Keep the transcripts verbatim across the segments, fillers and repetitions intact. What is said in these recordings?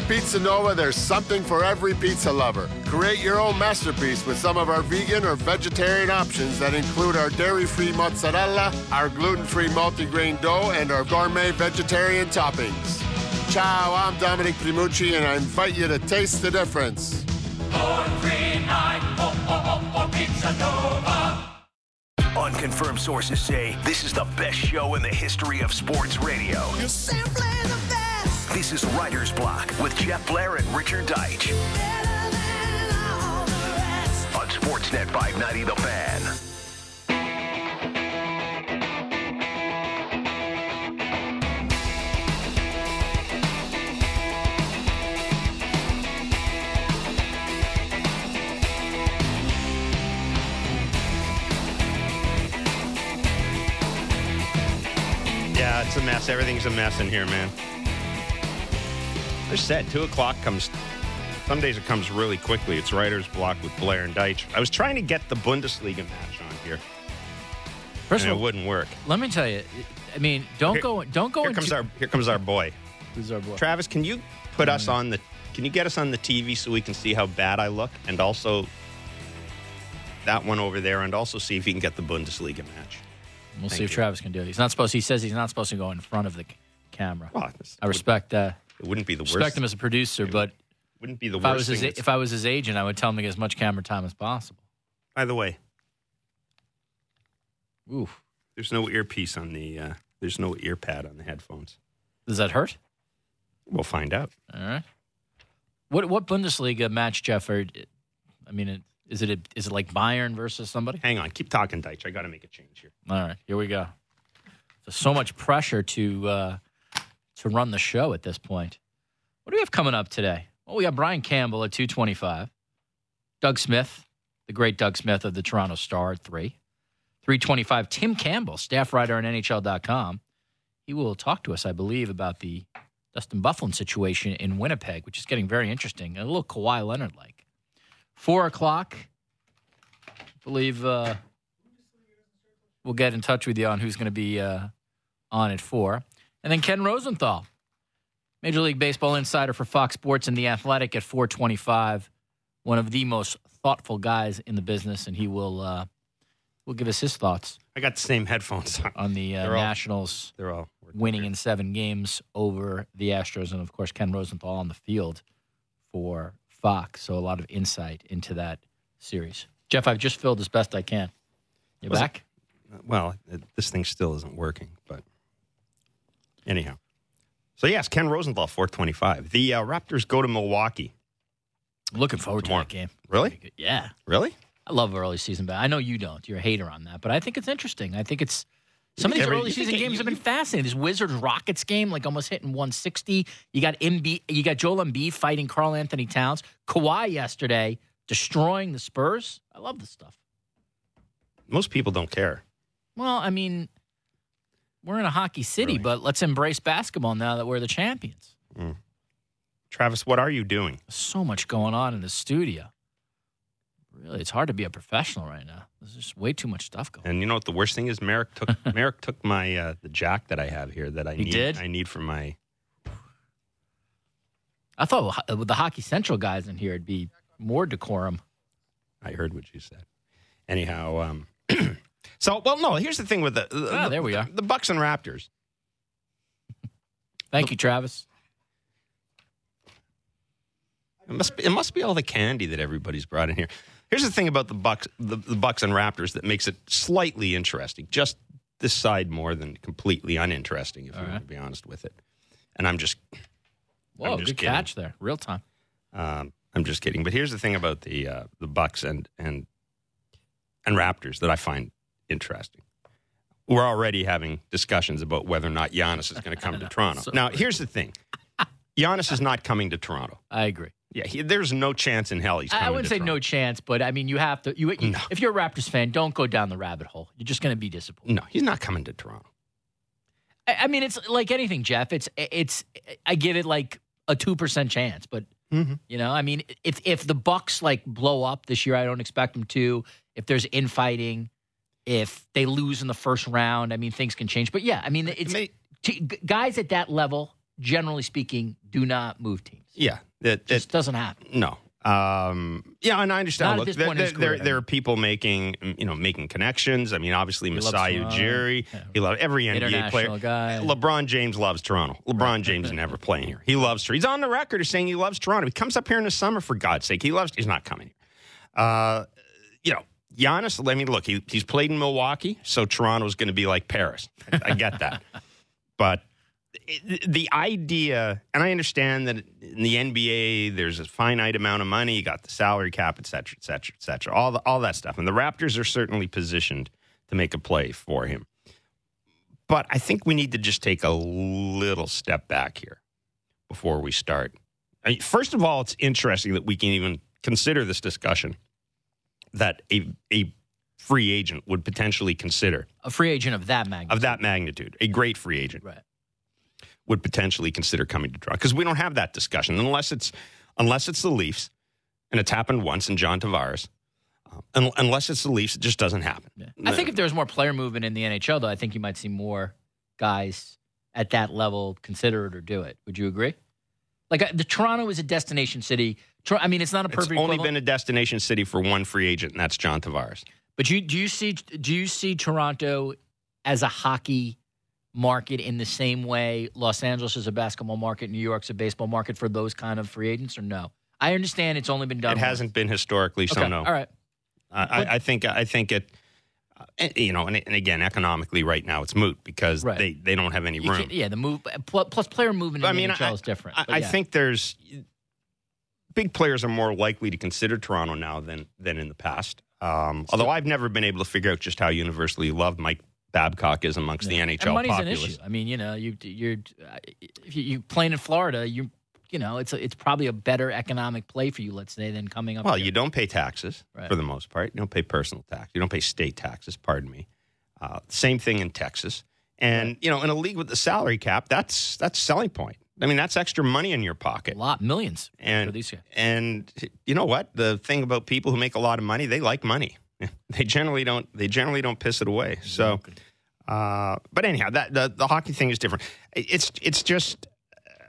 At Pizza Nova, there's something for every pizza lover. Create your own masterpiece with some of our vegan or vegetarian options that include our dairy-free mozzarella, our gluten-free multigrain dough, and our gourmet vegetarian toppings. Ciao, I'm Dominic Primucci, and I invite you to taste the difference. four three nine, oh, oh, oh, oh, Pizza Nova. Unconfirmed sources say this is the best show in the history of sports radio. You're simply the best. This is Writer's Block with Jeff Blair and Richard Deitch. Better than all the rest. On Sportsnet five ninety The Fan. Yeah, it's a mess. Everything's a mess in here, man. I said two o'clock comes. Some days it comes really quickly. It's Writer's Block with Blair and Deitch. I was trying to get the Bundesliga match on here. First and of all, it wouldn't work. Let me tell you. I mean, don't Here- go. Don't go. Here into, comes our. Here comes our boy. Who's our boy? Travis, can you put us on the? Can you get us on the T V so we can see how bad I look, and also that one over there, and also see if he can get the Bundesliga match. We'll Thank see if you. Travis can do it. He's not supposed. He says he's not supposed to go in front of the c- camera. Well, this I respect that. It wouldn't be the worst. Respect him as a producer, but Wouldn't be the if I worst was his thing. a- if I was his agent, I would tell him to get as much camera time as possible. By the way, Oof. there's no earpiece on the. Uh, there's no ear pad on the headphones. Does that hurt? We'll find out. All right. What what Bundesliga match, Jeff? Are, I mean, it, is it a, is it like Bayern versus somebody? Hang on, keep talking, Deitch. I got to make a change here. All right, here we go. So, so much pressure to uh, to run the show at this point. What do we have coming up today? Well, we got Brian Campbell at two twenty-five. Doug Smith, the great Doug Smith of the Toronto Star at three. three twenty-five, Tim Campbell, staff writer on N H L dot com. He will talk to us, I believe, about the Dustin Byfuglien situation in Winnipeg, which is getting very interesting. A little Kawhi Leonard-like. Four o'clock, I believe uh, we'll get in touch with you on who's going to be uh, on at four. And then Ken Rosenthal, Major League Baseball insider for Fox Sports and The Athletic at four twenty-five. One of the most thoughtful guys in the business, and he will uh, will give us his thoughts I got the same headphones on. on the uh, They're all- Nationals They're all working winning here. in seven games over the Astros, and of course Ken Rosenthal on the field for Fox. So a lot of insight into that series. Jeff, I've just filled as best I can. You Was it- back? Well, it, this thing still isn't working, but anyhow. So yes, Ken Rosenthal, four twenty-five. The uh, Raptors go to Milwaukee. Looking forward Tomorrow. to that game. Really? Yeah. Really? I love early season, but I know you don't. You're a hater on that, but I think it's interesting. I think it's some of think these every- early you think season it- games you- have been fascinating. This Wizards Rockets game, like almost hitting one sixty. You got Embiid, you got Joel Embiid fighting Karl Anthony Towns. Kawhi yesterday destroying the Spurs. I love this stuff. Most people don't care. Well, I mean, we're in a hockey city, Really? but let's embrace basketball now that we're the champions. Travis, what are you doing? So much going on in the studio. Really, it's hard to be a professional right now. There's just way too much stuff going on. And you know what the worst thing is? Merrick took Merrick took my uh, the jack that I have here that I He need. did? I need for my. I thought with the Hockey Central guys in here, it'd be more decorum. I heard what you said. Anyhow, um, so well, no. Here's the thing with the, the Ah, there we the, are. the Bucks and Raptors. Thank you, Travis. It must be, it must be all the candy that everybody's brought in here. Here's the thing about the Bucks, the, the Bucks and Raptors that makes it slightly interesting. Just this side more than completely uninteresting, if All you right. want to be honest with it. And I'm just, Whoa, I'm just good kidding. catch there. Real time. um, I'm just kidding. But here's the thing about the uh, the Bucks and and and Raptors that I find interesting. We're already having discussions about whether or not Giannis is going to come to Toronto. So- Now, here's the thing: Giannis is not coming to Toronto. I agree. Yeah, he, there's no chance in hell he's coming I wouldn't to say Toronto. no chance, but I mean, you have to. You, you No. If you're a Raptors fan, don't go down the rabbit hole. You're just going to be disappointed. No, he's not coming to Toronto. I, I mean, it's like anything, Jeff. It's it's. I give it like a two percent chance, but Mm-hmm. you know, I mean, if if the Bucks like blow up this year, I don't expect them to. If there's infighting, if they lose in the first round, I mean, things can change. But yeah, I mean, it's May- t- g- guys at that level generally speaking, do not move teams. Yeah, that, It just that doesn't happen. no. Um, yeah, and I understand. Not at Look, this there, point in his there, career, there, there I are people making, you know, making connections. I mean, obviously, loves Masai Toronto. Ujiri. Yeah. He loves every N B A International player. guy. LeBron James loves Toronto. LeBron James is never playing here. He loves Toronto. He's on the record as saying he loves Toronto. He comes up here in the summer, for God's sake. He loves. He's not coming here. Uh, you know, Giannis. I mean, look, he, he's played in Milwaukee, so Toronto's going to be like Paris. I, I get that, but. The idea, and I understand that in the N B A, there's a finite amount of money. You got the salary cap, et cetera, et cetera, et cetera, all, the, all that stuff. And the Raptors are certainly positioned to make a play for him. But I think we need to just take a little step back here before we start. I mean, first of all, it's interesting that we can even consider this discussion that a, a free agent would potentially consider. A free agent of that magnitude. Of that magnitude, a great free agent. Right. Would potentially consider coming to Toronto because we don't have that discussion unless it's unless it's the Leafs, and it's happened once in John Tavares. Uh, un- unless it's the Leafs, it just doesn't happen. Yeah. I think if there was more player movement in the N H L, though, I think you might see more guys at that level consider it or do it. Would you agree? Like uh, the Toronto is a destination city. Tor- I mean, it's not a It's perfect. only equivalent. been a destination city for one free agent, and that's John Tavares. But you do you see do you see Toronto as a hockey market in the same way Los Angeles is a basketball market, New York's a baseball market for those kind of free agents, or no? I understand it's only been done. It hasn't been historically, so okay. no. All right. I, I, I think I think it. Uh, you know, and, and again, economically, right now it's moot because Right. they, they don't have any You room. can't- yeah, the move pl- plus player movement in I the mean, N H L I, is different. I, but I yeah. think there's big players are more likely to consider Toronto now than than in the past. Um, although I've never been able to figure out just how universally loved Mike Babcock is amongst the N H L and money's populace. an issue. I mean, you know, you you're uh, if you, you playing in Florida, you you know, it's a, it's probably a better economic play for you, let's say, than coming up. Well, here. you don't pay taxes Right. for the most part. You don't pay personal tax. You don't pay state taxes. Pardon me. Uh, same thing in Texas. And Right. you know, in a league with the salary cap, that's that's selling point. I mean, that's extra money in your pocket. a lot, millions And for these guys. and you know what? The thing about people who make a lot of money, they like money. They generally don't. They generally don't piss it away. So, uh, but anyhow, that the, the hockey thing is different. It's it's just, uh,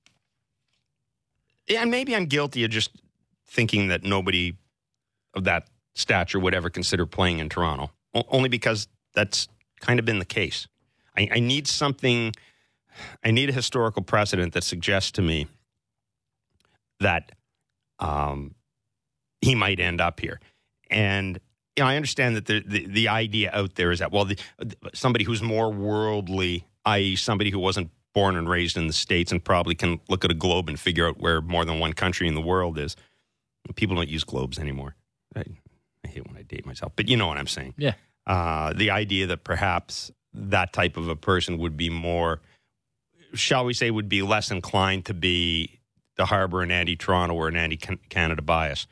yeah, and maybe I'm guilty of just thinking that nobody of that stature would ever consider playing in Toronto, o- only because that's kind of been the case. I, I need something. I need a historical precedent that suggests to me that um, he might end up here. And you know, I understand that the, the, the idea out there is that, well, the, somebody who's more worldly, that is somebody who wasn't born and raised in the States and probably can look at a globe and figure out where more than one country in the world is. People don't use globes anymore. I, I hate when I date myself, but you know what I'm saying. Yeah. Uh, the idea that perhaps that type of a person would be more, shall we say, would be less inclined to be the harbor an anti-Toronto or an anti-Canada bias.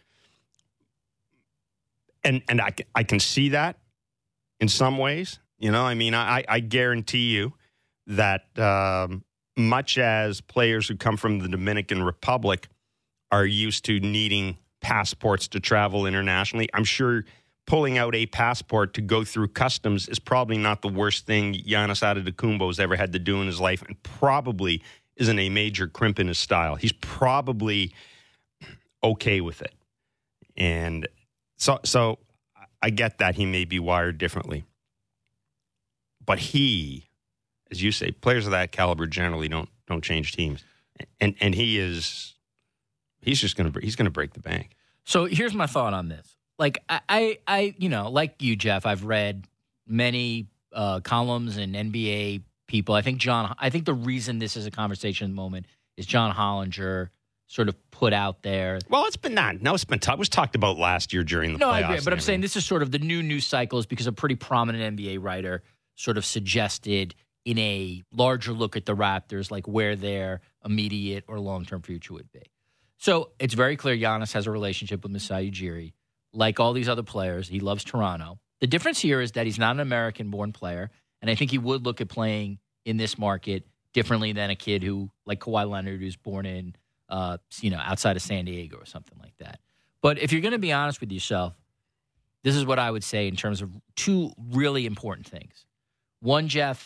And and I, I can see that in some ways. You know, I mean, I, I guarantee you that um, much as players who come from the Dominican Republic are used to needing passports to travel internationally, I'm sure pulling out a passport to go through customs is probably not the worst thing Giannis Antetokounmpo's ever had to do in his life, and probably isn't a major crimp in his style. He's probably okay with it. And so so I get that he may be wired differently. But he, as you say, players of that caliber generally don't don't change teams. And and he is he's just going to he's going to break the bank. So here's my thought on this. Like I, I, I you know, like you, Jeff, I've read many uh, columns and N B A people. I think John. I think the reason this is a conversation at the moment is John Hollinger sort of put out there. Well, it's been not. No, it's been tough. It was talked about last year during the No, playoffs. I agree. and But I'm saying everything. this is sort of the new news cycles because a pretty prominent N B A writer sort of suggested in a larger look at the Raptors, like where their immediate or long-term future would be. So it's very clear Giannis has a relationship with Masai Ujiri. Like all these other players, he loves Toronto. The difference here is that he's not an American-born player, and I think he would look at playing in this market differently than a kid who, like Kawhi Leonard, who's born in, uh, you know, outside of San Diego or something like that. But if you're going to be honest with yourself, this is what I would say in terms of two really important things. One, Jeff,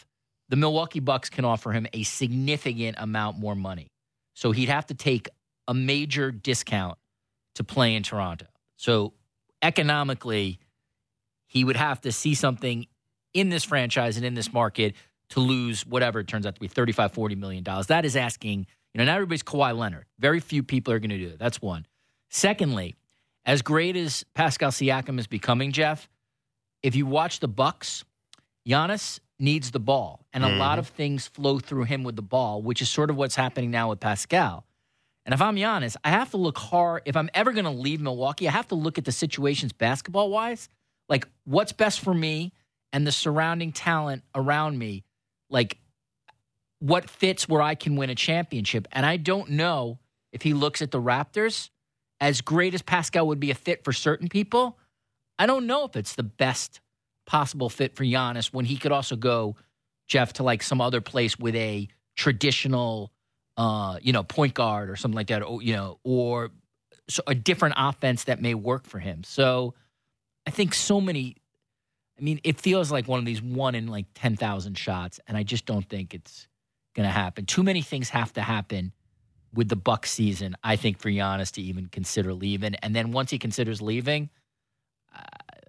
the Milwaukee Bucks can offer him a significant amount more money. So he'd have to take a major discount to play in Toronto. So economically, he would have to see something in this franchise and in this market to lose whatever it turns out to be, thirty-five, forty million dollars. That is asking, you know, not everybody's Kawhi Leonard. Very few people are going to do it. That's one. Secondly, as great as Pascal Siakam is becoming, Jeff, if you watch the Bucks, Giannis needs the ball. And a mm-hmm. lot of things flow through him with the ball, which is sort of what's happening now with Pascal. And if I'm Giannis, I have to look hard. If I'm ever going to leave Milwaukee, I have to look at the situations basketball-wise. Like, what's best for me and the surrounding talent around me. Like, what fits where I can win a championship. And I don't know if he looks at the Raptors, as great as Pascal would be a fit for certain people, I don't know if it's the best possible fit for Giannis when he could also go, Jeff, to like some other place with a traditional, uh, you know, point guard or something like that, or, you know, or so a different offense that may work for him. So I think so many, I mean, it feels like one of these one in like ten thousand shots, and I just don't think it's going to happen. Too many things have to happen with the Bucks season, I think, for Giannis to even consider leaving. And then once he considers leaving, uh,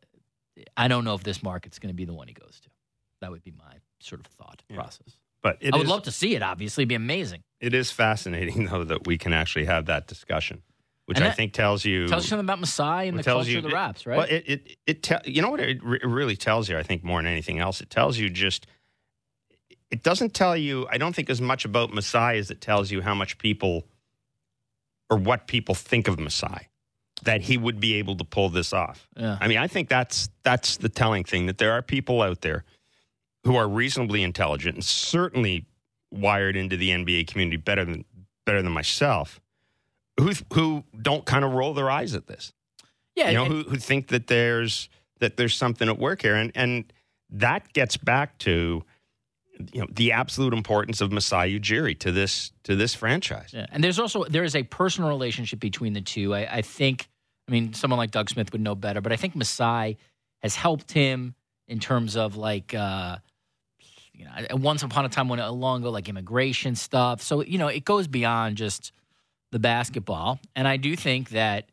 I don't know if this market's going to be the one he goes to. That would be my sort of thought yeah. process. But it I would is, love to see it, obviously. It'd be amazing. It is fascinating, though, that we can actually have that discussion, which and I that think tells you... Tells you something about Masai and the culture you, of the Raps, right? Well, it, it, it te- you know what it re- really tells you, I think, more than anything else? It tells you just... It doesn't tell you, I don't think, as much about Masai as it tells you how much people... or what people think of Masai, that he would be able to pull this off. Yeah. I mean, I think that's that's the telling thing, that there are people out there who are reasonably intelligent and certainly wired into the N B A community better than better than myself, who who don't kind of roll their eyes at this. Yeah, you know, and, who who think that there's that there's something at work here, and and that gets back to, you know, the absolute importance of Masai Ujiri to this to this franchise. Yeah. And there's also there is a personal relationship between the two. I, I think, I mean, someone like Doug Smith would know better, but I think Masai has helped him in terms of like, uh, you know, once upon a time when a long ago, like immigration stuff. So, you know, it goes beyond just the basketball. And I do think that,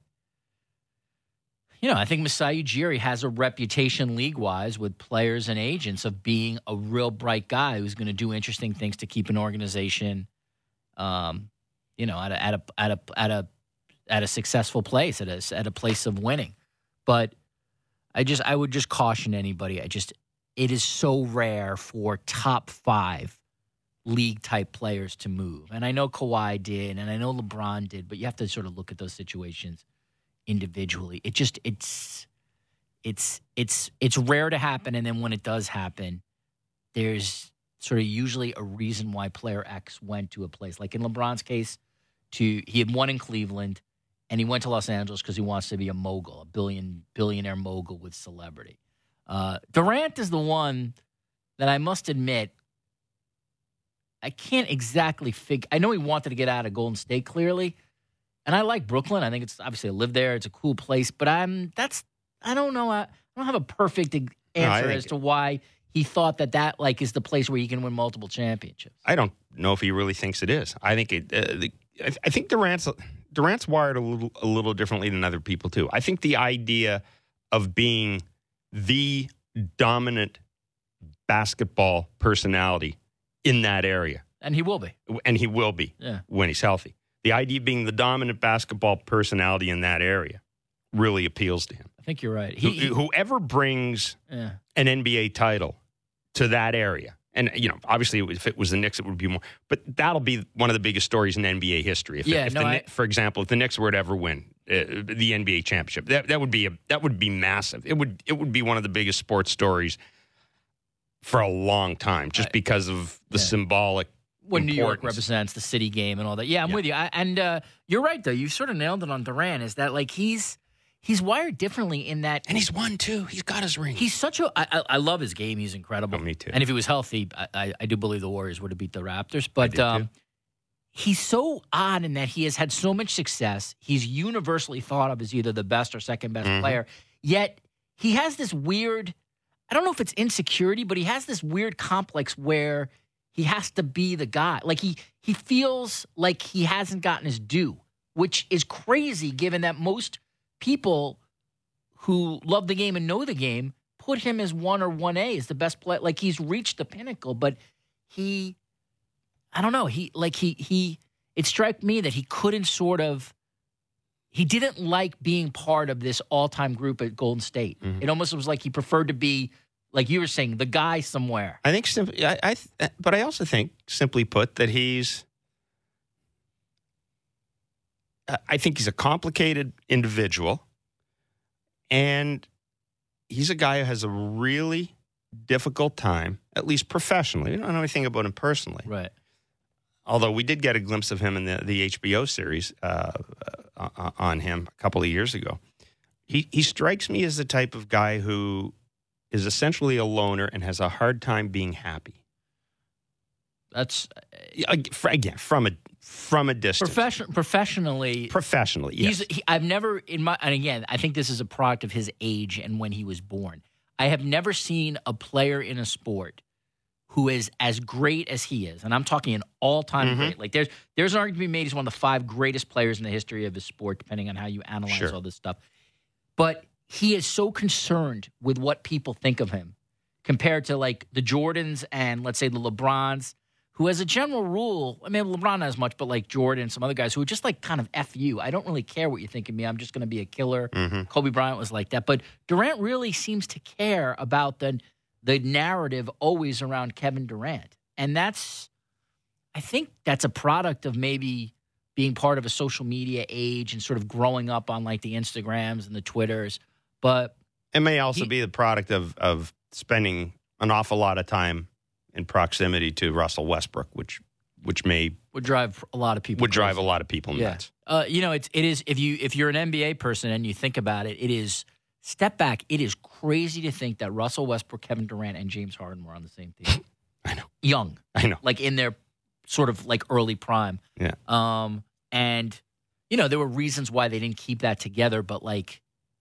you know, I think Masai Ujiri has a reputation league-wise with players and agents of being a real bright guy who's going to do interesting things to keep an organization, um, you know, at a at a at a at a at a successful place, at a at a place of winning. But I just I would just caution anybody. I just it is so rare for top five league type players to move, and I know Kawhi did, and I know LeBron did, but you have to sort of look at those situations individually. It just it's it's it's it's rare to happen, and then when it does happen, there's sort of usually a reason why player X went to a place. Like in LeBron's case, to he had won in Cleveland, and he went to Los Angeles because he wants to be a mogul, a billion billionaire mogul with celebrity. Uh, Durant is the one that I must admit I can't exactly figure. I know he wanted to get out of Golden State clearly. And I like Brooklyn. I think it's obviously I live there. It's a cool place. But I'm that's I don't know. I, I don't have a perfect answer no, as to why he thought that that like is the place where he can win multiple championships. I don't know if he really thinks it is. I think it. Uh, the, I, I think Durant's Durant's wired a little a little differently than other people too. I think the idea of being the dominant basketball personality in that area, and he will be, and he will be yeah. when he's healthy. The idea of being the dominant basketball personality in that area really appeals to him. I think you're right. He, he, Whoever brings yeah. an N B A title to that area, and you know, obviously, if it was the Knicks, it would be more. But that'll be one of the biggest stories in N B A history. If, yeah, if no, the, I, for example, if the Knicks were to ever win uh, the N B A championship, that that would be a that would be massive. It would it would be one of the biggest sports stories for a long time, just because of the yeah. symbolic. What New York importance. represents, the city game and all that. Yeah, I'm yeah. with you. I, and uh, you're right, though. You sort of nailed it on Durant, is that, like, he's he's wired differently in that. And he's won, too. He's got his ring. He's such a. I, I love his game. He's incredible. Oh, me, too. And if he was healthy, I, I, I do believe the Warriors would have beat the Raptors. But I do, um, too. he's so odd in that he has had so much success. He's universally thought of as either the best or second best mm-hmm. player. Yet he has this weird. I don't know if it's insecurity, but he has this weird complex where he has to be the guy. Like he he feels like he hasn't gotten his due, which is crazy given that most people who love the game and know the game put him as one or one A as the best player. Like he's reached the pinnacle, but he, I don't know. He like he he. It struck me that he couldn't sort of. He didn't like being part of this all-time group at Golden State. Mm-hmm. It almost was like he preferred to be, like you were saying, the guy somewhere. I think simply, I, I th- but I also think, simply put, that he's. I think he's a complicated individual, and he's a guy who has a really difficult time, at least professionally. We don't know anything about him personally. Right. Although we did get a glimpse of him in the, the H B O series uh, uh, on him a couple of years ago. He he strikes me as the type of guy who is essentially a loner and has a hard time being happy. That's again from a from a distance. Profession, professionally, professionally, yes. He's, he, I've never in my and again, I think this is a product of his age and when he was born. I have never seen a player in a sport who is as great as he is, and I'm talking an all-time mm-hmm. great. Like there's there's an argument to be made he's one of the five greatest players in the history of his sport, depending on how you analyze sure. all this stuff. But he is so concerned with what people think of him compared to like the Jordans and let's say the LeBrons, who as a general rule, I mean LeBron not as much, but like Jordan, some other guys who are just like kind of F you. I don't really care what you think of me. I'm just going to be a killer. Mm-hmm. Kobe Bryant was like that, but Durant really seems to care about the. the narrative always around Kevin Durant. And that's, I think that's a product of maybe being part of a social media age and sort of growing up on like the Instagrams and the Twitters. But it may also he, be the product of, of spending an awful lot of time in proximity to Russell Westbrook, which which may would drive a lot of people would crazy. drive a lot of people yeah. nuts. Uh, you know, it's it is if you if you're an N B A person and you think about it, it is. Step back. It is crazy to think that Russell Westbrook, Kevin Durant, and James Harden were on the same team. I know. Young. I know. Like in their sort of like early prime. Yeah. Um, and, you know, there were reasons why they didn't keep that together, but like,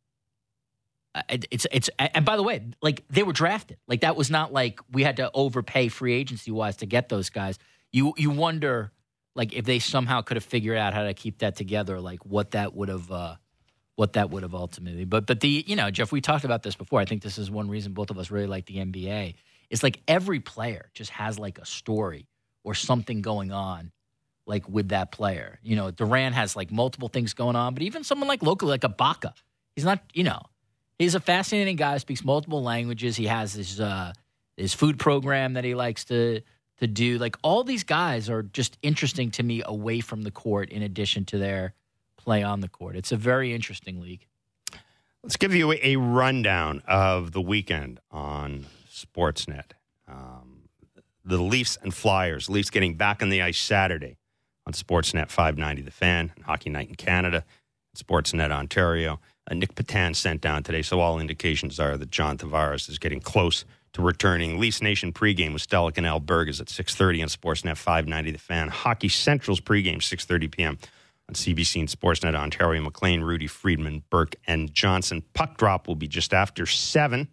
it's, it's, and by the way, like they were drafted. Like that was not like we had to overpay free agency wise to get those guys. You, you wonder like if they somehow could have figured out how to keep that together, like what that would have, uh, what that would have ultimately. But but the, you know, Jeff, we talked about this before. I think this is one reason both of us really like the N B A. It's like every player just has like a story or something going on like with that player. You know, Durant has like multiple things going on, but even someone like locally, like Ibaka, he's not, you know, he's a fascinating guy, speaks multiple languages. He has his uh, his food program that he likes to to do. Like all these guys are just interesting to me away from the court in addition to their play on the court. It's a very interesting league. Let's give you a rundown of the weekend on Sportsnet. Um, the Leafs and Flyers. Leafs getting back on the ice Saturday on Sportsnet five ninety The Fan, and Hockey Night in Canada, Sportsnet Ontario. Uh, Nick Patan sent down today, so all indications are that John Tavares is getting close to returning. Leafs Nation pregame with Stellick and Alberg is at six thirty on Sportsnet five ninety The Fan. Hockey Central's pregame, six thirty p.m. on C B C and Sportsnet Ontario. McLean, Rudy, Friedman, Burke, and Johnson. Puck drop will be just after seven.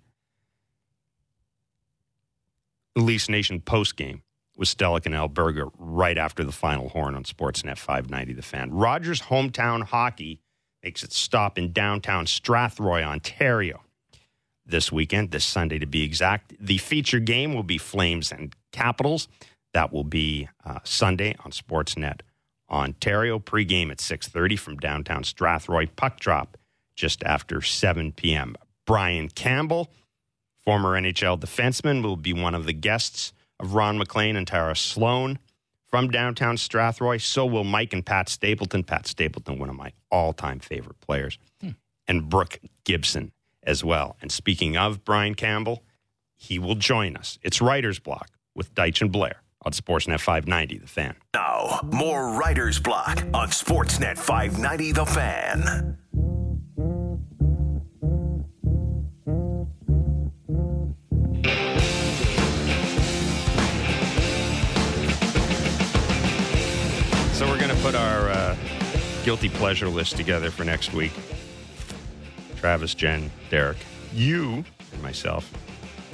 Leafs Nation postgame with Stellick and Alberga right after the final horn on Sportsnet five ninety The Fan. Rogers Hometown Hockey makes its stop in downtown Strathroy, Ontario this weekend, this Sunday to be exact. The feature game will be Flames and Capitals. That will be uh, Sunday on Sportsnet Ontario. Pre-game at six thirty from downtown Strathroy. Puck drop just after seven p.m. Brian Campbell, former N H L defenseman, will be one of the guests of Ron McLean and Tara Sloan from downtown Strathroy. So will Mike and Pat Stapleton. Pat Stapleton, one of my all-time favorite players. Hmm. And Brooke Gibson as well. And speaking of Brian Campbell, he will join us. It's Writer's Block with Deitch and Blair on Sportsnet five ninety The Fan. Now, more Writer's Block on Sportsnet five ninety The Fan. So we're going to put our uh, guilty pleasure list together for next week. Travis, Jen, Derek, you, and myself.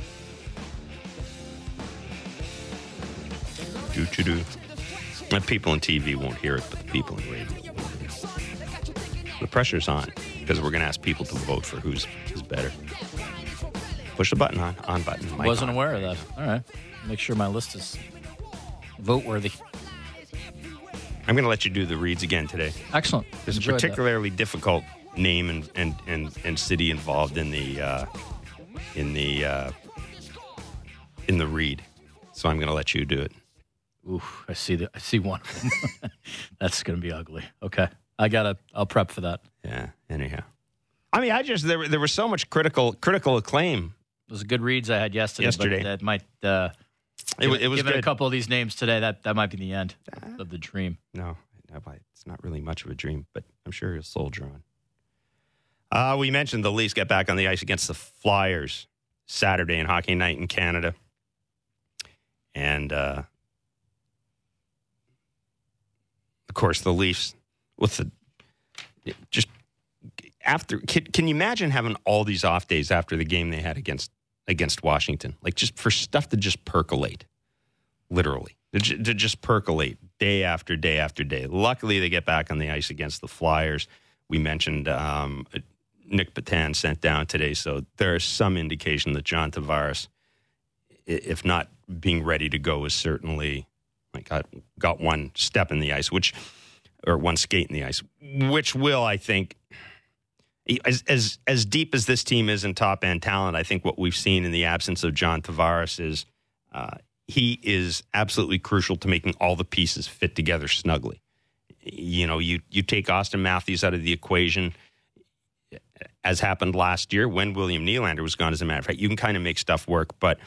do do do. The people on T V won't hear it, but the people in radio will. The pressure's on because we're going to ask people to vote for who's who's better. Push the button on on button. Mic Wasn't on. aware of that. All right, make sure my list is vote worthy. I'm going to let you do the reads again today. Excellent. There's Enjoyed a particularly difficult name and, and, and, and city involved in the uh, in the uh, in the read, so I'm going to let you do it. that. Ooh, I see the I see one of them. That's going to be ugly. Okay, I gotta. I'll prep for that. Yeah. Anyhow, I mean, I just there there was so much critical critical acclaim. Those good reads I had yesterday. Yesterday. But that might. Uh, It, wa- it was given good. a couple of these names today, that that might be the end of the dream. No, no, it's not really much of a dream, but I'm sure he'll soldier on. Uh, we mentioned the Leafs get back on the ice against the Flyers Saturday in Hockey Night in Canada. And, uh, of course, the Leafs with the just after. Can, can you imagine having all these off days after the game they had against against Washington? Like just for stuff to just percolate, literally. To, ju- to just percolate day after day after day. Luckily, they get back on the ice against the Flyers. We mentioned um, Nick Patan sent down today, so there is some indication that John Tavares, i- if not being ready to go, is certainly like got got one step in the ice, which or one skate in the ice, which will, I think, as as as deep as this team is in top end talent, I think what we've seen in the absence of John Tavares is. Uh, He is absolutely crucial to making all the pieces fit together snugly. You know, you, you take Austin Matthews out of the equation, as happened last year when William Nylander was gone, as a matter of fact. You can kind of make stuff work, but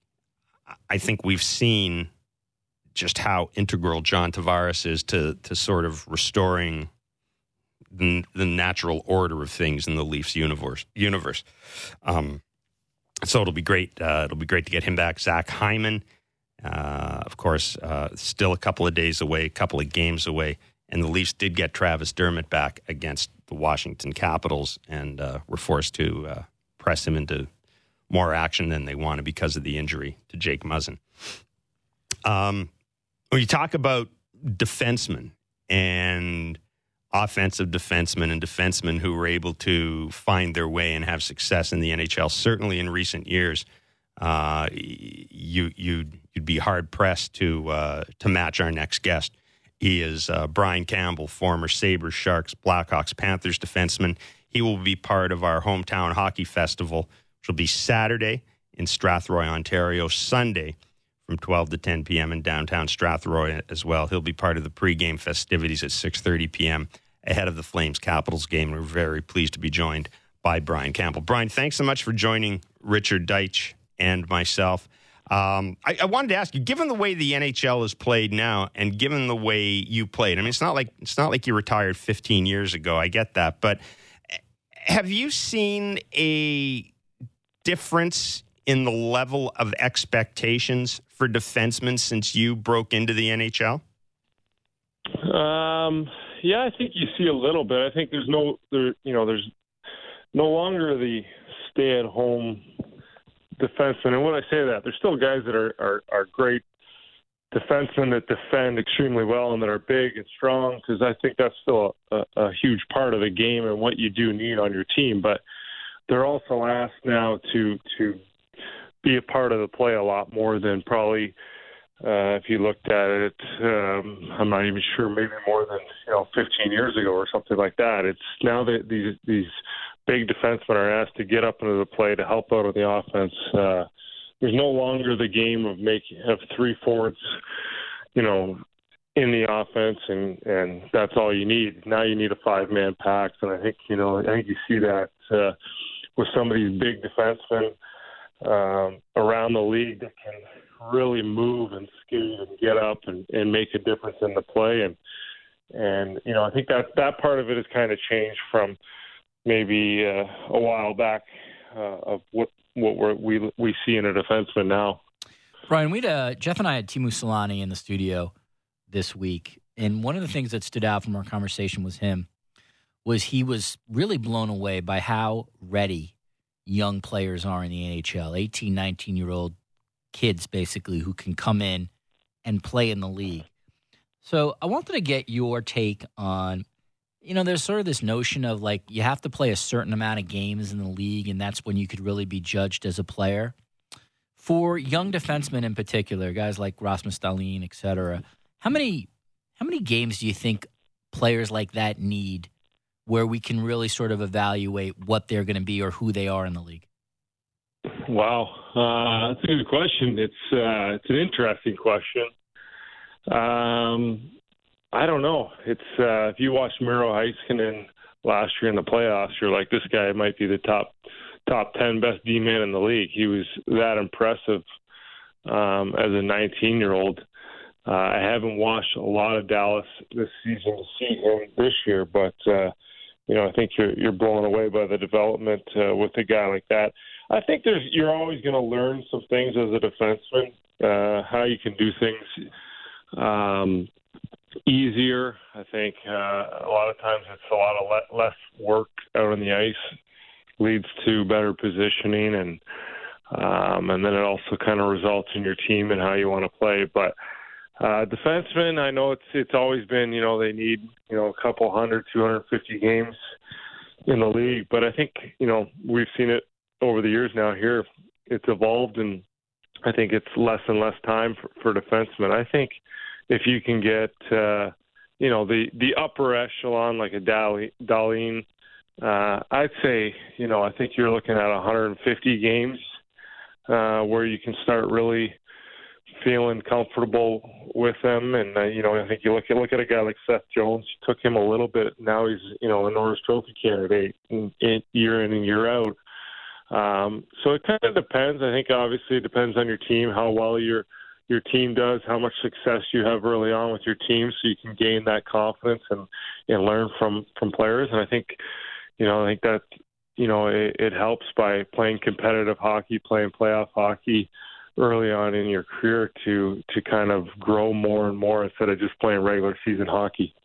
I think we've seen just how integral John Tavares is to, to sort of restoring the, the natural order of things in the Leafs universe. universe. Um, so it'll be great. Uh, it'll be great to get him back. Zach Hyman. Uh, of course, uh, still a couple of days away, a couple of games away. And the Leafs did get Travis Dermott back against the Washington Capitals and uh, were forced to uh, press him into more action than they wanted because of the injury to Jake Muzzin. Um, when you talk about defensemen and offensive defensemen and defensemen who were able to find their way and have success in the N H L, certainly in recent years, uh, you you'd you'd be hard pressed to uh, to match our next guest. He is uh, Brian Campbell, former Sabres, Sharks, Blackhawks, Panthers defenseman. He will be part of our hometown hockey festival, which will be Saturday in Strathroy, Ontario, Sunday from twelve to ten p.m. in downtown Strathroy as well. He'll be part of the pregame festivities at six thirty p.m. ahead of the Flames Capitals game. We're very pleased to be joined by Brian Campbell. Brian, thanks so much for joining Richard Deitch and myself. Um, I, I wanted to ask you, given the way the N H L is played now, and given the way you played, I mean, it's not like it's not like you retired fifteen years ago. I get that, but have you seen a difference in the level of expectations for defensemen since you broke into the N H L? Um, yeah, I think you see a little bit. I think there's no, there, you know, there's no longer the stay-at-home defenseman. And when I say that, there's still guys that are, are, are great defensemen that defend extremely well and that are big and strong, because I think that's still a, a huge part of the game and what you do need on your team. But they're also asked now to to be a part of the play a lot more than probably uh, if you looked at it. Um, I'm not even sure, maybe more than you know fifteen years ago or something like that. It's now that these these big defensemen are asked to get up into the play to help out on the offense. Uh, there's no longer the game of making of three forwards, you know, in the offense, and, and that's all you need. Now you need a five-man pack, and I think you know I think you see that uh, with some of these big defensemen um, around the league that can really move and skate and get up and, and make a difference in the play. And and you know I think that that part of it has kind of changed from maybe uh, a while back uh, of what what we're, we we see in a defenseman now. Brian, we uh, Jeff and I had Teemu Selanne in the studio this week, and one of the things that stood out from our conversation with him was he was really blown away by how ready young players are in the N H L. eighteen, nineteen-year-old kids, basically, who can come in and play in the league. So I wanted to get your take on, you know, there's sort of this notion of like you have to play a certain amount of games in the league, and that's when you could really be judged as a player. For young defensemen in particular, guys like Rasmus Dahlin, et cetera, how many how many games do you think players like that need where we can really sort of evaluate what they're going to be or who they are in the league? Wow, uh, that's a good question. It's uh, it's an interesting question. Um, I don't know. It's uh, if you watched Miro Heiskanen last year in the playoffs, you're like, this guy might be the top top ten best D-man in the league. He was that impressive um, as a nineteen-year-old. Uh, I haven't watched a lot of Dallas this season to see him this year, but uh, you know, I think you're you're blown away by the development uh, with a guy like that. I think there's you're always going to learn some things as a defenseman, uh, how you can do things um, easier. I think uh, a lot of times it's a lot of le- less work out on the ice leads to better positioning, and um, and then it also kind of results in your team and how you want to play. But uh, defensemen, I know it's it's always been, you know, they need, you know, a couple hundred, two hundred fifty games in the league. But I think, you know, we've seen it over the years now here. It's evolved, and I think it's less and less time for, for defensemen. I think if you can get, uh, you know, the, the upper echelon, like a Dahlin, uh, I'd say, you know, I think you're looking at one hundred fifty games uh, where you can start really feeling comfortable with them. And, uh, you know, I think you look at, look at a guy like Seth Jones. It took him a little bit. Now he's, you know, a Norris Trophy candidate in, in, year in and year out. Um, so it kind of depends. I think obviously it depends on your team, how well your your team does, how much success you have early on with your team, so you can gain that confidence and, and learn from, from players. And I think, you know, I think that, you know, it, it helps by playing competitive hockey, playing playoff hockey early on in your career to to kind of grow more and more instead of just playing regular season hockey.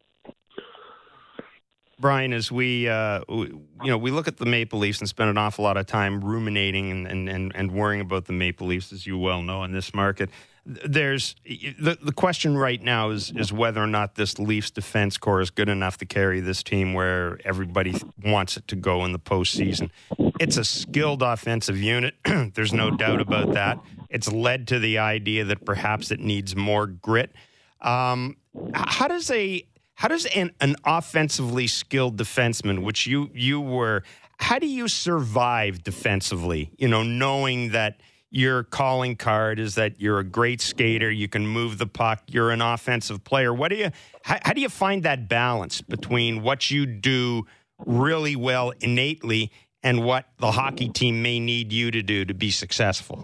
Brian, as we, uh, we, you know, we look at the Maple Leafs and spend an awful lot of time ruminating and, and, and, and worrying about the Maple Leafs, as you well know, in this market. There's the the question right now is is whether or not this Leafs defense core is good enough to carry this team where everybody wants it to go in the postseason. It's a skilled offensive unit. There's no doubt about that. It's led to the idea that perhaps it needs more grit. Um, how does a How does an, an offensively skilled defenseman, which you you were, how do you survive defensively? You know, knowing that your calling card is that you're a great skater, you can move the puck, you're an offensive player. What do you? How, how do you find that balance between what you do really well innately and what the hockey team may need you to do to be successful?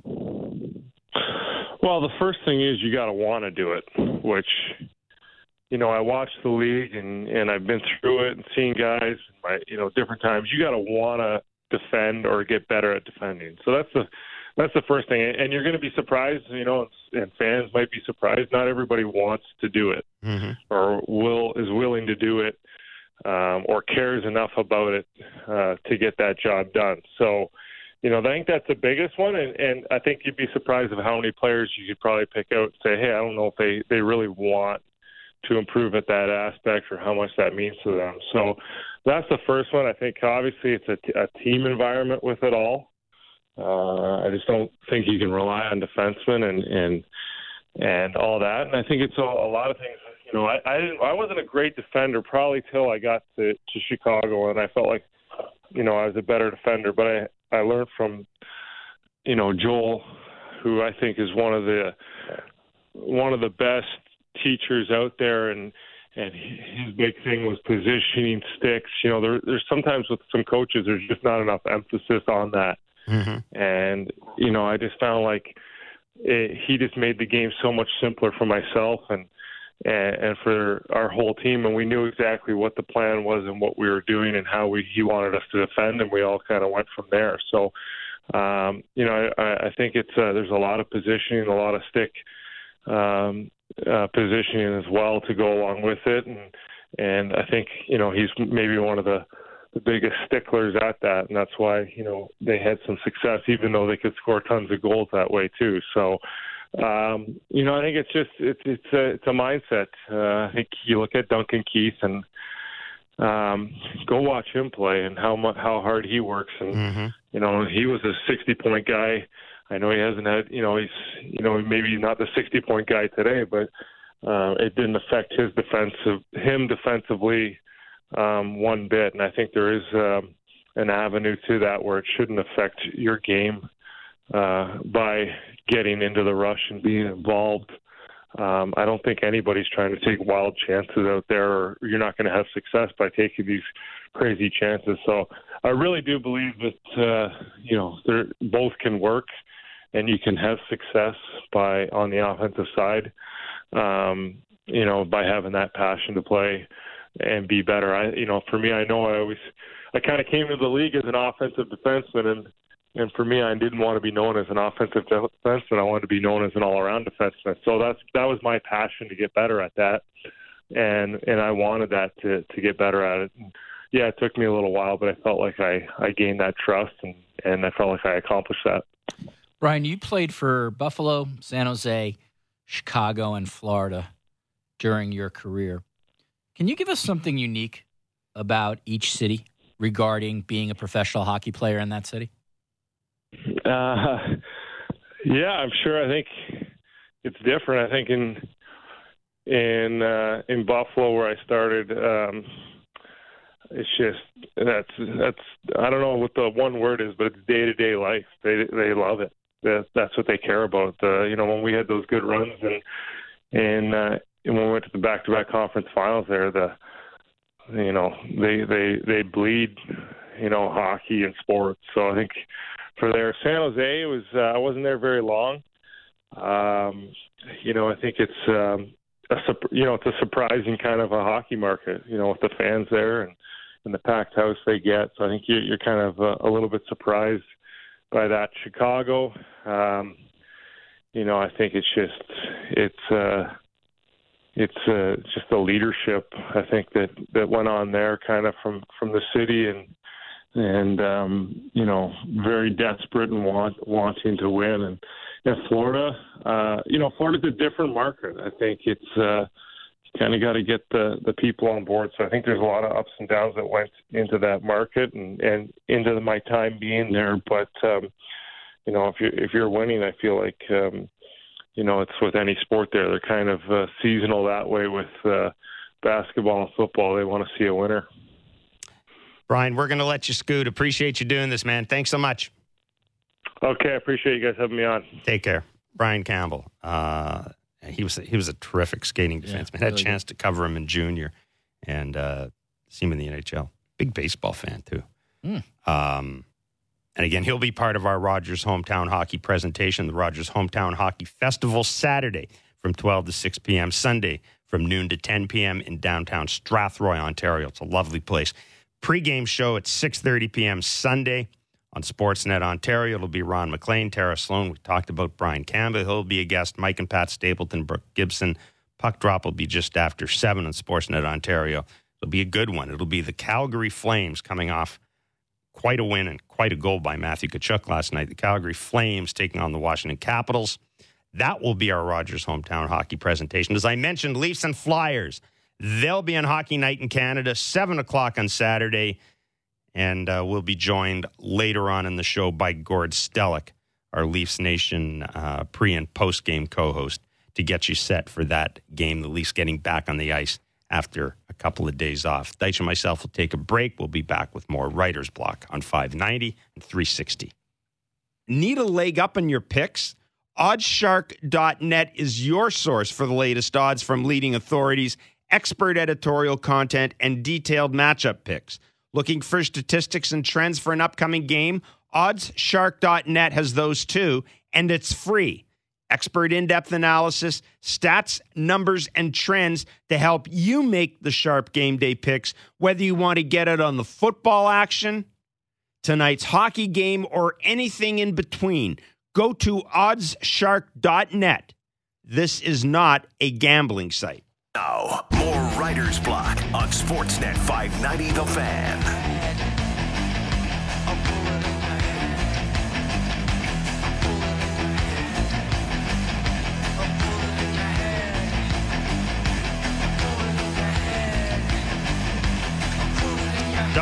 Well, the first thing is you got to want to do it, which, you know, I watched the league and, and I've been through it and seen guys, my, you know, different times. You got to want to defend or get better at defending. So that's the that's the first thing. And you're going to be surprised, you know, and fans might be surprised. Not everybody wants to do it mm-hmm. or will is willing to do it um, or cares enough about it uh, to get that job done. So, you know, I think that's the biggest one. And, and I think you'd be surprised of how many players you could probably pick out and say, hey, I don't know if they, they really want to improve at that aspect or how much that means to them. So that's the first one. I think obviously it's a, t- a team environment with it all. Uh, I just don't think you can rely on defensemen and, and, and all that. And I think it's a, a lot of things, you know, I, I didn't, I wasn't a great defender probably till I got to, to Chicago, and I felt like, you know, I was a better defender, but I, I learned from, you know, Joel, who I think is one of the, one of the best teachers out there, and and his big thing was positioning sticks. You know, there, there's sometimes with some coaches there's just not enough emphasis on that, mm-hmm. and you know, I just found like it, he just made the game so much simpler for myself and, and and for our whole team, and we knew exactly what the plan was and what we were doing and how we he wanted us to defend, and we all kind of went from there. So, um, you know, I, I think it's uh, there's a lot of positioning, a lot of stick. Um, Uh, positioning as well to go along with it, and and I think, you know, he's maybe one of the, the biggest sticklers at that, and that's why, you know, they had some success even though they could score tons of goals that way too. So Um, you know, I think it's just it's it's a it's a mindset. Uh, I think you look at Duncan Keith and um, go watch him play and how much how hard he works. And Mm-hmm. you know, he was a sixty point guy. I know he hasn't had, you know, he's you know maybe not the sixty point guy today, but uh, it didn't affect his defensive him defensively um, one bit. And I think there is um, an avenue to that where it shouldn't affect your game uh, by getting into the rush and being involved. Um, I don't think anybody's trying to take wild chances out there, or you're not going to have success by taking these crazy chances. So I really do believe that, uh, you know, they're, both can work and you can have success by on the offensive side, um, you know, by having that passion to play and be better. I, you know, for me, I know I always, I kind of came into the league as an offensive defenseman, and And for me, I didn't want to be known as an offensive defenseman. I wanted to be known as an all-around defenseman. So that's that was my passion to get better at that, and and I wanted that to to get better at it. And yeah, it took me a little while, but I felt like I, I gained that trust, and, and I felt like I accomplished that. Brian, you played for Buffalo, San Jose, Chicago, and Florida during your career. Can you give us something unique about each city regarding being a professional hockey player in that city? Uh, yeah, I'm sure. I think it's different. I think in in uh, in Buffalo, where I started, um, it's just that's that's I don't know what the one word is, but it's day to day life. They they love it. That, that's what they care about. Uh, you know, when we had those good runs and and, uh, and when we went to the back to back conference finals, there the you know they they they bleed you know hockey and sports. So I think. For there, San Jose, it was uh, I wasn't there very long. Um, you know, I think it's um, a you know it's a surprising kind of a hockey market. You know, with the fans there and, and the packed house they get. So I think you're, you're kind of uh, a little bit surprised by that. Chicago, um, you know, I think it's just it's uh, it's uh, just the leadership I think that, that went on there, kind of from, from the city and. and, um, you know, very desperate and want, wanting to win. And in Florida, uh, you know, Florida's a different market. I think it's uh, kind of got to get the, the people on board. So I think there's a lot of ups and downs that went into that market and, and into the, my time being there. But, um, you know, if you're, if you're winning, I feel like, um, you know, it's with any sport there. They're kind of uh, seasonal that way with uh, basketball and football. They want to see a winner. Brian, we're going to let you scoot. Appreciate you doing this, man. Thanks so much. Okay, I appreciate you guys having me on. Take care. Brian Campbell. Uh, he was he was a terrific skating defenseman. Yeah, Had a really chance to cover him in junior and uh, see him in the N H L. Big baseball fan, too. Mm. Um, and again, he'll be part of our Rogers Hometown Hockey presentation, the Rogers Hometown Hockey Festival, Saturday from twelve to six p.m., Sunday from noon to ten p.m. in downtown Strathroy, Ontario. It's a lovely place. Pre-game show at six thirty p.m. Sunday on Sportsnet Ontario. It'll be Ron McLean, Tara Sloan. We talked about Brian Campbell. He'll be a guest. Mike and Pat Stapleton, Brooke Gibson. Puck drop will be just after seven on Sportsnet Ontario. It'll be a good one. It'll be the Calgary Flames coming off quite a win and quite a goal by Matthew Tkachuk last night. The Calgary Flames taking on the Washington Capitals. That will be our Rogers Hometown Hockey presentation. As I mentioned, Leafs and Flyers. They'll be on Hockey Night in Canada, seven o'clock on Saturday, and uh, we'll be joined later on in the show by Gord Stellick, our Leafs Nation uh, pre- and post-game co-host, to get you set for that game, the Leafs getting back on the ice after a couple of days off. Deitch and myself will take a break. We'll be back with more Writer's Block on five ninety and three sixty. Need a leg up on your picks? odds shark dot net is your source for the latest odds from leading authorities, expert editorial content, and detailed matchup picks. Looking for statistics and trends for an upcoming game? odds shark dot net has those too, and it's free. Expert in-depth analysis, stats, numbers, and trends to help you make the sharp game day picks, whether you want to get it on the football action, tonight's hockey game, or anything in between. Go to odds shark dot net. This is not a gambling site. Now, more Writer's Block on Sportsnet five ninety The Fan.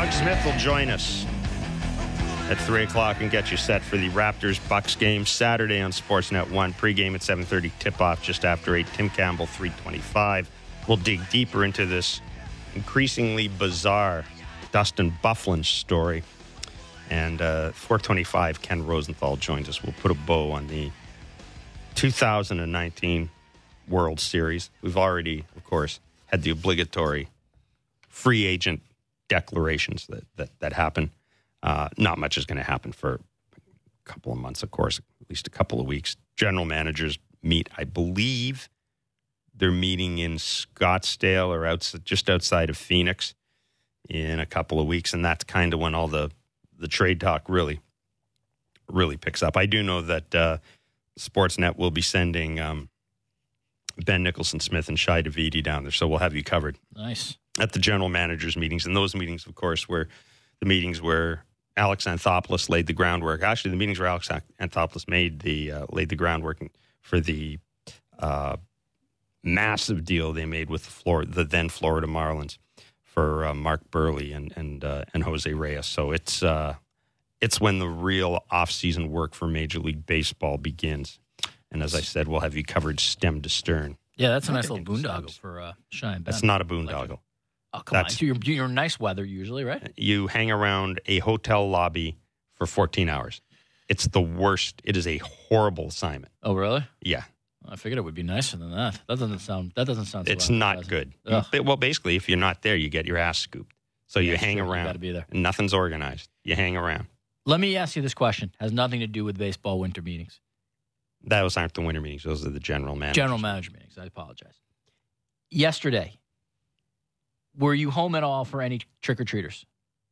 Doug Smith will join us at three o'clock and get you set for the Raptors-Bucks game Saturday on Sportsnet one. Pre-game at seven thirty, tip-off just after eight. Tim Campbell, three twenty-five. We'll dig deeper into this increasingly bizarre Dustin Byfuglien story. And uh, four twenty-five, Ken Rosenthal joins us. We'll put a bow on the two thousand nineteen World Series. We've already, of course, had the obligatory free agent declarations that, that, that happen. Uh, not much is going to happen for a couple of months, of course, at least a couple of weeks. General managers meet, I believe they're meeting in Scottsdale or outside, just outside of Phoenix in a couple of weeks, and that's kind of when all the, the trade talk really, really picks up. I do know that uh, Sportsnet will be sending um, Ben Nicholson Smith and Shai Davidi down there, so we'll have you covered. Nice. At the general managers' meetings, and those meetings, of course, were the meetings where Alex Anthopoulos laid the groundwork. Actually, the meetings where Alex Anthopoulos made the uh, laid the groundwork for the uh, massive deal they made with the, Florida, the then Florida Marlins for uh, Mark Burley and and uh, and Jose Reyes. So it's uh, it's when the real off-season work for Major League Baseball begins. And as I said, we'll have you covered stem to stern. Yeah, that's a nice little boondoggle for uh, Shai and Ben. That's not a boondoggle. Oh, come That's, on. You're, you're nice weather usually, right? You hang around a hotel lobby for fourteen hours. It's the worst. It is a horrible assignment. Oh, really? Yeah. I figured it would be nicer than that. That doesn't sound. That doesn't sound. So it's not good. You, well, basically, if you're not there, you get your ass scooped. So yeah, you hang true. around. You got to be there. Nothing's organized. You hang around. Let me ask you this question. Has nothing to do with baseball winter meetings. Those aren't the winter meetings. Those are the general manager. General manager meetings. I apologize. Yesterday, were you home at all for any trick-or-treaters?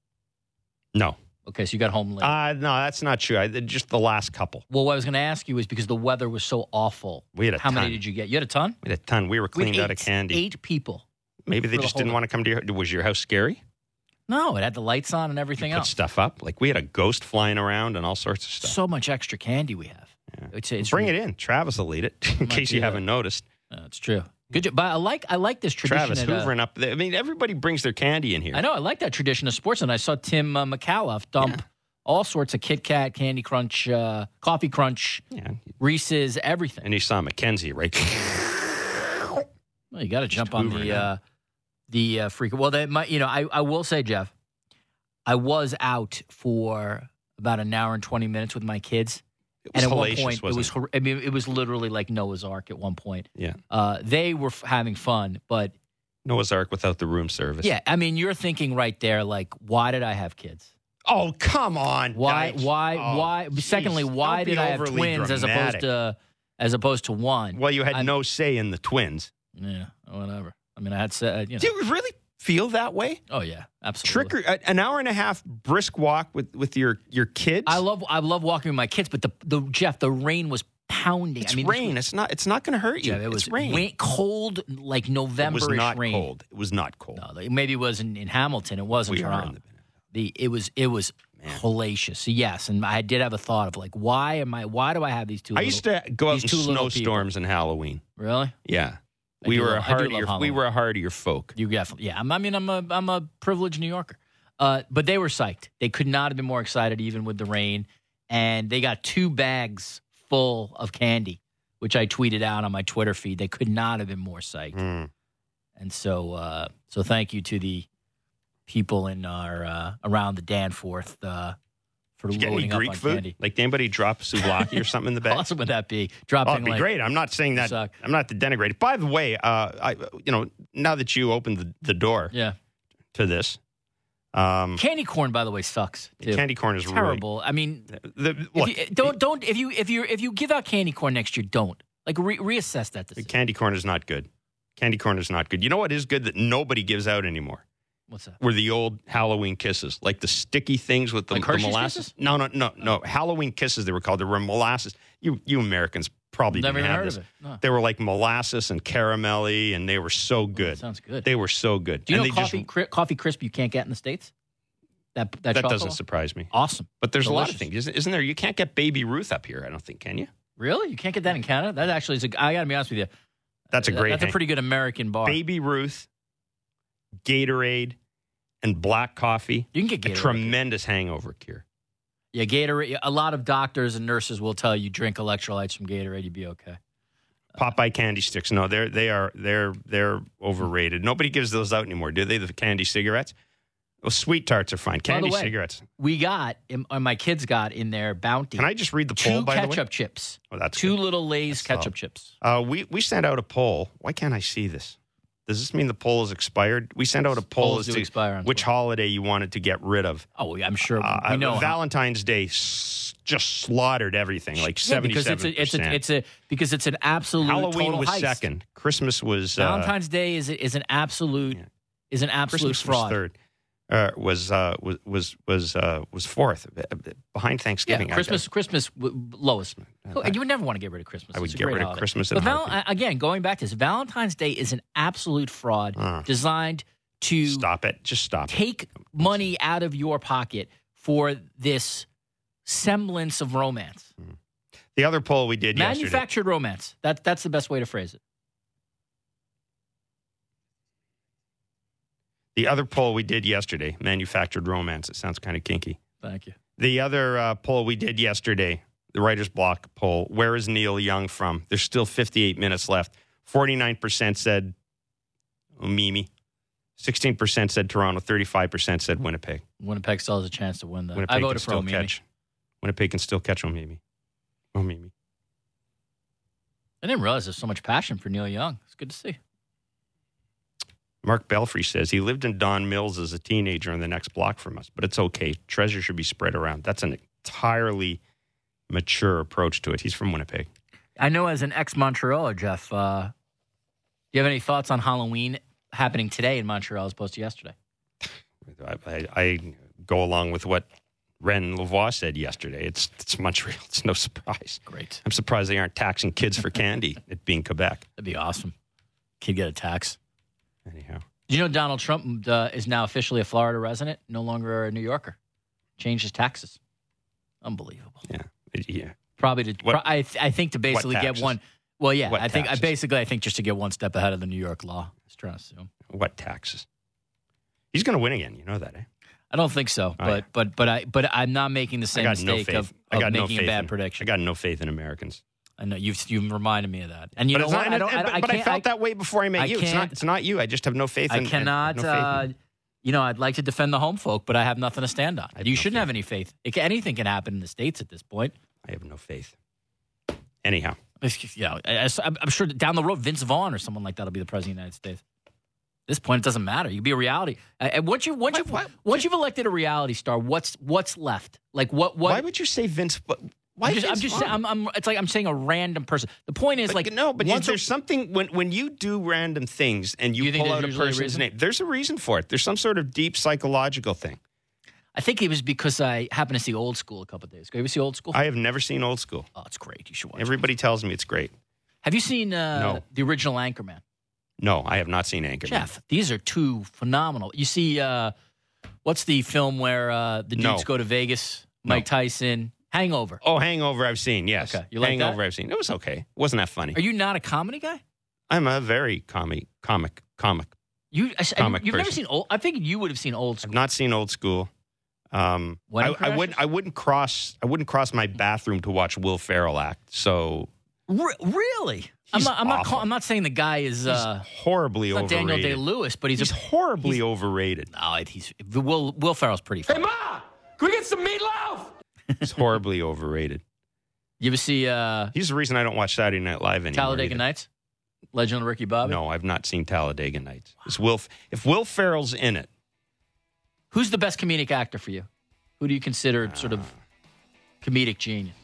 No. Okay, so you got home late. Uh, no, that's not true. I, just the last couple. Well, what I was going to ask you is because the weather was so awful. We had a How ton. many did you get? You had a ton? We had a ton. We were cleaned we out of candy. Eight people. Maybe they just the didn't want to come to your house. Was your house scary? No, it had the lights on and everything you put else. Stuff up. Like we had a ghost flying around and all sorts of stuff. So much extra candy we have. Yeah. It's, it's Bring really, it in. Travis will eat it in case you that. haven't noticed. That's uh, true. Good job. But I like I like this tradition. Travis at, hoovering uh, up. I mean, everybody brings their candy in here. I know. I like that tradition of sports. And I saw Tim uh, McAuliffe dump yeah. all sorts of Kit Kat, Candy Crunch, uh, Coffee Crunch, yeah. Reese's, everything. And you saw Mackenzie, right? Well, you got to jump on the uh, the uh, freak. Well, they might, you know, I, I will say, Jeff, I was out for about an hour and twenty minutes with my kids. It was and at hellacious, one point, it was, it? I mean, it was literally like Noah's Ark at one point. Yeah. Uh, they were f- having fun, but. Noah's Ark without the room service. Yeah. I mean, you're thinking right there, like, why did I have kids? Oh, come on. Why, guys. why, oh, why? Geez. Secondly, why Don't did I have twins dramatic. as opposed to, as opposed to one? Well, you had I'm, no say in the twins. Yeah. Whatever. I mean, I had said, you know. Do you really feel that way? Oh yeah, absolutely. Trick or, an hour and a half brisk walk with, with your, your kids. I love I love walking with my kids, but the the Jeff, the rain was pounding. It's I mean, rain. Was, it's not. It's not going to hurt you. Jeff, it was it's rain. rain, cold, like November-ish It was not rain. cold. It was not cold. No, maybe it was in, in Hamilton. It wasn't we Toronto. Are in the, the it was it was Man. hellacious. Yes, and I did have a thought of like, why am I? Why do I have these two? I little, used to go out in snowstorms in Halloween. Really? Yeah. I we were love, a hardier. We were a hardier folk. You definitely, yeah. I mean, I'm a I'm a privileged New Yorker, uh, but they were psyched. They could not have been more excited, even with the rain. And they got two bags full of candy, which I tweeted out on my Twitter feed. They could not have been more psyched. Mm. And so, uh, so thank you to the people in our uh, around the Danforth uh, for Did you loading get any up Greek on food? candy. Like, did anybody drop souvlaki or something in the bag? How awesome would that be? Dropping oh, it'd be like, great. I'm not saying that. Suck. I'm not to denigrate it. By the way, uh, I, you know, now that you opened the, the door yeah. to this. Um, candy corn, by the way, sucks. Too. Candy corn is terrible. Really, I mean, the, look, if you, don't don't if you if you if you give out candy corn next year, don't like re- reassess that decision. Candy corn is not good. Candy corn is not good. You know what is good that nobody gives out anymore? What's that? Were the old Halloween kisses, like the sticky things with the, like the molasses? Kisses? No, no, no, no. Halloween kisses. They were called. They were molasses. You, you Americans probably Never didn't even have heard this. of it. No. They were like molasses and caramelly, and they were so good. Oh, that sounds good. They were so good. Do you and know they coffee just, cri- coffee crisp you can't get in the States? That that, that chocolate doesn't one? surprise me. Awesome, but there's Delicious. a lot of things, isn't, isn't there? You can't get Baby Ruth up here. I don't think, can you? Really? You can't get that in Canada? That actually is. A, I got to be honest with you. That's a great. That's hang. a pretty good American bar. Baby Ruth, Gatorade, and black coffee. You can get Gatorade. A tremendous hangover cure. Yeah, Gatorade. A lot of doctors and nurses will tell you drink electrolytes from Gatorade, you'd be okay. Popeye candy sticks. No, they're they are they're they're overrated. Nobody gives those out anymore, do they? The candy cigarettes. Well, sweet tarts are fine. Candy way, cigarettes. We got, or my kids got in their Bounty. Can I just read the poll? Two by ketchup the way? chips. Oh, that's two good. little Lay's That's ketchup solid. chips. Uh, we we sent out a poll. Why can't I see this? Does this mean the poll is expired? We sent out a poll Polls as do to expire on which Twitter. holiday you wanted to get rid of. Oh, I'm sure Uh, we know. Valentine's Day s- just slaughtered everything, like Yeah, because seventy-seven it's a, percent. it's a, it's a because it's an absolute Halloween total was heist. second. Christmas was uh, Valentine's Day is is an absolute Yeah. is an absolute Christmas fraud. was third. Uh, was uh, was was was uh, was fourth behind Yeah, Thanksgiving. I- Christmas Christmas w- lowest. I- you would never want to get rid of Christmas. I would It's a get great rid of holiday. Christmas in But a Val- heartbeat. again, going back to this, Valentine's Day is an absolute fraud Uh. designed to Stop it! Just stop it. take money out of your pocket for this semblance of romance. The other poll we did yesterday. Manufactured romance. That, that's the best way to phrase it. The other poll we did yesterday, manufactured romance. It sounds kind of kinky. Thank you. The other uh, poll we did yesterday, the Writer's Block poll, where is Neil Young from? There's still fifty-eight minutes left. forty-nine percent said Mimi. sixteen percent said Toronto. thirty-five percent said Winnipeg. Winnipeg still has a chance to win that. Winnipeg I can voted for still Omimi. catch. Winnipeg can still catch Omimi. Omimi. I didn't realize there's so much passion for Neil Young. It's good to see. Mark Belfry says he lived in Don Mills as a teenager in the next block from us, but it's okay. Treasure should be spread around. That's an entirely mature approach to it. He's from Winnipeg. I know as an ex-Montrealer, Jeff, uh, do you have any thoughts on Halloween happening today in Montreal as opposed to yesterday? I, I, I go along with what Ren Lavoie said yesterday. It's it's Montreal. It's no surprise. Great. I'm surprised they aren't taxing kids for candy, it being Quebec. That'd be awesome. Kid get a tax. Anyhow. Do you know Donald Trump uh, is now officially a Florida resident, no longer a New Yorker? Changed his taxes. Unbelievable. Yeah. Yeah. Probably to, What- pro- I, th- I think to basically get taxes? one. Well, yeah, What I think I taxes? basically I think just to get one step ahead of the New York law. I was trying to assume. What taxes? He's going to win again. You know that, eh? I don't think so, Oh, but yeah. but but I but I'm not making the I same got no mistake faith. of, I of got no making faith a bad in, prediction. I got no faith in Americans. I know you've you've reminded me of that, and you But know it's what? not- I don't. I, but I but I can't. felt I, that way before I met I you. It's can't- not. It's not you. I just have no faith. I in, cannot. no faith in- uh, you know, I'd like to defend the home folk, but I have nothing to stand on. have You no shouldn't faith. have any faith. It, can- anything can happen in the states at this point. I have no faith. Anyhow, You know, I, I'm I'm sure that down the road, Vince Vaughn or someone like that will be the president of the United States. At this point, it doesn't matter. You can be a reality. Uh, And once you once you Why- why- once you've elected a reality star, what's what's left? Like what what? why would you say Vince? Why? I'm just, I'm Vince just Vaughn? saying, I'm, I'm, it's like I'm saying a random person. The point is, But like, no, but once there's something when when you do random things and you, You think pull there's out a usually a person's reason? name. There's a reason for it. There's some sort of deep psychological thing. I think it was because I happened to see Old School a couple of days ago. You ever see Old School? I have never seen Old School. oh, it's great. You should watch. Everybody tells me it's great. it. Have you seen uh, No. the original Anchorman? No, I have not seen Anchorman. Jeff, these are two phenomenal. You see, uh, what's the film where uh, the dudes No. go to Vegas? No. Mike Tyson, Hangover. Oh, Hangover, I've seen. Yes, Okay. You like Hangover, that? I've seen. It was okay. Wasn't that funny? Are you not a comedy guy? I'm a very comic, comic, comic. You, I, Comic you've never person. seen old. I think you would have seen Old I've School. not seen Old School. Um, Wedding I, I wouldn't. I wouldn't cross. I wouldn't cross my bathroom to watch Will Ferrell act. So Re- really? I'm He's not. I'm not, awful. call, I'm not saying the guy is. he's Uh, horribly he's not overrated. Daniel Day Lewis, but he's, He's a. horribly overrated. No, he's Will. Will Ferrell's pretty funny. Ma, can we get some meatloaf? He's horribly overrated. You ever see uh, He's the reason I don't watch Saturday Night Live anymore. Talladega either. Nights? Legend of Ricky Bobby? No, I've not seen Talladega Nights. It's Will. If Will Ferrell's in it, Who's the best comedic actor for you? Who do you consider sort of comedic genius?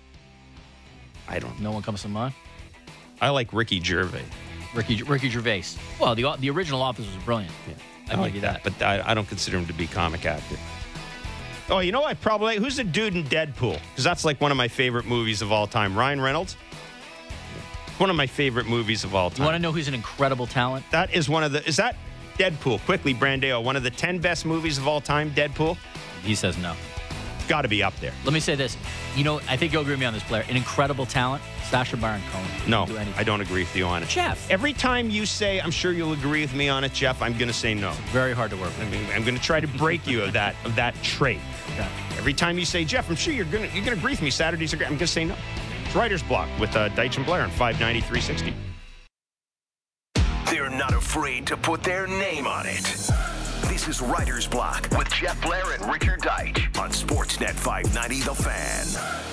I don't. No one comes to mind. I like Ricky Gervais. Ricky Ricky Gervais. Well, the the original Office was brilliant. Yeah, I I give like you that, that. but I, I don't consider him to be a comic actor. Oh, you know, I probably who's the dude in Deadpool? Because that's like one of my favorite movies of all time. Ryan Reynolds. One of my favorite movies of all You time. want to know who's an incredible talent? That is one of the. Is that Deadpool? Quickly, Brandeo. One of the ten best movies of all time. Deadpool. He says no. got to be up there. Let me say this. You know, I think you'll agree with me on this, Blair. An incredible talent, Sacha Baron Cohen. No, do anything. I don't agree with you on it. Jeff. Every time you say, I'm sure you'll agree with me on it, Jeff, I'm going to say no. Very hard to work with. I mean, I'm going to try to break you of that of that trait. Okay. Every time you say, Jeff, I'm sure you're going to you're going to agree with me. Saturdays are great. I'm going to say no. It's Writer's Block with uh, Deitch and Blair on five ninety, three sixty. They're not afraid to put their name on it. This is Writer's Block with Jeff Blair and Richard Deitch on Sportsnet five ninety The Fan.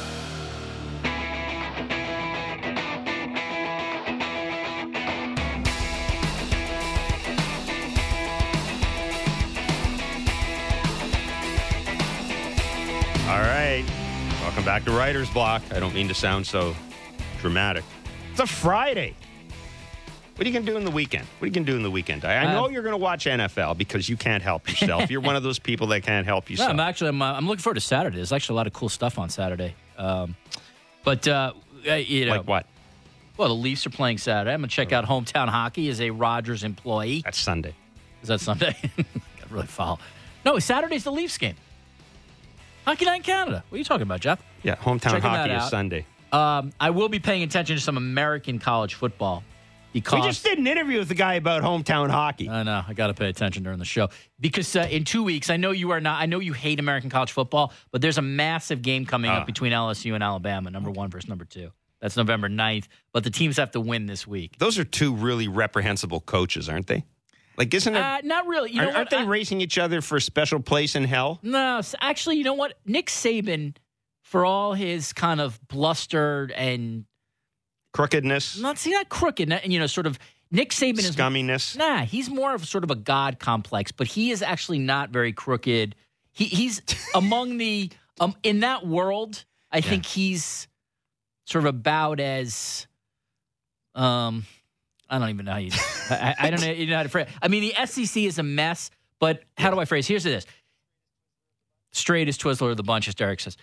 All right. Welcome back to Writer's Block. I don't mean to sound so dramatic. It's a Friday. What are you going to do in the weekend? What are you going to do in the weekend? I, I know Uh, you're going to watch N F L because you can't help yourself. You're one of those people that can't help No, yourself. I'm actually I'm, uh, I'm looking forward to Saturday. There's actually a lot of cool stuff on Saturday. Um, but uh, uh, you know, Like what? well, the Leafs are playing Saturday. I'm gonna check out hometown hockey as a Rogers employee. That's Sunday. Is that Sunday? Got really foul. No, Saturday's the Leafs game. Hockey Night in Canada. What are you talking about, Jeff? Yeah, hometown Checking that hockey is out. Sunday. Um, I will be paying attention to some American college football because We just did an interview with the guy about hometown hockey. I know. I got to pay attention during the show because uh, in two weeks, I know you are not. I know you hate American college football, but there's a massive game coming Ah. up between L S U and Alabama, number one versus number two. That's November ninth, but the teams have to win this week. Those are two really reprehensible coaches, aren't they? Like, isn't it? Uh, not really. You know aren't, aren't what? they I- racing each other for a special place in hell? No, s- actually, you know what? Nick Saban, for all his kind of blustered and Crookedness, not see not crooked, not- you know, sort of Nick Saban is scumminess. Nah, he's more of sort of a god complex, but he is actually not very crooked. He he's among the um in that world. I think he's sort of about as um I don't even know how you I, I don't know you know how to phrase. I mean, the S E C is a mess, but how do I phrase? Here's this: straightest Twizzler of the bunch, as Derek says.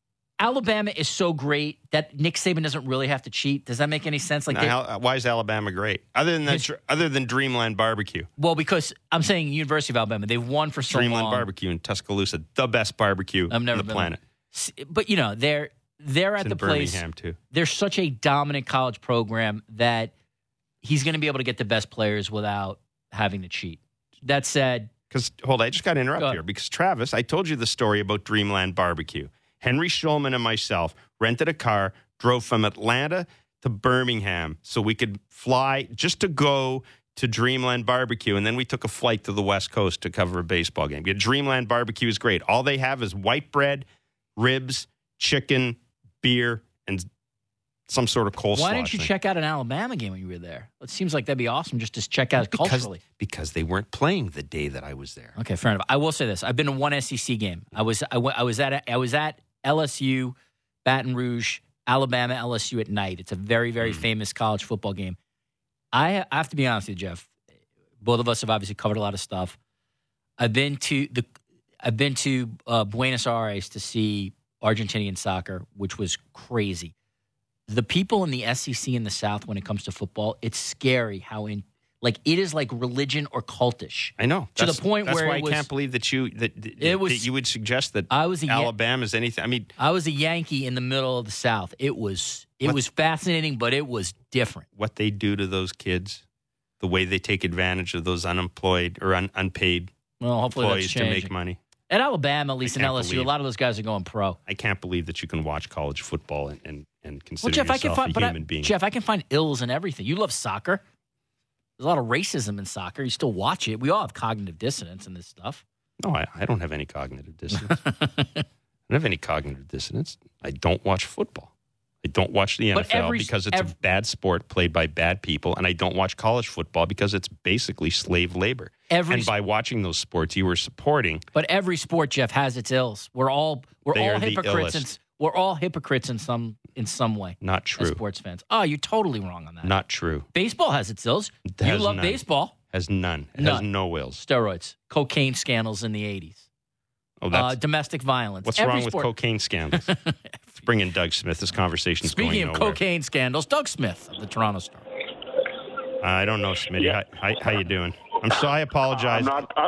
Alabama is so great that Nick Saban doesn't really have to cheat. Does that make any sense? Like, Now, they- how- why is Alabama great? Other than that, His- other than Dreamland Barbecue, well, because I'm saying University of Alabama, they've won for so Dreamland long. Barbecue in Tuscaloosa, the best barbecue I've never on the been planet. S- But you know, they're they're It's at in the place. Birmingham too. They're such a dominant college program that he's going to be able to get the best players without having to cheat. That said, Because hold on, I just got to interrupt Go ahead. here because Travis, I told you the story about Dreamland Barbecue. Henry Schulman and myself rented a car, drove from Atlanta to Birmingham so we could fly just to go to Dreamland Barbecue, and then we took a flight to the West Coast to cover a baseball game. Yeah, Dreamland Barbecue is great. All they have is white bread, ribs, chicken, beer, and some sort of coleslaw. why didn't you thing. check out an Alabama game when you were there? It seems like that'd be awesome just to check out Because, culturally. because they weren't playing the day that I was there. Okay, fair enough. I will say this: I've been to one S E C game. I was I, went- I was at I was at L S U, Baton Rouge, Alabama, L S U at night. It's a very very famous college football game. I, I have to be honest with you, Jeff. Both of us have obviously covered a lot of stuff. I've been to the I've been to uh, Buenos Aires to see Argentinian soccer, which was crazy. The people in the S E C in the South, when it comes to football, it's scary how in like it is like religion or cultish. I know To the That's- point that's where why it was- I can't believe that you that, that, It was- that you would suggest that I was a Ya- Alabama's anything. I mean, I was a Yankee in the middle of the South. It was it What- was fascinating, but it was different. what they do to those kids, the way they take advantage of those unemployed or un, unpaid Well, hopefully that's employees to changing. make money. At Alabama, at least in can't L S U, believe- a lot of those guys are going pro. I can't believe that you can watch college football and and, and Well, consider Jeff, I can yourself find, a but I, human being. Jeff, I can find ills in everything. You love soccer. There's a lot of racism in soccer. You still watch it. We all have cognitive dissonance in this stuff. No, I, I don't have any cognitive dissonance. I don't have any cognitive dissonance. I don't watch football. I don't watch the N F L But every- because it's ev- a bad sport played by bad people, and I don't watch college football because it's basically slave labor. Every and by watching those sports, you were supporting. But every sport, Jeff, has its ills. We're all we're They all are the hypocrites. In, illest. we're all hypocrites in some in some way. Not As true. sports fans. Oh, you're totally wrong on that. Not true. Baseball has its ills. It You has love none. baseball. Has none. It has None. no wills. Steroids, cocaine scandals in the eighties, Oh, that's uh, domestic violence. what's Every wrong with sport. cocaine scandals? Let's bring in Doug Smith. This conversation's Speaking going of nowhere. cocaine scandals, Doug Smith of the Toronto Star. I don't know, Smitty. Yeah. How, how, how you doing? I'm sorry. I apologize. I'm not. I,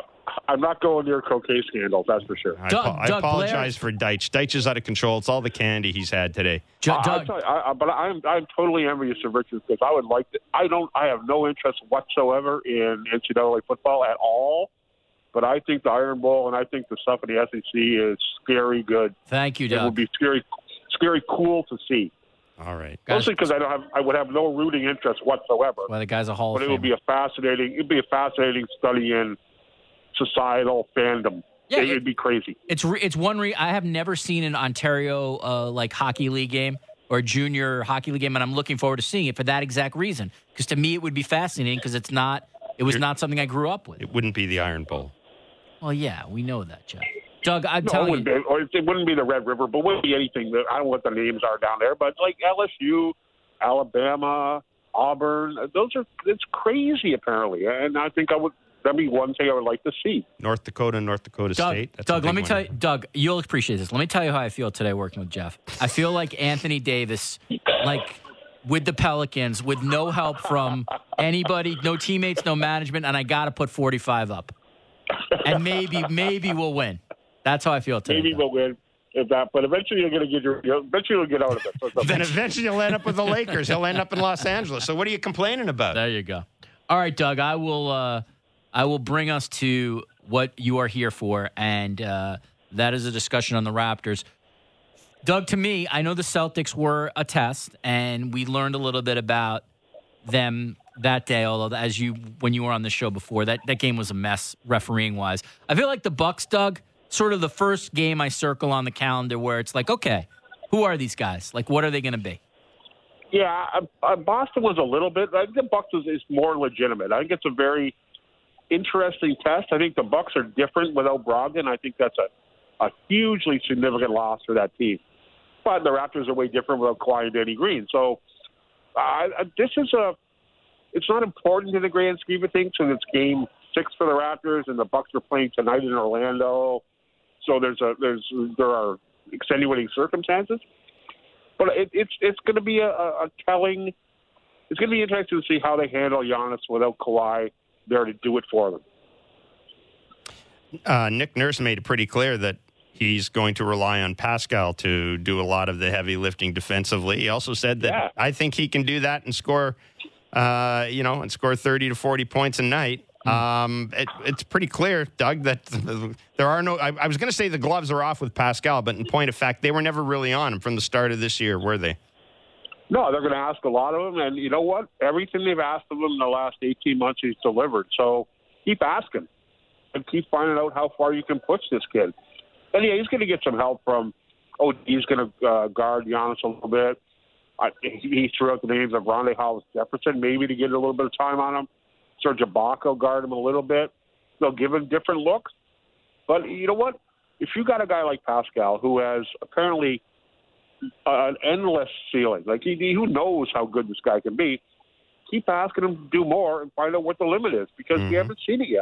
I'm not going near cocaine scandals, that's for sure. I, Doug- apo- I Doug apologize Blair- for Deitch. Deitch is out of control. It's all the candy he's had today. Ju- I- Doug, I tell you, I, I, but I'm I'm totally envious of Richard because I would like to. I don't. I have no interest whatsoever in N C double A football at all. But I think the Iron Bowl and I think the stuff in the S E C is scary good. thank you, It would Doug. be scary, scary cool to see. All right. Guys- Mostly because I don't have. I would have no rooting interest whatsoever. Well, the guy's a Hall But of it would be Famer. a fascinating. It'd be a fascinating study in societal fandom. Yeah, It'd it- be crazy. It's re- it's one. Re- I have never seen an Ontario uh, like hockey league game or junior hockey league game, and I'm looking forward to seeing it for that exact reason. Because to me, it would be fascinating because it's not. It was not something I grew up with. It wouldn't be the Iron Bowl. Well, yeah, we know that, Jeff. Doug, I'm No, it telling wouldn't, you, be, or it wouldn't be the Red River, but it wouldn't be anything. That, I don't know what the names are down there, but like L S U, Alabama, Auburn, those are it's crazy apparently, and I think I would that'd be one thing I would like to see. North Dakota, North Dakota Doug, State. That's a Doug, big let me one. tell you, Doug, you'll appreciate this. Let me tell you how I feel today working with Jeff. I feel like Anthony Davis, like with the Pelicans, with no help from anybody, no teammates, no management, and I got to put forty-five up. And maybe, maybe we'll win. That's how I feel today. Maybe Doug. we'll win if that, but eventually you're going to get your. You'll, eventually you'll get out of it. So it's okay. Then eventually he'll end up with the Lakers. He'll end up in Los Angeles. So what are you complaining about? There you go. All right, Doug, I will uh, I will bring us to what you are here for, and uh, that is a discussion on the Raptors. Doug, to me, I know the Celtics were a test, and we learned a little bit about them that day, although as you when you were on the show before, that, that game was a mess refereeing wise. I feel like the Bucks, Doug, sort of the first game I circle on the calendar where it's like, okay, who are these guys? Like, what are they going to be? Yeah, uh, uh, Boston was a little bit. I think the Bucks is, is more legitimate. I think it's a very interesting test. I think the Bucks are different without Brogdon. I think that's a, a hugely significant loss for that team. But the Raptors are way different without Kawhi and Danny Green. So uh, this is a. It's not important in the grand scheme of things, and it's game six for the Raptors, and the Bucks are playing tonight in Orlando. So there's a there's there are extenuating circumstances. But it, it's it's going to be a, a telling. It's going to be interesting to see how they handle Giannis without Kawhi there to do it for them. Uh, Nick Nurse made it pretty clear that he's going to rely on Pascal to do a lot of the heavy lifting defensively. He also said that Yeah. I think he can do that and score, uh, you know, and score thirty to forty points a night. Um, it, it's pretty clear, Doug, that there are no. I, I was going to say the gloves are off with Pascal, but in point of fact, they were never really on him from the start of this year, were they? No, they're going to ask a lot of him, and you know what? Everything they've asked of him in the last eighteen months, he's delivered. So keep asking and keep finding out how far you can push this kid. And yeah, he's going to get some help from. Oh, he's going to uh, guard Giannis a little bit. I, he, he threw out the names of Rondae Hollis Jefferson, maybe to get a little bit of time on him. Serge Ibaka will guard him a little bit. They'll give him different looks. But you know what? If you got a guy like Pascal who has apparently an endless ceiling, like he, he who knows how good this guy can be, keep asking him to do more and find out what the limit is because Mhm. we haven't seen it yet.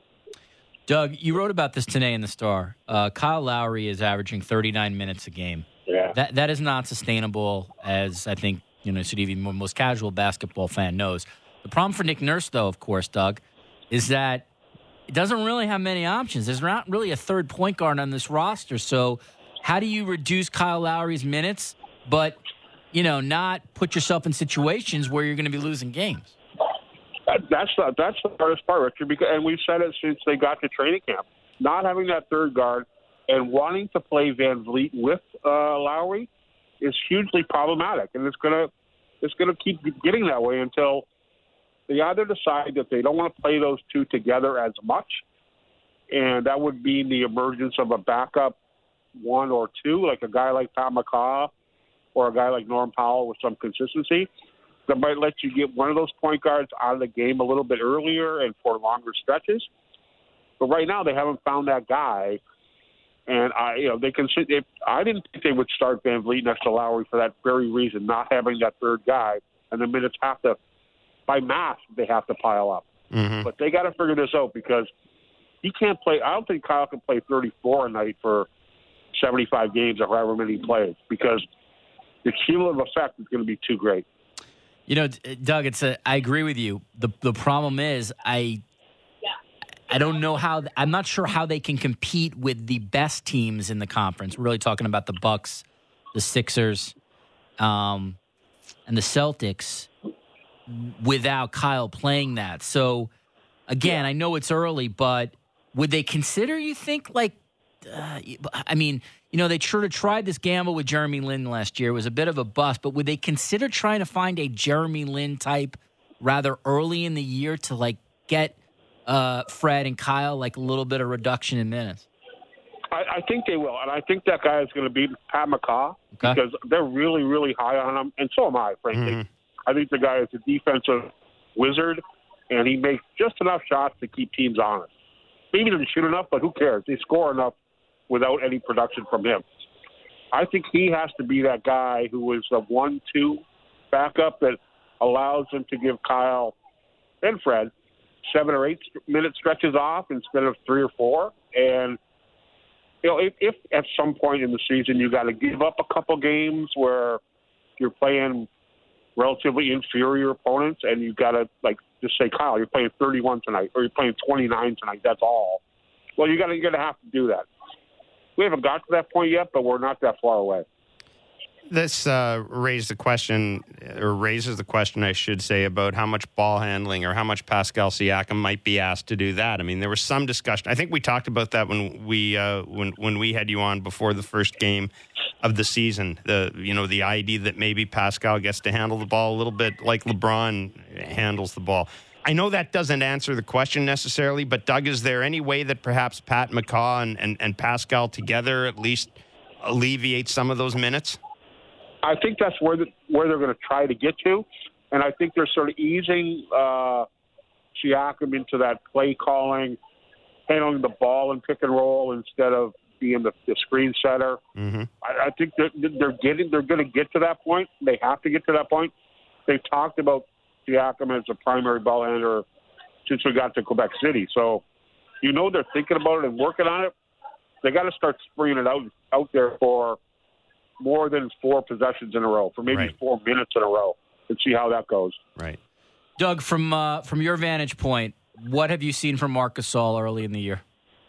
Doug, you wrote about this today in the Star. Uh, Kyle Lowry is averaging thirty-nine minutes a game. Yeah. That that is not sustainable, as I think you know, should even most casual basketball fan knows. The problem for Nick Nurse, though, of course, Doug, is that it doesn't really have many options. There's not really a third point guard on this roster. So, how do you reduce Kyle Lowry's minutes, but you know, not put yourself in situations where you're going to be losing games? That, that's the, that's the hardest part, Richard. Because, and we've said it since they got to training camp. Not having that third guard and wanting to play Van Vliet with uh, Lowry is hugely problematic, and it's gonna it's gonna keep getting that way until they either decide that they don't want to play those two together as much, and that would be the emergence of a backup one or two, like a guy like Pat McCaw or a guy like Norm Powell with some consistency. That might let you get one of those point guards out of the game a little bit earlier and for longer stretches. But right now they haven't found that guy, and I, you know, they can. If, I didn't think they would start Van Vliet next to Lowry for that very reason, not having that third guy, and the minutes have to, by math, they have to pile up. Mm-hmm. But they got to figure this out because he can't play. I don't think Kyle can play thirty-four a night for seventy-five games or however many he plays because the cumulative effect is going to be too great. You know, Doug, it's a. I agree with you. the The problem is, I, I don't know how. I'm not sure how they can compete with the best teams in the conference. We're really talking about the Bucks, the Sixers, um, and the Celtics without Kyle playing that. So, again, I know it's early, but would they consider, you think, like, uh, I mean, you know, they sort of tried this gamble with Jeremy Lin last year. It was a bit of a bust, but would they consider trying to find a Jeremy Lin type rather early in the year to, like, get uh, Fred and Kyle, like, a little bit of reduction in minutes? I, I think they will, and I think that guy is going to be Pat McCaw Okay. because they're really, really high on him, and so am I, frankly. Mhm. I think the guy is a defensive wizard, and he makes just enough shots to keep teams honest. Maybe he doesn't shoot enough, but who cares? They score enough without any production from him. I think he has to be that guy who is a one two backup that allows him to give Kyle and Fred seven or eight minute stretches off instead of three or four. And, you know, if, if at some point in the season you got to give up a couple games where you're playing relatively inferior opponents and you got to, like, just say, Kyle, you're playing thirty-one tonight or you're playing twenty-nine tonight, that's all. Well, you got to, you're going to have to do that. We haven't got to that point yet, but we're not that far away. This uh, raised the question, or raises the question, I should say, about how much ball handling or how much Pascal Siakam might be asked to do that. I mean, there was some discussion. I think we talked about that when we uh, when when we had you on before the first game of the season. The you know the idea that maybe Pascal gets to handle the ball a little bit like LeBron handles the ball. I know that doesn't answer the question necessarily, but Doug, is there any way that perhaps Pat McCaw and, and, and Pascal together at least alleviate some of those minutes? I think that's where the, where they're going to try to get to, and I think they're sort of easing uh, Siakam into that play calling, handling the ball and pick and roll instead of being the, the screen setter. Mm-hmm. I, I think they're, they're getting they're going to get to that point. They have to get to that point. They've talked about Siakam as a primary ball handler since we got to Quebec City, so you know they're thinking about it and working on it. They got to start springing it out out there for more than four possessions in a row, for maybe Right. four minutes in a row, and see how that goes. Right. Doug, from uh, from your vantage point, what have you seen from Marc Gasol early in the year?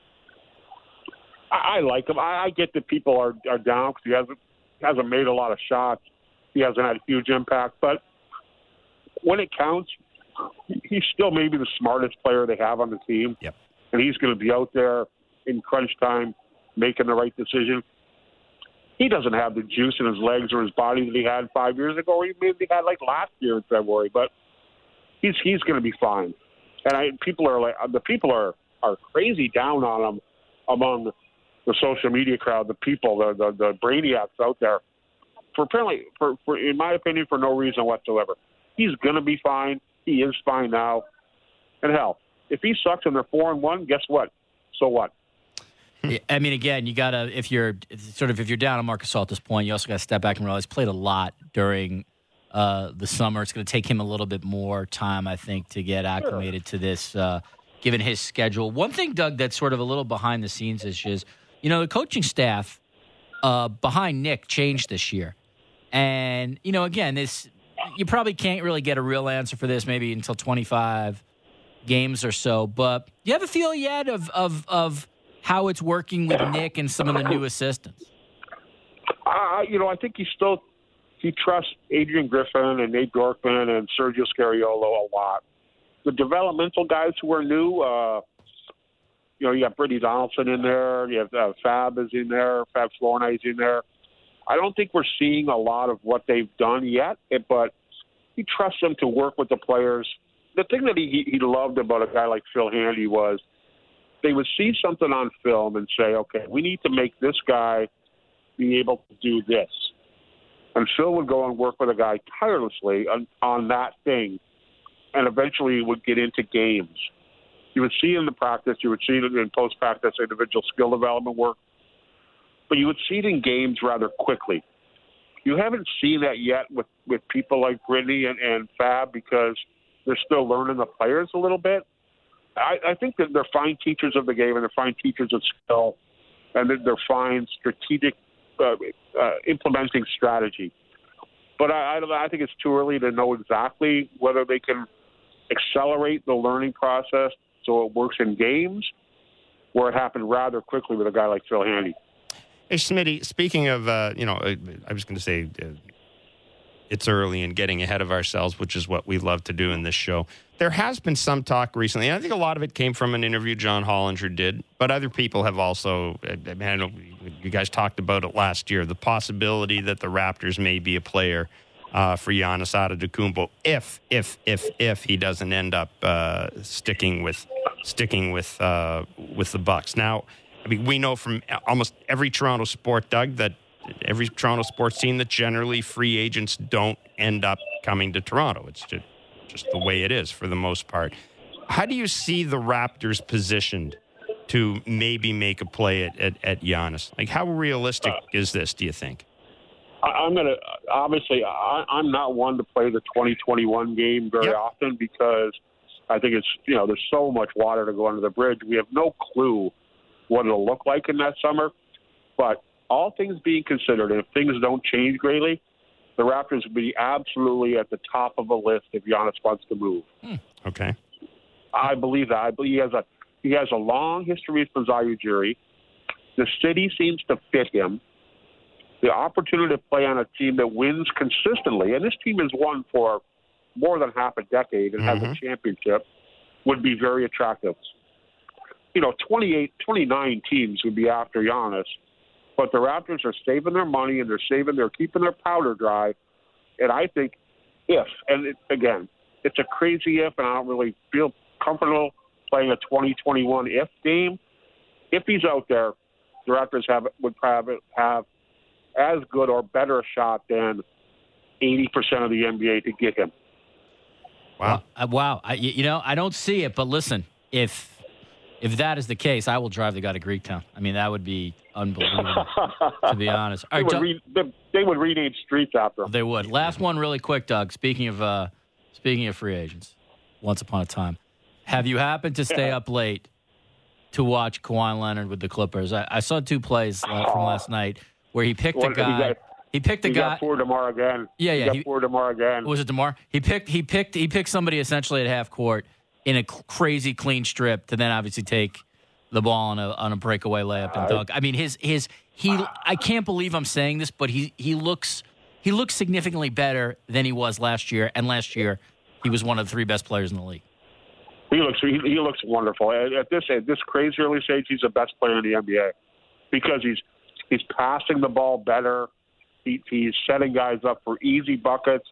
I, I like him. I, I get that people are, are down because he hasn't hasn't made a lot of shots. He hasn't had a huge impact, but when it counts, he's still maybe the smartest player they have on the team. Yep. And he's going to be out there in crunch time making the right decision. He doesn't have the juice in his legs or his body that he had five years ago, or he maybe had like last year in February. But he's he's going to be fine. And I people are like the people are, are crazy down on him among the social media crowd, the people, the the, the brainiacs out there. For apparently, for, for in my opinion, for no reason whatsoever. He's going to be fine. He is fine now. And hell, if he sucks and they're four and one, guess what? So what? I mean, again, you gotta if you're sort of if you're down on Marc Gasol at this point, you also got to step back and realize he played a lot during uh, the summer. It's going to take him a little bit more time, I think, to get acclimated to this, uh, given his schedule. One thing, Doug, that's sort of a little behind the scenes is, is you know, the coaching staff uh, behind Nick changed this year, and you know, again, this you probably can't really get a real answer for this maybe until twenty-five games or so. But do you have a feel yet of of of how it's working with Nick and some of the new assistants? Uh, you know, I think he still he trusts Adrian Griffin and Nate Dorkman and Sergio Scariolo a lot. The developmental guys who are new, uh, you know, you got Brittany Donaldson in there, you have uh, Fab is in there, Fab Flornay is in there. I don't think we're seeing a lot of what they've done yet, but he trusts them to work with the players. The thing that he, he loved about a guy like Phil Handy was they would see something on film and say, okay, we need to make this guy be able to do this. And Phil would go and work with a guy tirelessly on, on that thing, and eventually would get into games. You would see it in the practice, you would see it in post-practice individual skill development work, but you would see it in games rather quickly. You haven't seen that yet with, with people like Brittany and, and Fab because they're still learning the players a little bit. I, I think that they're fine teachers of the game and they're fine teachers of skill, and they're, they're fine strategic uh, uh, implementing strategy. But I, I, I think it's too early to know exactly whether they can accelerate the learning process so it works in games, where it happened rather quickly with a guy like Phil Handy. Hey, Smitty, speaking of, uh, you know, I was going to say uh, it's early and getting ahead of ourselves, which is what we love to do in this show. There has been some talk recently, and I think a lot of it came from an interview John Hollinger did, but other people have also, I mean, I know you guys talked about it last year, the possibility that the Raptors may be a player uh, for Giannis Antetokounmpo if, if, if, if he doesn't end up uh, sticking with sticking with uh, with the Bucks. Now, I mean, we know from almost every Toronto sport, Doug, that every Toronto sports team that generally free agents don't end up coming to Toronto. It's just, just the way it is for the most part. How do you see the Raptors positioned to maybe make a play at, at, at Giannis? Like, how realistic is this, do you think? I, I'm going to, obviously, I, I'm not one to play the twenty twenty-one game very Yep. often because I think it's, you know, there's so much water to go under the bridge. We have no clue what it'll look like in that summer. But all things being considered, and if things don't change greatly, the Raptors will be absolutely at the top of a list if Giannis wants to move. Hmm. Okay. I believe that. I believe he has a he has a long history with Masai Ujiri. The city seems to fit him. The opportunity to play on a team that wins consistently, and this team has won for more than half a decade and Mm-hmm. has a championship, would be very attractive. You know, twenty-eight, twenty-nine teams would be after Giannis, but the Raptors are saving their money and they're saving, they're keeping their powder dry. And I think if, and it, again, it's a crazy if, and I don't really feel comfortable playing a twenty twenty-one if game. If he's out there, the Raptors have would probably have as good or better a shot than eighty percent of the N B A to get him. Wow. Uh, wow. I, y- you know, I don't see it, but listen, if if that is the case, I will drive the guy to Greektown. I mean, that would be unbelievable, to be honest. All They right, would, Doug- re- they, they would rename streets after him. they would. Last one really quick, Doug. Speaking of uh, speaking of free agents, once upon a time, have you happened to stay up late to watch Kawhi Leonard with the Clippers? I, I saw two plays uh, from last night where he picked a What- he guy. got- He picked a He guy. got poor DeMar again. Yeah, yeah, He got he- poor DeMar again. Was it DeMar? He picked. He picked. He picked somebody essentially at half court in a cl- crazy clean strip to then obviously take the ball on a on a breakaway layup and dunk. I mean, his his he. I can't believe I'm saying this, but he he looks he looks significantly better than he was last year. And last year, he was one of the three best players in the league. He looks he, he looks wonderful. At, at this at this crazy early stage, he's the best player in the N B A because he's he's passing the ball better. He, he's setting guys up for easy buckets.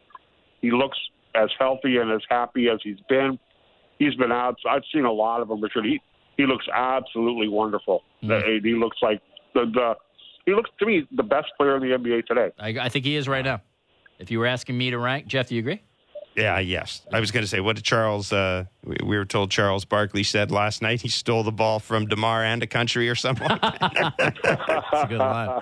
He looks as healthy and as happy as he's been. He's been out. I've seen a lot of him, Richard. He he looks absolutely wonderful. Mm-hmm. He looks like the the he looks to me the best player in the N B A today. I, I think he is right now. If you were asking me to rank, Jeff, do you agree? Yeah, yes. I was going to say, what did Charles, uh, we, we were told Charles Barkley said last night he stole the ball from DeMar and a country or something like that. That's a good line.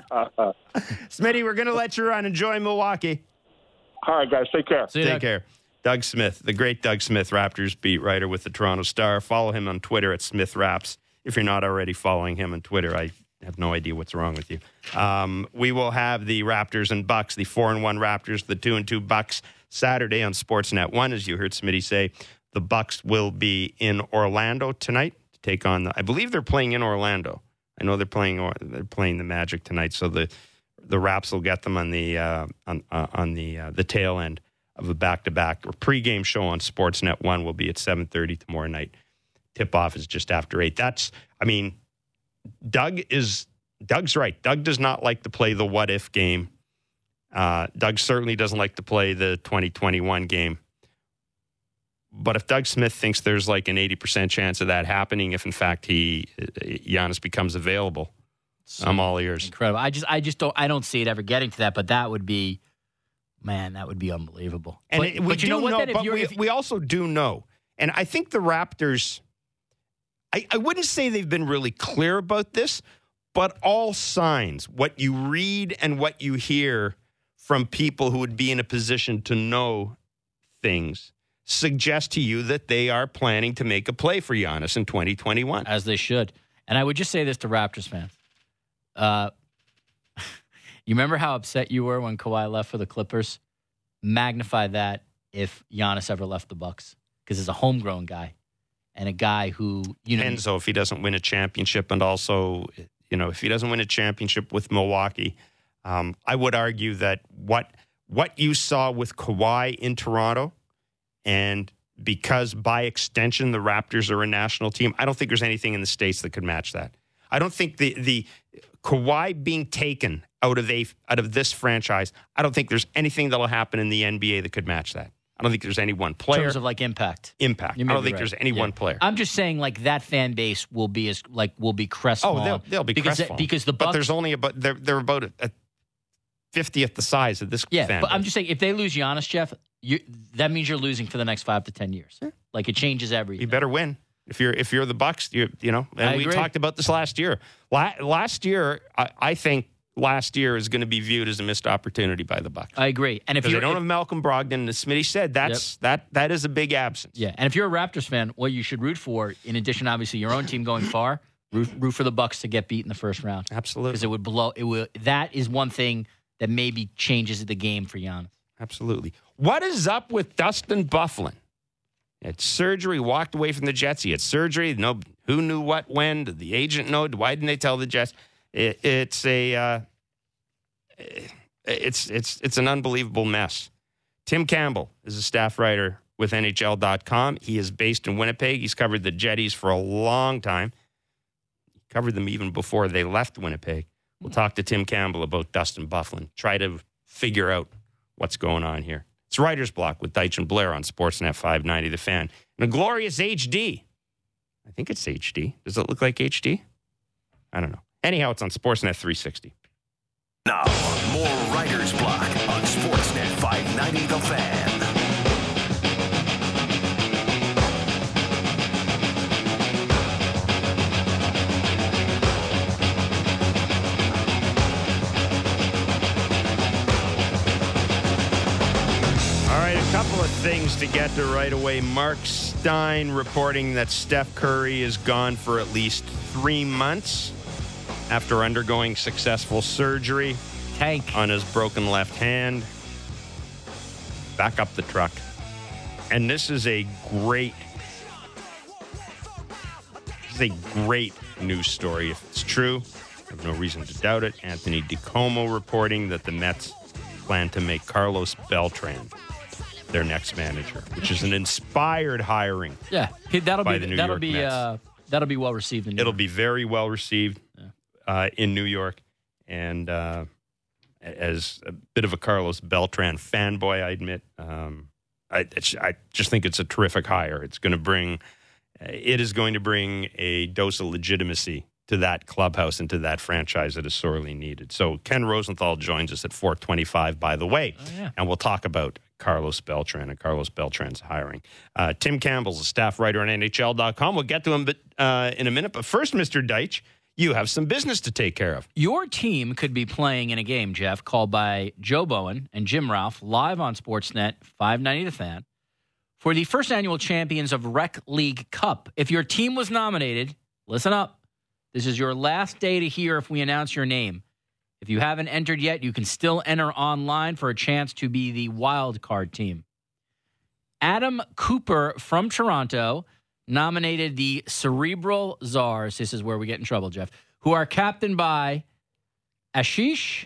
Smitty, we're going to let you run. Enjoy Milwaukee. All right, guys, take care. See you, Take Doug. care. Doug Smith, the great Doug Smith, Raptors beat writer with the Toronto Star. Follow him on Twitter at Smith Raps. If you're not already following him on Twitter, I have no idea what's wrong with you. Um, we will have the Raptors and Bucks, the four and one Raptors, the two and two Bucks, Saturday on Sportsnet one. As you heard Smitty say, the Bucks will be in Orlando tonight to take on the. I believe they're playing in Orlando. I know they're playing. They're playing the Magic tonight, so the the Raps will get them on the uh, on uh, on the uh, the tail end of a back-to-back or pregame show on Sportsnet one will be at seven thirty tomorrow night. Tip-off is just after eight. That's, I mean, Doug is, Doug's right. Doug does not like to play the what-if game. Uh, Doug certainly doesn't like to play the twenty twenty-one game. But if Doug Smith thinks there's like an eighty percent chance of that happening, if in fact he, Giannis becomes available, So I'm all ears. Incredible. I just, I just don't, I don't see it ever getting to that. But that would be, man, that would be unbelievable. And but, it, we but you do know what? know, then, if but you're, we, if, we also do know, and I think the Raptors, I, I wouldn't say they've been really clear about this, but all signs, what you read and what you hear from people who would be in a position to know things, suggest to you that they are planning to make a play for Giannis in twenty twenty-one. as they should. And I would just say this to Raptors fans. Uh, you remember how upset you were when Kawhi left for the Clippers? Magnify that if Giannis ever left the Bucks, because as a homegrown guy, and a guy who, you know. Depends, though, if he doesn't win a championship, and also, you know, if he doesn't win a championship with Milwaukee, um, I would argue that what what you saw with Kawhi in Toronto, and because by extension the Raptors are a national team, I don't think there's anything in the States that could match that. I don't think the the Kawhi being taken out of a out of this franchise, I don't think there's anything that'll happen in the N B A that could match that. I don't think there's any one player. In terms of like impact. Impact. You I may don't be think right. there's any Yeah. one player. I'm just saying, like, that fan base will be as like will be crestfallen. Oh, they'll, they'll be because crestfallen. because the but Bucks. there's only about they're they're about a, a fiftieth the size of this. Yeah, fan but base. I'm just saying, if they lose Giannis, Jeff, you, that means you're losing for the next five to ten years. Like, it changes everything. You better win if you're if you're the Bucks. You you know, and I we agree. talked about this last year. La- last year, I, I think last year is going to be viewed as a missed opportunity by the Bucks. I agree. And if Because you they don't have Malcolm Brogdon, as Smitty said, that's that that is a big absence. yeah, and if you're a Raptors fan, what you should root for, in addition, obviously, your own team going far, root, root for the Bucks to get beat in the first round. Absolutely, Because it would blow. It will. That is one thing that maybe changes the game for Giannis. absolutely. What is up with Dustin Byfuglien? Had surgery, walked away from the Jets. He had surgery. No, who knew what when? Did the agent know? Why didn't they tell the Jets? It, it's a, uh, it's it's it's an unbelievable mess. Tim Campbell is a staff writer with N H L dot com. He is based in Winnipeg. He's covered the Jetties for a long time. He covered them even before they left Winnipeg. We'll talk to Tim Campbell about Dustin Byfuglien. Try to figure out what's going on here. It's Writer's Block with Deitch and Blair on Sportsnet five ninety The Fan. And a glorious H D. I think it's H D. Does it look like H D? I don't know. Anyhow, it's on Sportsnet three sixty. Now, more Writer's Block on Sportsnet five ninety The Fan. All right, a couple of things to get to right away. Mark Stein reporting that Steph Curry is gone for at least three months after undergoing successful surgery Tank. on his broken left hand. Back up the truck. And this is a great, this is a great news story. If it's true, I have no reason to doubt it. Anthony DiComo reporting that the Mets plan to make Carlos Beltran their next manager, which is an inspired hiring. Yeah, that'll by be the New that'll York be Mets. uh, that'll be well received in New It'll York. be very well received uh, in New York. And uh, as a bit of a Carlos Beltran fanboy, I admit, um, I, it's, I just think it's a terrific hire. It's going to bring, it is going to bring a dose of legitimacy to that clubhouse and to that franchise that is sorely needed. So Ken Rosenthal joins us at four twenty-five, by the way, Oh, yeah. and we'll talk about Carlos Beltran and Carlos Beltran's hiring. Uh, Tim Campbell's a staff writer on N H L dot com. We'll get to him but, uh, in a minute. But first, Mister Deitch, you have some business to take care of. Your team could be playing in a game, Jeff, called by Joe Bowen and Jim Ralph live on Sportsnet five ninety The Fan for the first annual Champions of Rec League Cup. If your team was nominated, listen up. This is your last day to hear if we announce your name. If you haven't entered yet, you can still enter online for a chance to be the wild card team. Adam Cooper from Toronto nominated the Cerebral Czars. This is where we get in trouble, Jeff, who are captained by Ashish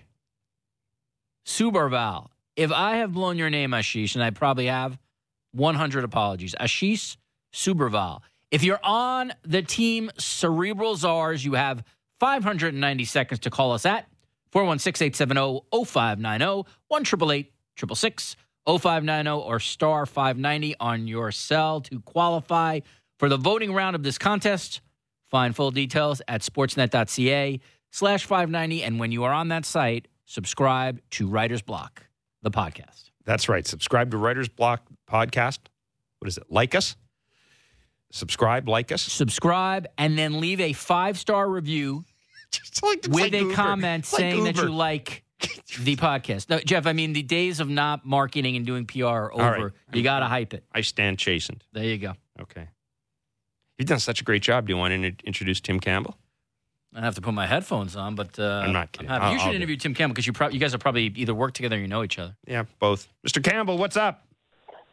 Subarval. If I have blown your name, Ashish, and I probably have, one hundred apologies. Ashish Subarval. If you're on the team Cerebral Czars, you have five hundred ninety seconds to call us at four one six, eight seven zero, zero five nine zero, one eight eight eight, six six six, zero five nine zero, or star five ninety on your cell to qualify for the voting round of this contest. Find full details at sportsnet.ca slash 590. And when you are on that site, subscribe to Writer's Block, the podcast. That's right. Subscribe to Writer's Block podcast. What is it? Like us? Subscribe, like us. Subscribe, and then leave a five-star review It's like, it's with like a Uber. comment It's like saying that Uber. you like the podcast. No, Jeff, I mean, the days of not marketing and doing P R are over. All right. You got to hype it. I stand chastened. There you go. Okay. You've done such a great job. Do you want to in- introduce Tim Campbell? I have to put my headphones on, but uh, I'm not kidding. happy. I'll- you should I'll do interview Tim Campbell because you, prob- you guys have probably either worked together or you know each other. Yeah, both. Mister Campbell, what's up?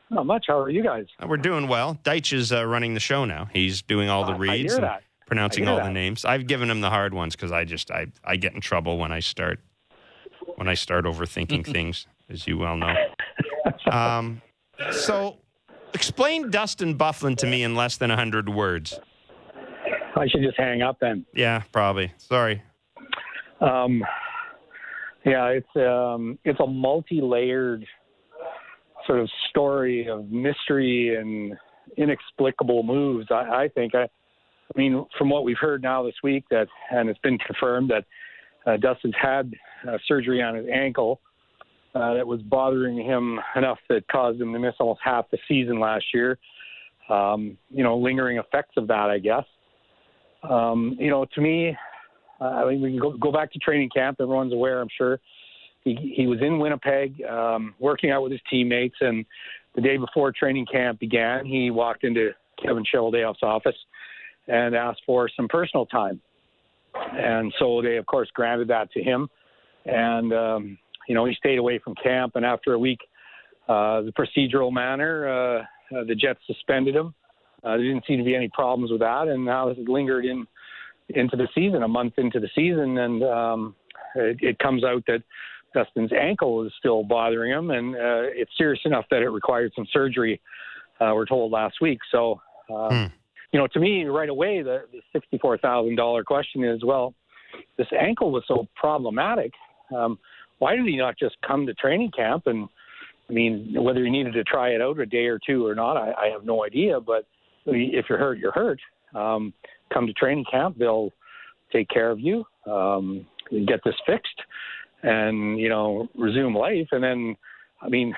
Not much. How are you guys? Uh, We're doing well. Deitch is uh, running the show now. He's doing all the Uh, I reads hear and that. pronouncing I hear all that. the names. I've given him the hard ones because I just I, I get in trouble when I start when I start overthinking things, as you well know. Um, so, explain Dustin Byfuglien to me in less than a hundred words. I should just hang up then. Yeah, probably. Sorry. Um, yeah, it's um, it's a multi-layered sort of story of mystery and inexplicable moves. I, I think. I, I mean, from what we've heard now this week, that and it's been confirmed that uh, Dustin's had uh, surgery on his ankle uh, that was bothering him enough that caused him to miss almost half the season last year. Um, you know, lingering effects of that, I guess. Um, you know, to me, uh, I mean, we can go, go back to training camp. Everyone's aware, I'm sure. He, he was in Winnipeg um, working out with his teammates, and the day before training camp began, he walked into Kevin Cheveldayoff's office and asked for some personal time. And so they, of course, granted that to him. And, um, you know, he stayed away from camp, and after a week, uh, the procedural manner, uh, uh, the Jets suspended him. Uh, there didn't seem to be any problems with that, and now it lingered in into the season, a month into the season, and um, it, it comes out that Dustin's ankle is still bothering him, and uh, it's serious enough that it required some surgery, uh, we're told last week. So, uh, Hmm. you know, to me, right away, the, the sixty-four thousand dollars question is, well, this ankle was so problematic. Um, why did he not just come to training camp? And, I mean, whether he needed to try it out a day or two or not, I, I have no idea, but if you're hurt, you're hurt. Um, come to training camp, they'll take care of you, um, get this fixed, and, you know, resume life. And then, I mean,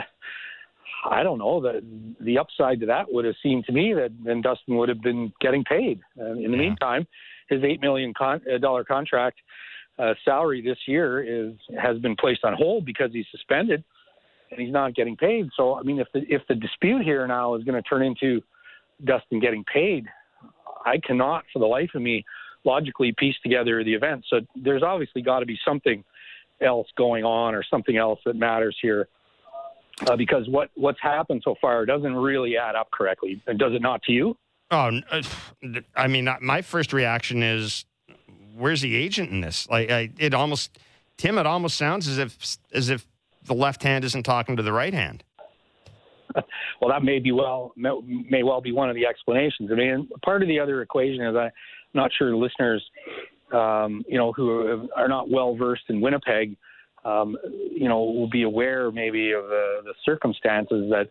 I don't know, the the upside to that would have seemed to me that then Dustin would have been getting paid. Uh, in the Yeah. meantime, his eight million dollars con- uh, dollar contract uh, salary this year is has been placed on hold because he's suspended and he's not getting paid. So, I mean, if the if the dispute here now is going to turn into Dustin getting paid, I cannot for the life of me logically piece together the event. So there's obviously got to be something else going on or something else that matters here, uh, because what what's happened so far doesn't really add up correctly. Does it not to you? Oh, uh, I mean, my first reaction is, where's the agent in this? Like, I, it almost, Tim, it almost sounds as if as if the left hand isn't talking to the right hand. Well, that may be well may well be one of the explanations. I mean, part of the other equation is I'm not sure listeners, um, you know, who are not well versed in Winnipeg, um, you know, will be aware maybe of the, the circumstances that,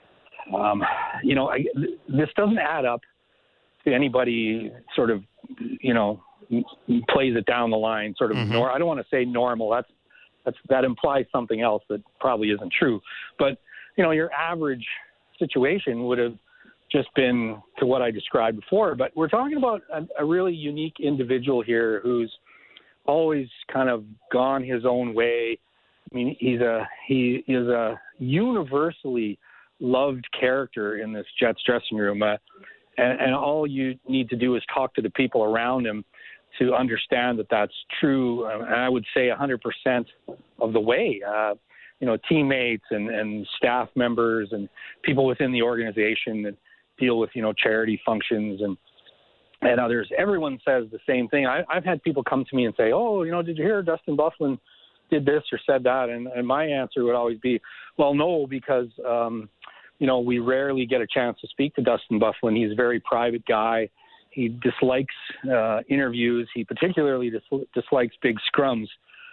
um, you know, I, this doesn't add up to anybody sort of, you know, plays it down the line, sort of. Mm-hmm. Nor, I don't want to say normal. That's that's that implies something else that probably isn't true, but. You know, your average situation would have just been to what I described before. But we're talking about a, a really unique individual here who's always kind of gone his own way. I mean, he's a he is a universally loved character in this Jets dressing room, uh, and, and all you need to do is talk to the people around him to understand that that's true. And I would say one hundred percent of the way. Uh, you know, teammates and, and staff members and people within the organization that deal with, you know, charity functions and and others. Everyone says the same thing. I, I've had people come to me and say, oh, you know, did you hear Dustin Byfuglien did this or said that? And, and my answer would always be, well, no, because, um, you know, we rarely get a chance to speak to Dustin Byfuglien. He's a very private guy. He dislikes uh, interviews. He particularly dis- dislikes big scrums.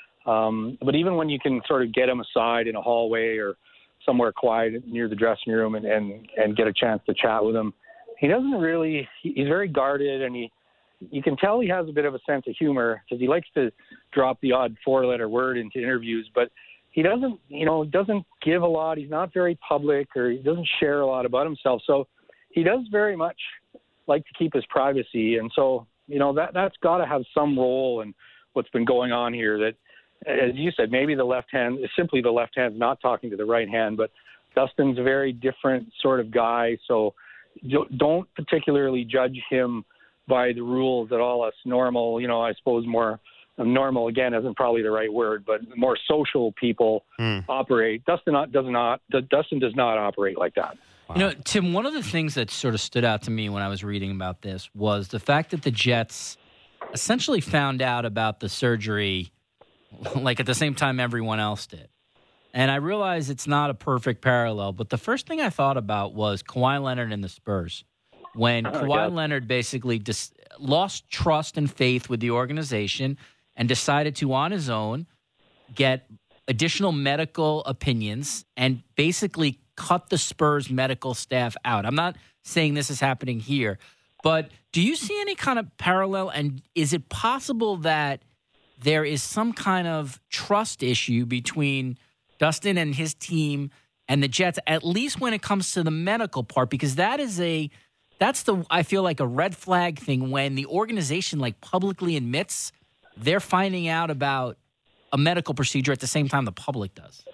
Um, but even when you can sort of get him aside in a hallway or somewhere quiet near the dressing room and, and, and get a chance to chat with him, he doesn't really, he's very guarded, and he, you can tell he has a bit of a sense of humor because he likes to drop the odd four letter word into interviews, but he doesn't, you know, doesn't give a lot. He's not very public, or he doesn't share a lot about himself. So he does very much like to keep his privacy. And so, you know, that, that's got to have some role in what's been going on here. That, as you said, maybe the left hand is simply the left hand not talking to the right hand, but Dustin's a very different sort of guy. So don't particularly judge him by the rules that all us normal, you know, I suppose more normal again isn't probably the right word, but more social people Mm. operate. Dustin not, does not. Dustin does not operate like that. You know, Tim, one of the things that sort of stood out to me when I was reading about this was the fact that the Jets essentially found out about the surgery like at the same time everyone else did. And I realize it's not a perfect parallel, but the first thing I thought about was Kawhi Leonard and the Spurs. When Oh, Kawhi yeah. Leonard basically dis- lost trust and faith with the organization and decided to, on his own, get additional medical opinions and basically cut the Spurs medical staff out. I'm not saying this is happening here, but do you see any kind of parallel? And is it possible that there is some kind of trust issue between Dustin and his team and the Jets, at least when it comes to the medical part? Because that is a, that's the, I feel like a red flag thing when the organization like publicly admits they're finding out about a medical procedure at the same time the public does.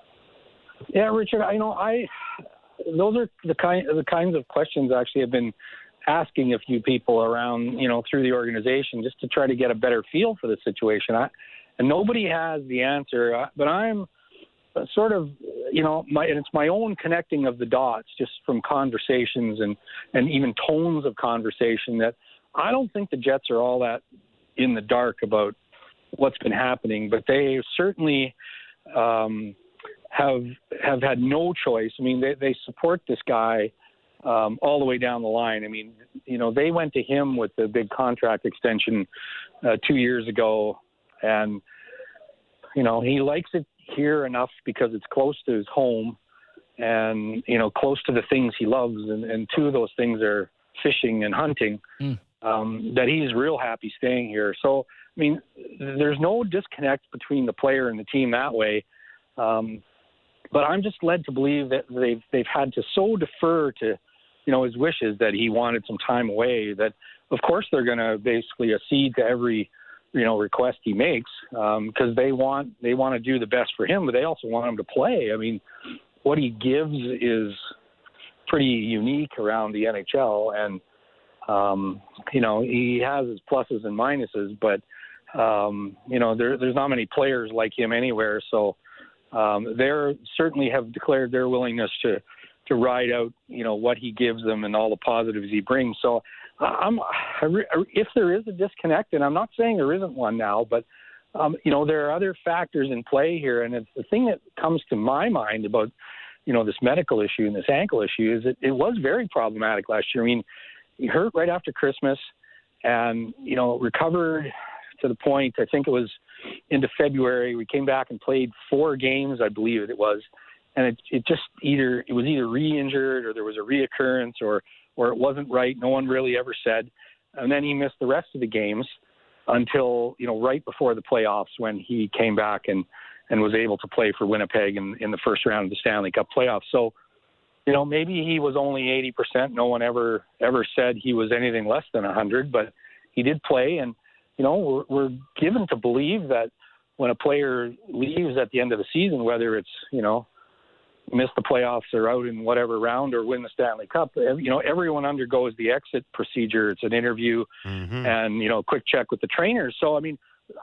Yeah, Richard, I know I those are the kind the kinds of questions actually have been asking a few people around, you know, through the organization just to try to get a better feel for the situation. I, and nobody has the answer, uh, but I'm sort of, you know, my and it's my own connecting of the dots just from conversations and and even tones of conversation that I don't think the Jets are all that in the dark about what's been happening, but they certainly um, have have had no choice. I mean, they, they support this guy um, all the way down the line. I mean, you know, they went to him with the big contract extension uh, two years ago, and you know, he likes it here enough because it's close to his home, and you know, close to the things he loves, and, and two of those things are fishing and hunting. Mm. Um, that he's real happy staying here. So, I mean, there's no disconnect between the player and the team that way. Um, but I'm just led to believe that they've they've had to so defer to, you know, his wishes that he wanted some time away that, of course, they're going to basically accede to every, you know, request he makes because um, they want they want to do the best for him, but they also want him to play. I mean, what he gives is pretty unique around the N H L, and Um, you know, he has his pluses and minuses, but, um, you know, there, there's not many players like him anywhere. So um, they're certainly have declared their willingness to, to ride out, you know, what he gives them and all the positives he brings. So I'm, I re, if there is a disconnect, and I'm not saying there isn't one now, but, um, you know, there are other factors in play here. And it's the thing that comes to my mind about, you know, this medical issue and this ankle issue is that it was very problematic last year. I mean, he hurt right after Christmas and, you know, recovered to the point, I think it was into February. We came back and played four games, I believe it was. And it, it just either, it was either re-injured or there was a reoccurrence or, or it wasn't right. No one really ever said. And then he missed the rest of the games until, you know, right before the playoffs when he came back and, and was able to play for Winnipeg in, in the first round of the Stanley Cup playoffs. So, you know, maybe he was only eighty percent. No one ever ever said he was anything less than one hundred, but he did play. And, you know, we're, we're given to believe that when a player leaves at the end of the season, whether it's, you know, miss the playoffs or out in whatever round or win the Stanley Cup, you know, everyone undergoes the exit procedure. It's an interview mm-hmm. and, you know, a quick check with the trainers. So, I mean,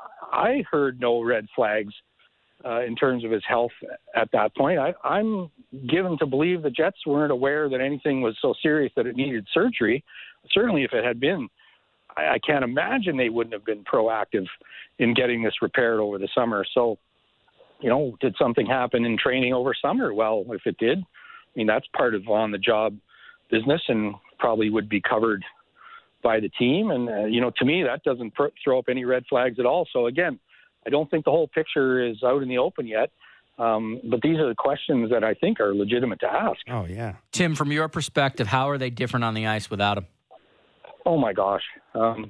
I heard no red flags Uh, in terms of his health at that point. I, I'm given to believe the Jets weren't aware that anything was so serious that it needed surgery. Certainly if it had been, I, I can't imagine they wouldn't have been proactive in getting this repaired over the summer. So, you know, did something happen in training over summer? Well, if it did, I mean, that's part of on-the-job business and probably would be covered by the team. And, uh, you know, to me, that doesn't pr- throw up any red flags at all. So, again, I don't think the whole picture is out in the open yet, um, but these are the questions that I think are legitimate to ask. Oh, yeah. Tim, from your perspective, how are they different on the ice without him? Oh, my gosh. Um,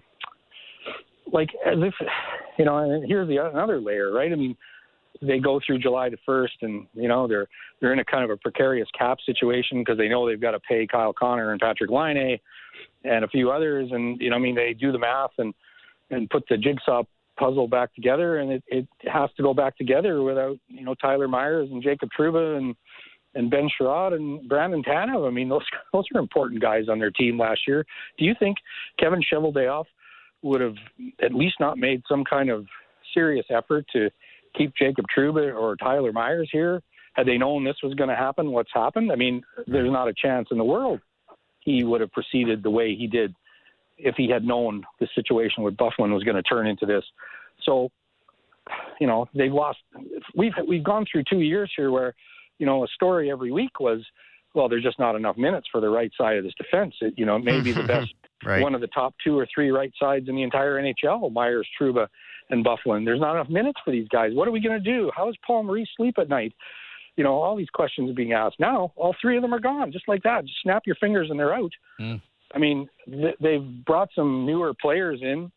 like, as if, you know, here's the another layer, right? I mean, they go through July the first and, you know, they're they're in a kind of a precarious cap situation because they know they've got to pay Kyle Connor and Patrick Laine and a few others. And, you know, I mean, they do the math and, and put the jigsaw puzzle back together, and it, it has to go back together without, you know, Tyler Myers and Jacob Trouba and and Ben Sherrod and Brandon Tanev. I mean, those those are important guys on their team last year. Do you think Kevin Cheveldayoff would have at least not made some kind of serious effort to keep Jacob Trouba or Tyler Myers here? Had they known this was going to happen, what's happened? I mean, there's not a chance in the world he would have proceeded the way he did if he had known the situation with Byfuglien was going to turn into this. So, you know, they've lost. We've we've gone through two years here where, you know, a story every week was, well, there's just not enough minutes for the right side of this defense. It, you know, it may be the best, right. one of the top two or three right sides in the entire N H L, Myers, Trouba, and Byfuglien. There's not enough minutes for these guys. What are we going to do? How does Paul Maurice sleep at night? You know, all these questions are being asked. Now, all three of them are gone, just like that. Just snap your fingers and they're out. Mm. I mean, th- they've brought some newer players in.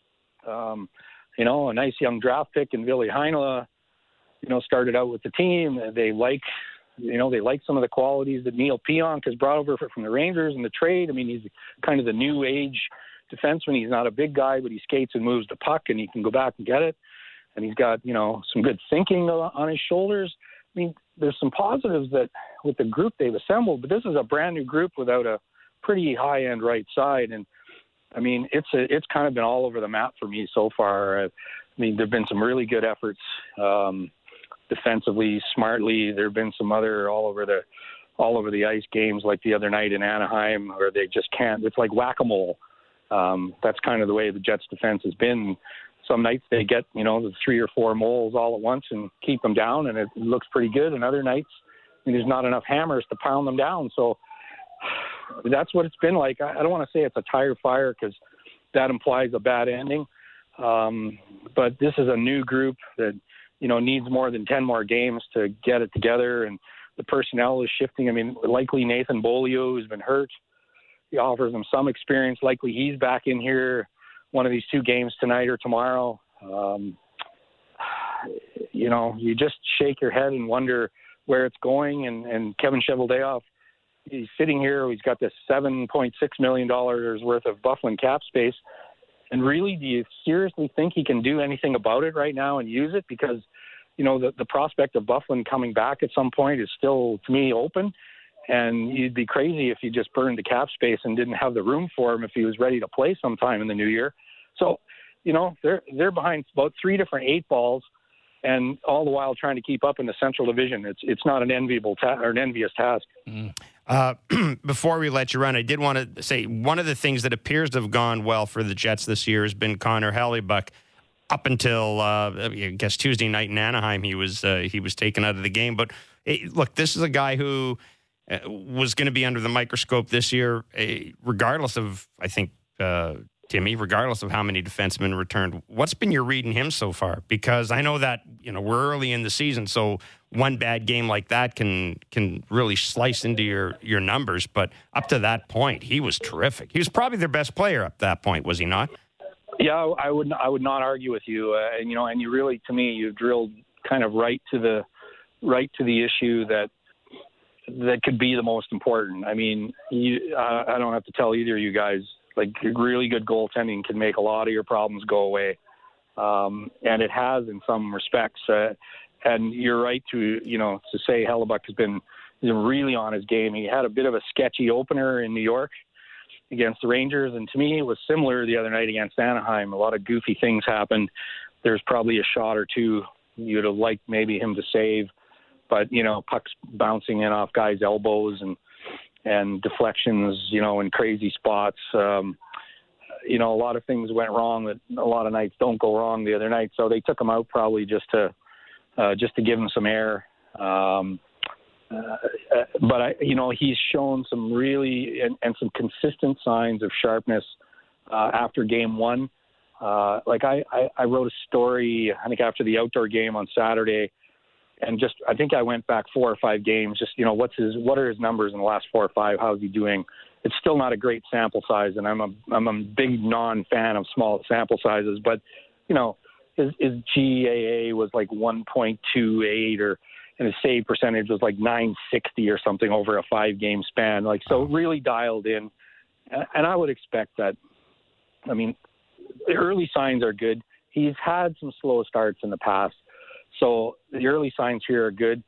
Um, you know, a nice young draft pick in Ville Heinola, you know, started out with the team. They like, you know, they like some of the qualities that Neil Pionk has brought over from the Rangers in the trade. I mean, he's kind of the new age defenseman. He's not a big guy, but he skates and moves the puck, and he can go back and get it. And he's got, you know, some good thinking on his shoulders. I mean, there's some positives that with the group they've assembled, but this is a brand new group without a pretty high end right side. And I mean, it's a, it's kind of been all over the map for me so far. I mean, there've been some really good efforts um, defensively, smartly. There've been some other all over the, all over the ice games like the other night in Anaheim where they just can't, it's like whack-a-mole. Um, that's kind of the way the Jets defense has been. Some nights they get, you know, the three or four moles all at once and keep them down, and it looks pretty good. And other nights, I mean, there's not enough hammers to pound them down. So that's what it's been like. I don't want to say it's a tire fire because that implies a bad ending. Um, but this is a new group that, you know, needs more than ten more games to get it together. And the personnel is shifting. I mean, likely Nathan Beaulieu, who's been hurt, he offers them some experience. Likely he's back in here one of these two games tonight or tomorrow. Um, you know, you just shake your head and wonder where it's going. And, and Kevin Cheveldayoff, he's sitting here. He's got this seven point six million dollars worth of Byfuglien cap space. And really, do you seriously think he can do anything about it right now and use it? Because, you know, the, the prospect of Byfuglien coming back at some point is still, to me, open. And you'd be crazy if you just burned the cap space and didn't have the room for him if he was ready to play sometime in the new year. So, you know, they're they're behind about three different eight balls, and all the while trying to keep up in the Central Division. It's it's not an enviable ta- or an envious task. Mm. Uh, before we let you run, I did want to say one of the things that appears to have gone well for the Jets this year has been Connor Hellebuyck. Up until uh, I guess Tuesday night in Anaheim, he was uh, he was taken out of the game. But hey, look, this is a guy who uh, was going to be under the microscope this year, uh, regardless of I think uh, Timmy, regardless of how many defensemen returned. What's been your read in him so far? Because I know that you know we're early in the season, so one bad game like that can can really slice into your your numbers. But up to that point, he was terrific. He was probably their best player up to that point, was he not? Yeah, I would I would not argue with you, uh, and you know, and you really, to me, you drilled kind of right to the right to the issue that that could be the most important. I mean, you, uh, I don't have to tell either of you guys, like really good goaltending can make a lot of your problems go away, um, and it has in some respects. Uh, and you're right to you know to say Hellebuyck has been really on his game. He had a bit of a sketchy opener in New York against the Rangers, and to me it was similar the other night against Anaheim. A lot of goofy things happened. There's probably a shot or two you'd have liked maybe him to save, but you know, pucks bouncing in off guys' elbows and and deflections, you know, in crazy spots. Um, you know, a lot of things went wrong that a lot of nights don't go wrong the other night. So they took him out probably just to uh, just to give him some air. Um, Uh, but I, you know, he's shown some really and, and some consistent signs of sharpness uh, after game one. Uh, like I, I, I wrote a story, I think after the outdoor game on Saturday, and just I think I went back four or five games. Just you know, what's his, what are his numbers in the last four or five? How's he doing? It's still not a great sample size, and I'm a I'm a big non-fan of small sample sizes. But you know, his, his G A A was like one point two eight or. And his save percentage was like nine sixty or something over a five-game span. Like, so really dialed in. And I would expect that, I mean, the early signs are good. He's had some slow starts in the past. So the early signs here are good.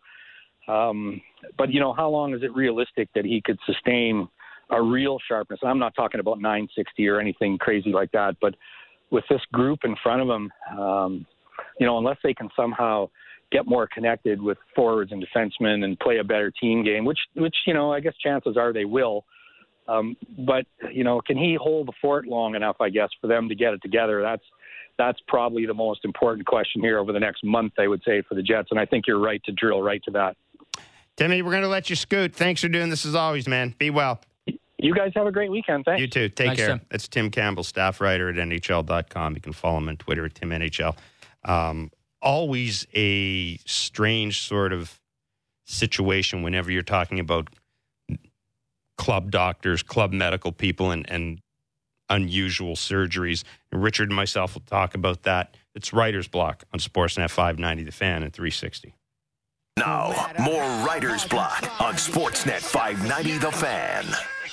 Um, but, you know, how long is it realistic that he could sustain a real sharpness? I'm not talking about nine sixty or anything crazy like that, but with this group in front of them, um, you know, unless they can somehow get more connected with forwards and defensemen and play a better team game, which, which you know, I guess chances are they will. Um, but, you know, can he hold the fort long enough, I guess, for them to get it together? That's that's probably the most important question here over the next month, I would say, for the Jets. And I think you're right to drill right to that. Timmy, we're going to let you scoot. Thanks for doing this as always, man. Be well. You guys have a great weekend. Thanks. You too. Take Thanks, care. Tim. That's Tim Campbell, staff writer at N H L dot com. You can follow him on Twitter at Tim N H L. Um, always a strange sort of situation whenever you're talking about club doctors, club medical people, and, and unusual surgeries. And Richard and myself will talk about that. It's Writer's Block on Sportsnet five ninety The Fan and three sixty. Now, more Writer's Block on Sportsnet five ninety The Fan.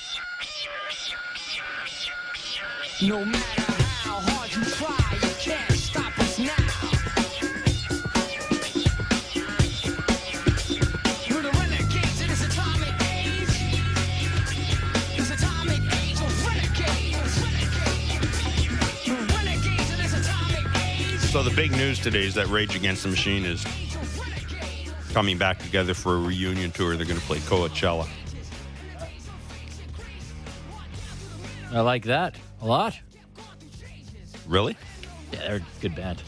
No matter how hard you try, you can't stop us now. We're the renegades in this atomic age. This atomic age of renegades. We're renegades in this atomic age. So the big news today is that Rage Against the Machine is coming back together for a reunion tour. They're going to play Coachella. I like that a lot. Really? Yeah, they're a good band.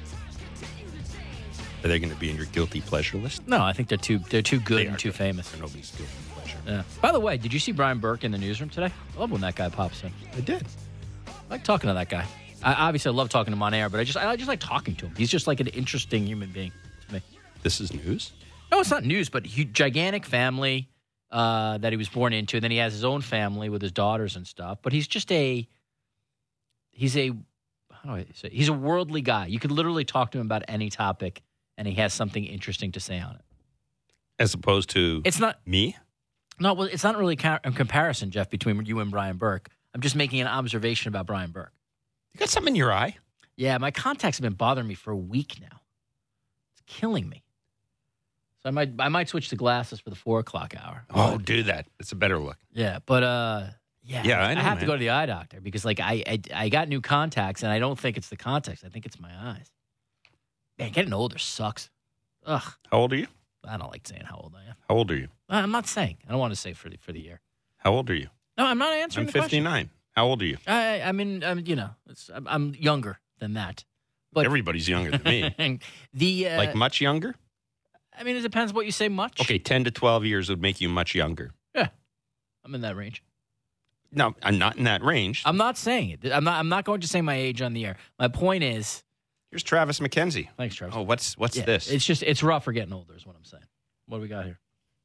Are they going to be in your guilty pleasure list? No, I think they're too they're too good They and are too good. famous. They're nobody's guilty pleasure. Yeah. By the way, did you see Brian Burke in the newsroom today? I love when that guy pops in. I did. I like talking to that guy. I obviously I love talking to him on air, but I just I just like talking to him. He's just like an interesting human being to me. This is news? No, it's not news, but he, gigantic family uh, that he was born into, and then he has his own family with his daughters and stuff. But he's just a he's a how do I say? He's a worldly guy. You could literally talk to him about any topic, and he has something interesting to say on it. As opposed to It's not me? no, well, it's not really ca- a comparison, Jeff, between you and Brian Burke. I'm just making an observation about Brian Burke. You got something in your eye? Yeah, my contacts have been bothering me for a week now. It's killing me. So I might I might switch to glasses for the four o'clock hour. Oh, do that. It's a better look. Yeah, but uh, yeah, Yeah, I know, have to man. go to the eye doctor because like I, I I got new contacts and I don't think it's the contacts. I think it's my eyes. Man, getting older sucks. Ugh, How old are you? I don't like saying how old I am. How old are you? I'm not saying. I don't want to say for the for the year. How old are you? No, I'm not answering I'm the question. fifty-nine. How old are you? I I mean I'm you know it's, I'm, I'm younger than that. But Everybody's younger than me. the uh, Like much younger? I mean it depends what you say. Much. Okay, ten to twelve years would make you much younger. Yeah, I'm in that range. No, I'm not in that range. I'm not saying it. I'm not. I'm not going to say my age on the air. My point is. Here's Travis McKenzie. Thanks, Travis. Oh, what's what's Yeah, this? It's just it's rough for getting older. Is what I'm saying. What do we got here?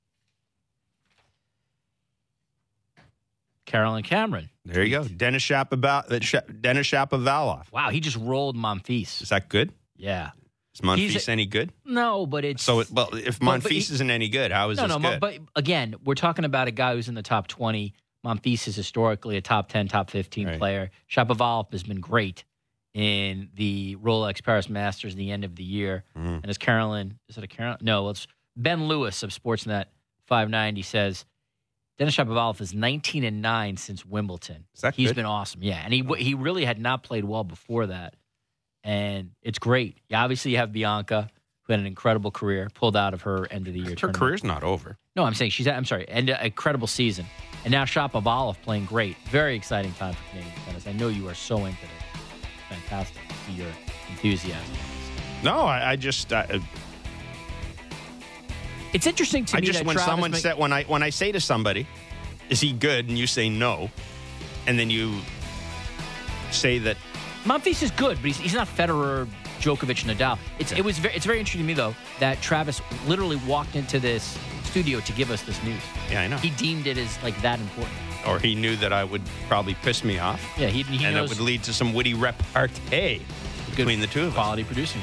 Carolyn Cameron. There you go. Dennis Shapovalov. Dennis Shapovalov. Wow, he just rolled Monfils. Is that good? Yeah. Is Monfils He's- any good? No, but it's So, it, well, if But- Monfils but he- isn't any good, how is no, this no. good? But again, we're talking about a guy who's in the top twenty. Monfils is historically a top ten, top fifteen Right. player. Shapovalov has been great in the Rolex Paris Masters, the end of the year. Mhm. And as Carolyn, is it a Carolyn? No, it's Ben Lewis of Sportsnet five ninety says Dennis Shapovalov is nineteen and nine since Wimbledon. Is that He's good? been awesome, yeah, and he he really had not played well before that, and it's great. Yeah, obviously you have Bianca, who had an incredible career, pulled out of her end of the year. Her tournament. career's not over. No, I'm saying she's. I'm sorry, and an incredible season, and now Shapovalov playing great. Very exciting time for Canadian tennis. I know you are so into it. Fantastic to see your enthusiasm. No, I, I just, I, It's interesting to I me just that when Travis someone Mc- said when I when I say to somebody, "Is he good?" and you say no, and then you say that Monfils is good, but he's, he's not Federer, Djokovic, Nadal. It's it was very, it's very interesting to me though that Travis literally walked into this studio to give us this news. yeah, I know, He deemed it as like that important. or he knew that I would probably piss me off, Yeah, he, he and knows it would lead to some witty repartee between the two of us. quality producing.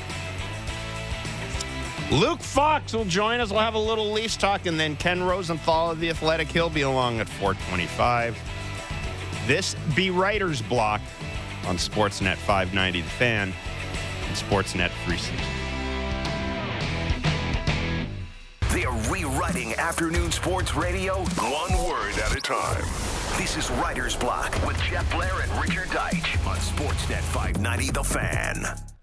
Luke Fox will join us. We'll have a little Leafs talk, and then Ken Rosenthal of The Athletic, he'll be along at four twenty-five. This be Writer's Block on Sportsnet five ninety The Fan and Sportsnet three sixty. They're rewriting afternoon sports radio one word at a time. This is Writer's Block with Jeff Blair and Richard Deitch on Sportsnet five ninety The Fan.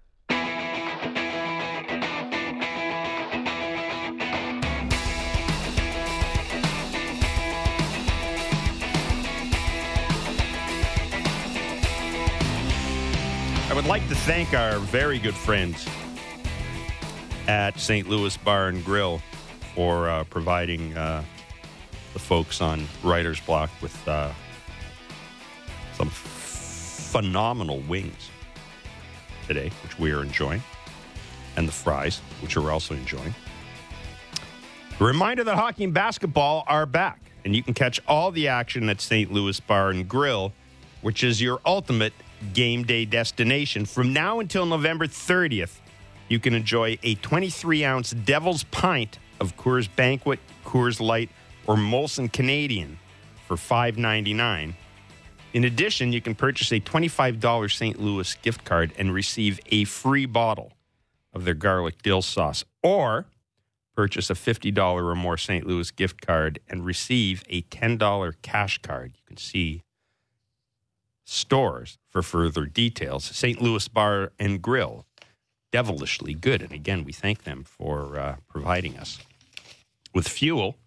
I would like to thank our very good friends at Saint Louis Bar and Grill for uh, providing uh, the folks on Writer's Block with uh, some f- phenomenal wings today, which we are enjoying, and the fries, which we're also enjoying. A reminder that hockey and basketball are back, and you can catch all the action at Saint Louis Bar and Grill, which is your ultimate game day destination. From now until November thirtieth, you can enjoy a twenty-three ounce Devil's Pint of Coors Banquet, Coors Light, or Molson Canadian for five ninety-nine. In addition, you can purchase a twenty-five dollars Saint Louis gift card and receive a free bottle of their garlic dill sauce, or purchase a fifty dollars or more Saint Louis gift card and receive a ten dollars cash card. You can see stores for further details. Saint Louis Bar and Grill, devilishly good. And again, we thank them for uh, providing us with fuel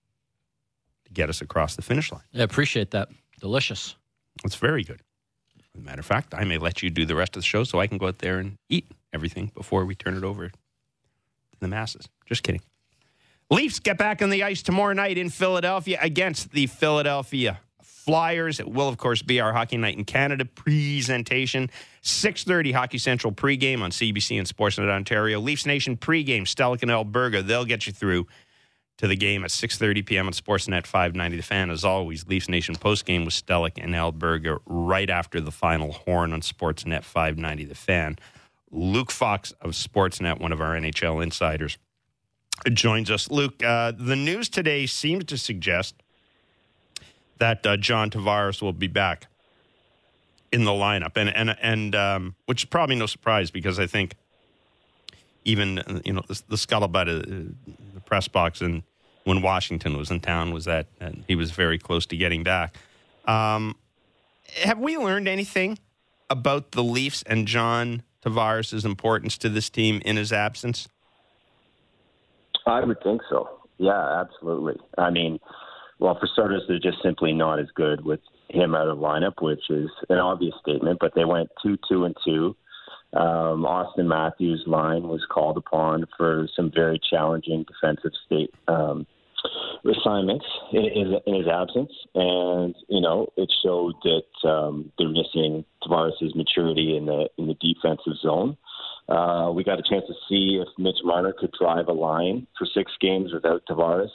to get us across the finish line. I appreciate that. Delicious. It's very good. As a matter of fact, I may let you do the rest of the show so I can go out there and eat everything before we turn it over to the masses. Just kidding. Leafs get back on the ice tomorrow night in Philadelphia against the Philadelphia Flyers. It will, of course, be our Hockey Night in Canada presentation. six thirty Hockey Central pregame on C B C and Sportsnet Ontario. Leafs Nation pregame, Stellick and Alberga. They'll get you through to the game at six thirty p.m. on Sportsnet five ninety The Fan. As always, Leafs Nation postgame with Stellick and Alberga right after the final horn on Sportsnet five ninety The Fan. Luke Fox of Sportsnet, one of our N H L insiders, joins us. Luke, uh, the news today seems to suggest that uh, John Tavares will be back in the lineup, and and and um, which is probably no surprise because I think even uh, you know the, the scuttlebutt, uh, the press box, and when Washington was in town was that uh, he was very close to getting back. Um, have we learned anything about the Leafs and John Tavares' importance to this team in his absence? I would think so. Yeah, absolutely. I mean. Well, for starters, they're just simply not as good with him out of lineup, which is an obvious statement. But they went two, two, and two. Um, Austin Matthews' line was called upon for some very challenging defensive state um, assignments in, in, in his absence, and you know it showed that um, they're missing Tavares' maturity in the in the defensive zone. Uh, we got a chance to see if Mitch Marner could drive a line for six games without Tavares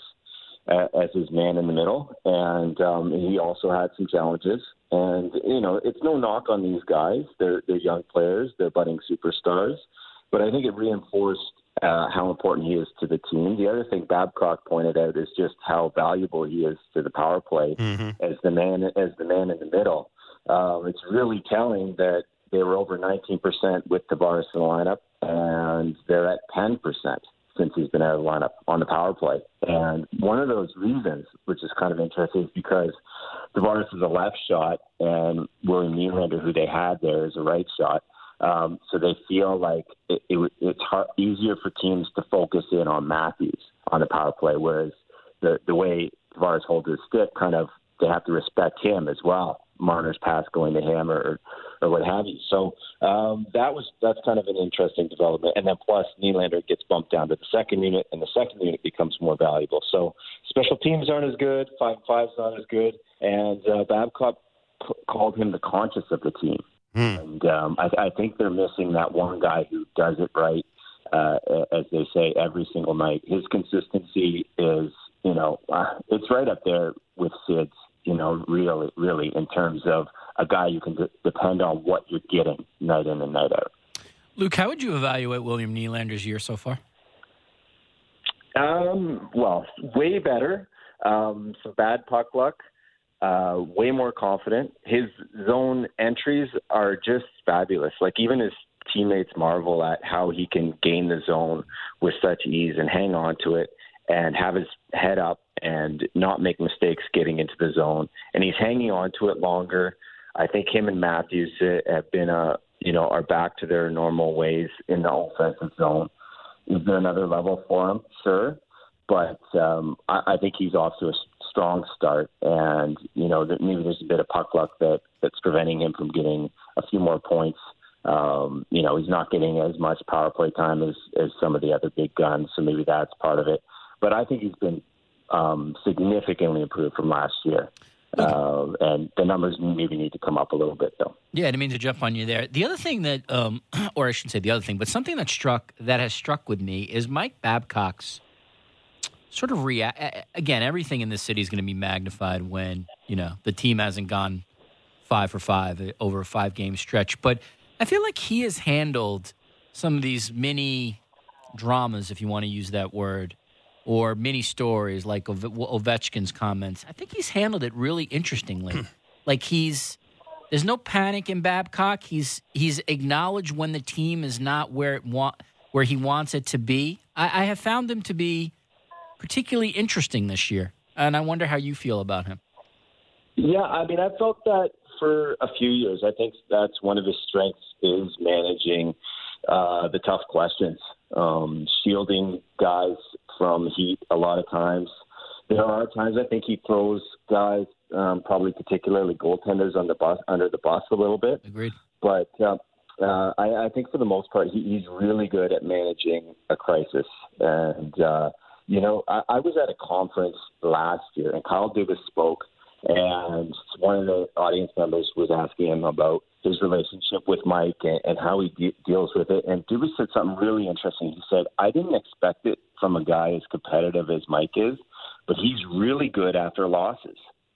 as his man in the middle, and um, he also had some challenges. And you know, it's no knock on these guys; they're they're young players, they're budding superstars. But I think it reinforced uh, how important he is to the team. The other thing Babcock pointed out is just how valuable he is to the power play mm-hmm. as the man as the man in the middle. Um, it's really telling that they were over nineteen percent with Tavares in the lineup, and they're at ten percent. Since he's been out of the lineup on the power play. And one of those reasons, which is kind of interesting, is because Tavares is a left shot and William Nylander, who they had there, is a right shot. Um, so they feel like it, it, it's hard, easier for teams to focus in on Matthews on the power play, whereas the, the way Tavares holds his stick, kind of, they have to respect him as well. Marner's pass going to him or or what have you. So um, that was that's kind of an interesting development. And then plus Nylander gets bumped down to the second unit, and the second unit becomes more valuable. So special teams aren't as good, five fives not as good, and uh, Babcock c- called him the conscience of the team. Hmm. And um, I, I think they're missing that one guy who does it right, uh, as they say, every single night. His consistency is, you know, uh, it's right up there with Sid's. You know, really, really, in terms of a guy you can de- depend on what you're getting night in and night out. Luke, how would you evaluate William Nylander's year so far? Um, well, way better. Um, some bad puck luck. Uh, way more confident. His zone entries are just fabulous. Like, even his teammates marvel at how he can gain the zone with such ease and hang on to it and have his head up and not make mistakes getting into the zone. And he's hanging on to it longer. I think him and Matthews have been, uh, you know, are back to their normal ways in the offensive zone. Is there another level for him? Sure. But um, I, I think he's off to a strong start. And, you know, that maybe there's a bit of puck luck that, that's preventing him from getting a few more points. Um, you know, he's not getting as much power play time as, as some of the other big guns, so maybe that's part of it. But I think he's been um, significantly improved from last year. Uh, and the numbers maybe need to come up a little bit, though. Yeah, I didn't mean to jump on you there. The other thing that, um, or I shouldn't say the other thing, but something that struck that has struck with me is Mike Babcock's sort of react. Again, everything in this city is going to be magnified when, you know, the team hasn't gone five for five over a five-game stretch. But I feel like he has handled some of these mini dramas, if you want to use that word, or mini stories like Ove- Ovechkin's comments. I think he's handled it really interestingly. Like he's, there's no panic in Babcock. He's he's acknowledged when the team is not where it want where he wants it to be. I, I have found him to be particularly interesting this year, and I wonder how you feel about him. Yeah, I mean, I felt that for a few years. I think that's one of his strengths is managing uh, the tough questions, um, shielding guys from heat a lot of times. There are times I think he throws guys, um, probably particularly goaltenders, on the bus, under the bus a little bit. Agreed. But uh, uh, I, I think for the most part, he, he's really good at managing a crisis. And, uh, you know, I, I was at a conference last year, and Kyle Dubas spoke, and one of the audience members was asking him about his relationship with Mike and, and how he de- deals with it. And Dubas said something really interesting. He said, I didn't expect it from a guy as competitive as Mike is, but he's really good after losses.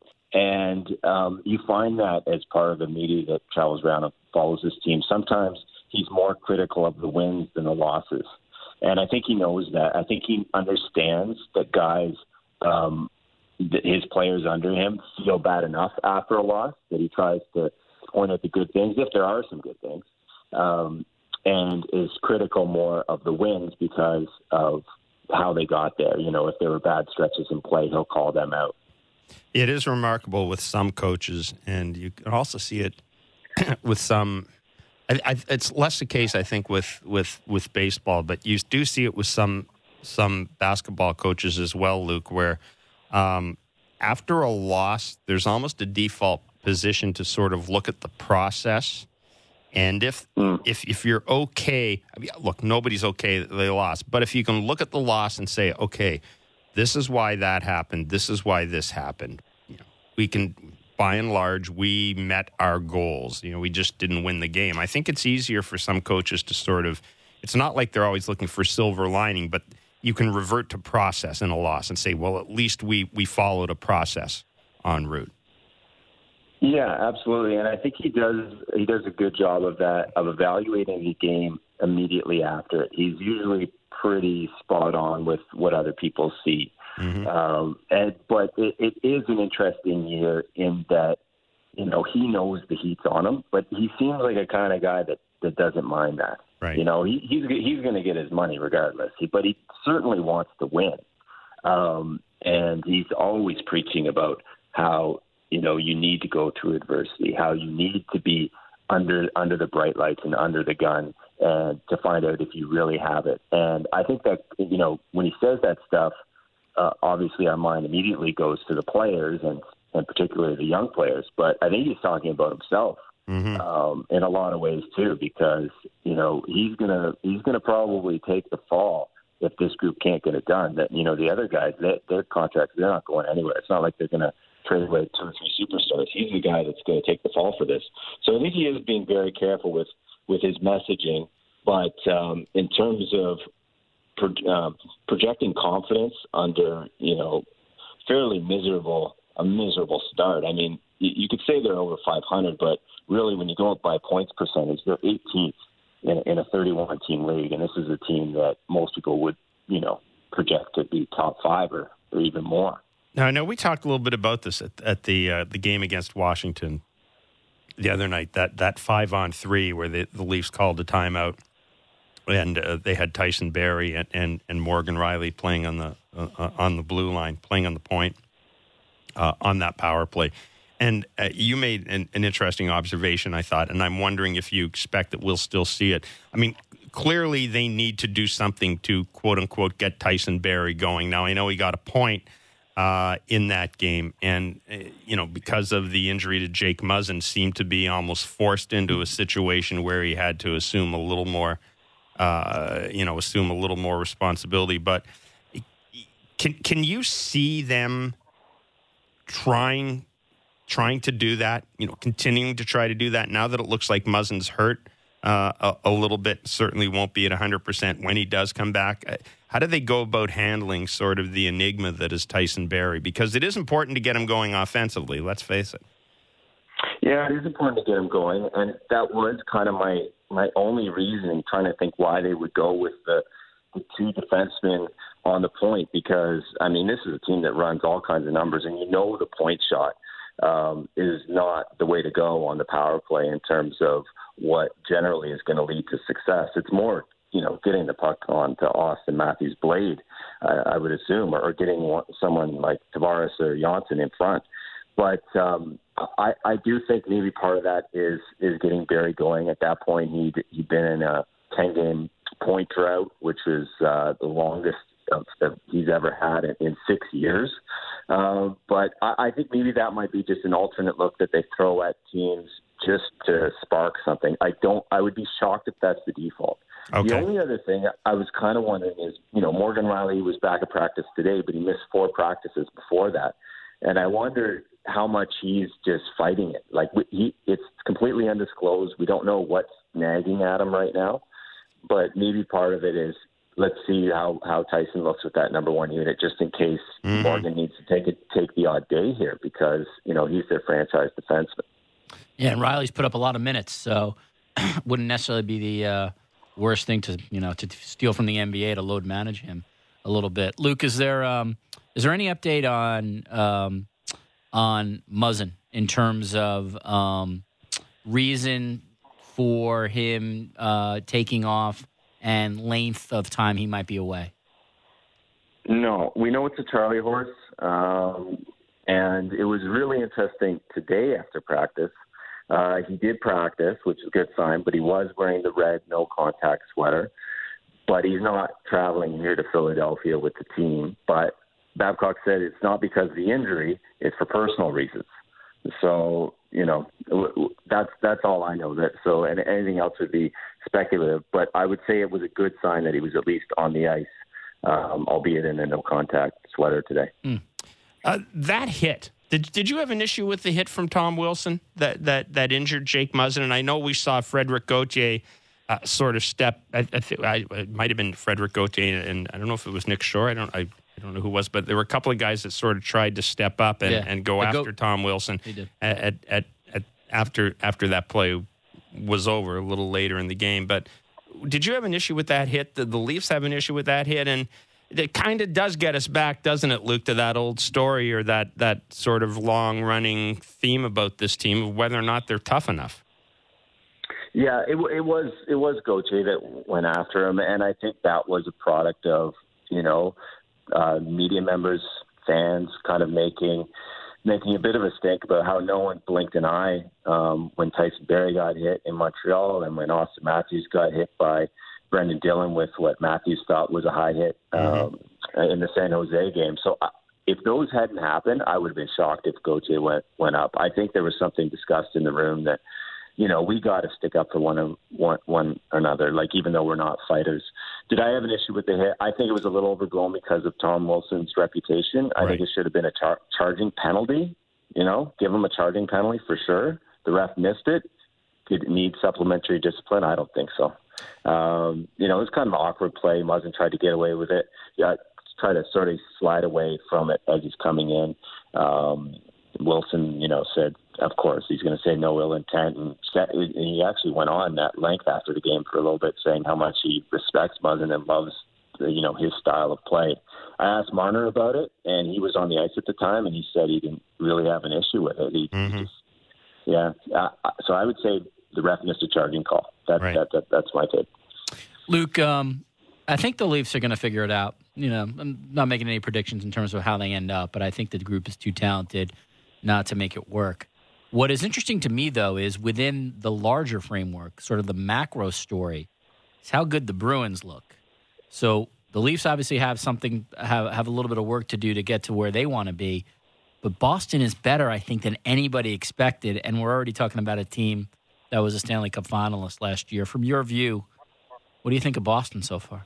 And um, you find that as part of the media that travels around and follows this team. Sometimes he's more critical of the wins than the losses. And I think he knows that. I think he understands that guys, um, his players under him, feel bad enough after a loss that he tries to point at the good things, if there are some good things, um, and is critical more of the wins because of how they got there. You know, if there were bad stretches in play, he'll call them out. It is remarkable with some coaches, and you can also see it with some. I, I, it's less the case, I think, with, with, with baseball, but you do see it with some some basketball coaches as well, Luke, where um, after a loss, there's almost a default position to sort of look at the process. And if mm. if if you're okay, I mean, look, nobody's okay that they lost, but if you can look at the loss and say, okay, this is why that happened, this is why this happened, you know, we can, by and large, we met our goals. You know, we just didn't win the game. I think it's easier for some coaches to sort of, it's not like they're always looking for silver lining, but you can revert to process in a loss and say, well, at least we we followed a process en route. Yeah, absolutely, and I think he does. He does a good job of that, of evaluating the game immediately after it. He's usually pretty spot on with what other people see. Mm-hmm. Um, and but it, it is an interesting year in that, you know, he knows the heat's on him, but he seems like a kind of guy that, that doesn't mind that. Right. You know, he, he's he's going to get his money regardless, he, but he certainly wants to win. Um, and he's always preaching about how, you know, you need to go through adversity, how you need to be under under the bright lights and under the gun, and to find out if you really have it. And I think that, you know, when he says that stuff, uh, obviously our mind immediately goes to the players and, and particularly the young players. But I think he's talking about himself mm-hmm. um, in a lot of ways too, because, you know, he's gonna he's gonna probably take the fall if this group can't get it done. That, you know, the other guys, they, their contracts, they're not going anywhere. It's not like they're gonna trade away two or three superstars. He's the guy that's going to take the fall for this. So I think he is being very careful with, with his messaging. But um, in terms of pro- uh, projecting confidence under, you know, fairly miserable, a miserable start. I mean, you, you could say they're over five hundred, but really when you go up by points percentage, they're eighteenth in, in a thirty-one team league. And this is a team that most people would, you know, project to be top five or, or even more. Now, I know we talked a little bit about this at, at the uh, the game against Washington the other night, that, that five-on-three where the, the Leafs called a timeout. and uh, they had Tyson Barrie and, and, and Morgan Riley playing on the uh, on the blue line, playing on the point uh, on that power play. And uh, you made an, an interesting observation, I thought, and I'm wondering if you expect that we'll still see it. I mean, clearly they need to do something to, quote unquote, get Tyson Barrie going. Now, I know he got a point uh, in that game, and, uh, you know, because of the injury to Jake Muzzin, seemed to be almost forced into a situation where he had to assume a little more, uh, you know, assume a little more responsibility. But can can you see them trying trying to do that, you know, continuing to try to do that now that it looks like Muzzin's hurt uh, a, a little bit, certainly won't be at one hundred percent when he does come back? How do they go about handling sort of the enigma that is Tyson Barrie? Because it is important to get him going offensively, let's face it. Yeah, it is important to get him going, and that was kind of my, my only reason, trying to think why they would go with the, the two defensemen on the point, because, I mean, this is a team that runs all kinds of numbers, and you know the point shot um, is not the way to go on the power play in terms of what generally is going to lead to success. It's more, you know, getting the puck on to Austin Matthews' blade, uh, I would assume, or, or getting one, someone like Tavares or Janssen in front. But um, I, I do think maybe part of that is is getting Barrie going. At that point, he'd, he'd been in a ten-game point drought, which is uh, the longest of, that he's ever had in, in six years. Uh, but I, I think maybe that might be just an alternate look that they throw at teams just to spark something. I don't. I would be shocked if that's the default. Okay. The only other thing I was kind of wondering is, you know, Morgan Riley was back at practice today, but he missed four practices before that. And I wonder how much he's just fighting it. Like, he, it's completely undisclosed. We don't know what's nagging at him right now. But maybe part of it is, let's see how, how Tyson looks with that number one unit, just in case mm-hmm. Morgan needs to take it, take the odd day here, because, you know, he's their franchise defenseman. Yeah, and Riley's put up a lot of minutes, so wouldn't necessarily be the uh, worst thing to, you know, to steal from the N B A to load manage him a little bit. Luke, is there um, is there any update on um, on Muzzin in terms of um, reason for him uh, taking off and length of time he might be away? No, we know it's a Charlie horse, um, and it was really interesting today after practice. Uh, he did practice, which is a good sign, but he was wearing the red no-contact sweater. But he's not traveling here to Philadelphia with the team. But Babcock said it's not because of the injury, it's for personal reasons. So, you know, that's that's all I know. That so, and anything else would be speculative. But I would say it was a good sign that he was at least on the ice, um, albeit in a no-contact sweater today. Mm. Uh, that hit. Did did you have an issue with the hit from Tom Wilson that that, that injured Jake Muzzin? And I know we saw Frederic Gauthier uh, sort of step. I, I think I, it might have been Frederic Gauthier, and I don't know if it was Nick Shore. I don't. I, I don't know who it was, but there were a couple of guys that sort of tried to step up and, yeah. and go the after Go- Tom Wilson at, at, at after after that play was over a little later in the game. But did you have an issue with that hit? Did the Leafs have an issue with that hit? And it kind of does get us back, doesn't it, Luke, to that old story or that, that sort of long-running theme about this team of whether or not they're tough enough. Yeah, it, it was it was Gauthier that went after him, and I think that was a product of, you know, uh, media members, fans kind of making making a bit of a stink about how no one blinked an eye um, when Tyson Barrie got hit in Montreal and when Austin Matthews got hit by Brendan Dillon with what Matthews thought was a high hit um, mm-hmm. in the San Jose game. So uh, if those hadn't happened, I would have been shocked if Gauthier went went up. I think there was something discussed in the room that, you know, we got to stick up for one, one one another, like, even though we're not fighters. Did I have an issue with the hit? I think it was a little overblown because of Tom Wilson's reputation. I right. think it should have been a char- charging penalty, you know, give him a charging penalty for sure. The ref missed it. Did it need supplementary discipline? I don't think so. Um, you know, it was kind of an awkward play. Muzzin tried to get away with it. Yeah, tried to sort of slide away from it as he's coming in. Um, Wilson, you know, said, of course, he's going to say no ill intent. And he actually went on that length after the game for a little bit, saying how much he respects Muzzin and loves, you know, his style of play. I asked Marner about it, and he was on the ice at the time, and he said he didn't really have an issue with it. He, mm-hmm. he just, yeah. Uh, so I would say the ref missed a charging call. That, right. that, that, that's my take. Luke, um, I think the Leafs are going to figure it out. You know, I'm not making any predictions in terms of how they end up, but I think the group is too talented not to make it work. What is interesting to me, though, is within the larger framework, sort of the macro story, is how good the Bruins look. So the Leafs obviously have something, have, have a little bit of work to do to get to where they want to be. But Boston is better, I think, than anybody expected, and we're already talking about a team that was a Stanley Cup finalist last year. From your view, what do you think of Boston so far?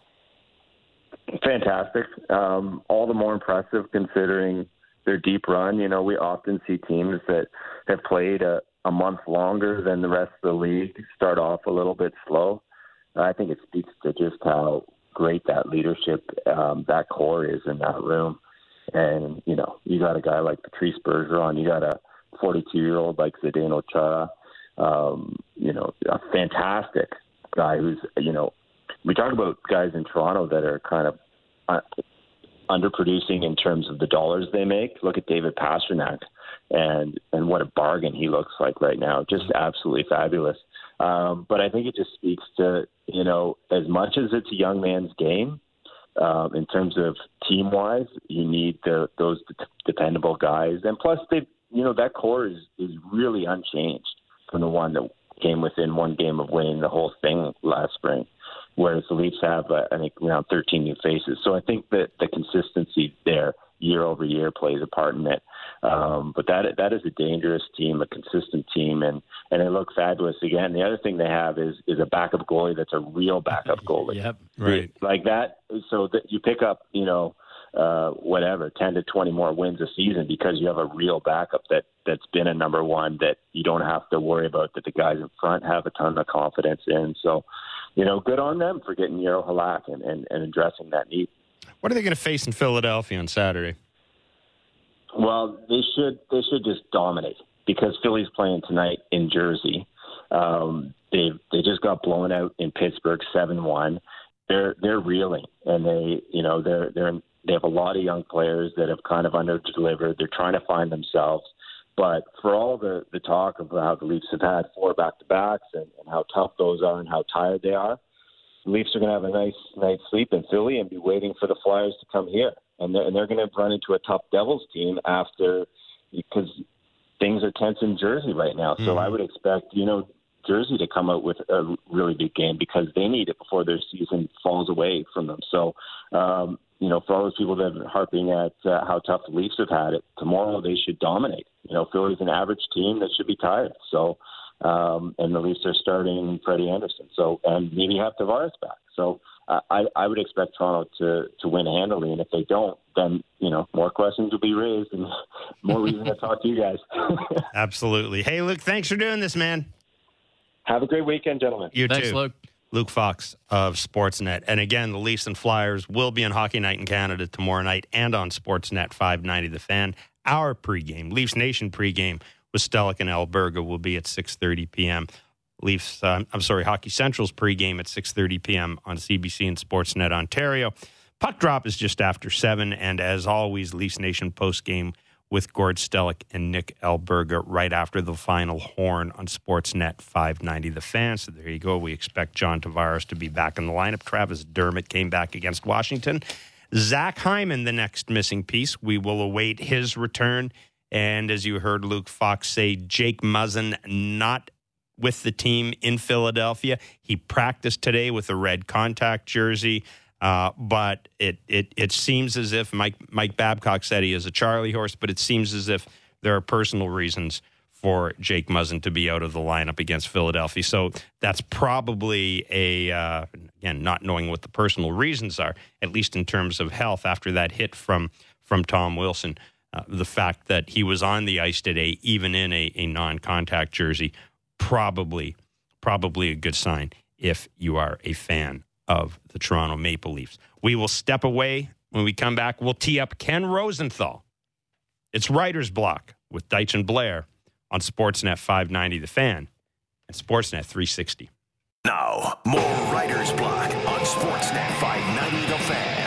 Fantastic. Um, all the more impressive considering their deep run. You know, we often see teams that have played a, a month longer than the rest of the league start off a little bit slow. I think it speaks to just how great that leadership, um, that core is in that room. And, you know, you got a guy like Patrice Bergeron, you got a forty-two-year-old like Zdeno Chara, um, you know, a fantastic guy who's, you know, we talk about guys in Toronto that are kind of uh, underproducing in terms of the dollars they make. Look at David Pastrnak and, and what a bargain he looks like right now. Just absolutely fabulous. Um, but I think it just speaks to, you know, as much as it's a young man's game, um, in terms of team-wise, you need the, those dependable guys. And plus, they, you know, that core is, is really unchanged from the one that came within one game of winning the whole thing last spring, whereas the Leafs have, uh, I think, around thirteen new faces. So I think that the consistency there year over year plays a part in it. Um, but that that is a dangerous team, a consistent team, and, and they look fabulous again. The other thing they have is is a backup goalie that's a real backup goalie. Yep, right. Like that, so that you pick up, you know, uh, whatever, ten to twenty more wins a season because you have a real backup that, that's been a number one that you don't have to worry about, that the guys in front have a ton of confidence in. So, you know, good on them for getting Jaro Halak and, and, and addressing that need. What are they going to face in Philadelphia on Saturday? Well, they should they should just dominate because Philly's playing tonight in Jersey. Um, they they just got blown out in Pittsburgh seven one. They're they're reeling, and they you know they're they're they have a lot of young players that have kind of under-delivered. They're trying to find themselves. But for all the, the talk of how the Leafs have had four back-to-backs and, and how tough those are and how tired they are, the Leafs are going to have a nice night's sleep in Philly and be waiting for the Flyers to come here. And they're, and they're going to run into a tough Devils team after, because things are tense in Jersey right now. So mm-hmm. I would expect, you know, Jersey to come out with a really big game because they need it before their season falls away from them. So, um, you know, for all those people that are harping at uh, how tough the Leafs have had it, tomorrow they should dominate. You know, Philly's an average team that should be tired. So, um, and the Leafs are starting Freddie Anderson. So, and maybe have Tavares back. So, uh, I, I would expect Toronto to, to win handily. And if they don't, then, you know, more questions will be raised and more reason to talk to you guys. Absolutely. Hey, Luke, thanks for doing this, man. Have a great weekend, gentlemen. You Thanks, too. Luke. Luke Fox of Sportsnet. And again, the Leafs and Flyers will be on Hockey Night in Canada tomorrow night and on Sportsnet five ninety The Fan. Our pregame, Leafs Nation pregame with Stellick and Alberga will be at six thirty p.m. Leafs, uh, I'm sorry, Hockey Central's pregame at six thirty p.m. on C B C and Sportsnet Ontario. Puck drop is just after seven. And as always, Leafs Nation postgame with Gord Stellick and Nick Alberga right after the final horn on Sportsnet five ninety The Fan. So there you go. We expect John Tavares to be back in the lineup. Travis Dermott came back against Washington. Zach Hyman, the next missing piece. We will await his return. And as you heard Luke Fox say, Jake Muzzin not with the team in Philadelphia. He practiced today with a red contact jersey. Uh, but it, it it seems as if Mike Mike Babcock said he is a Charlie horse, but it seems as if there are personal reasons for Jake Muzzin to be out of the lineup against Philadelphia. So that's probably a, uh, again, not knowing what the personal reasons are, at least in terms of health after that hit from, from Tom Wilson. Uh, the fact that he was on the ice today, even in a, a non-contact jersey, probably, probably a good sign if you are a fan of the Toronto Maple Leafs. We will step away. When we come back, we'll tee up Ken Rosenthal. It's Writer's Block with Deitch and Blair on Sportsnet five ninety The Fan and Sportsnet three sixty. Now, more Writer's Block on Sportsnet five ninety The Fan.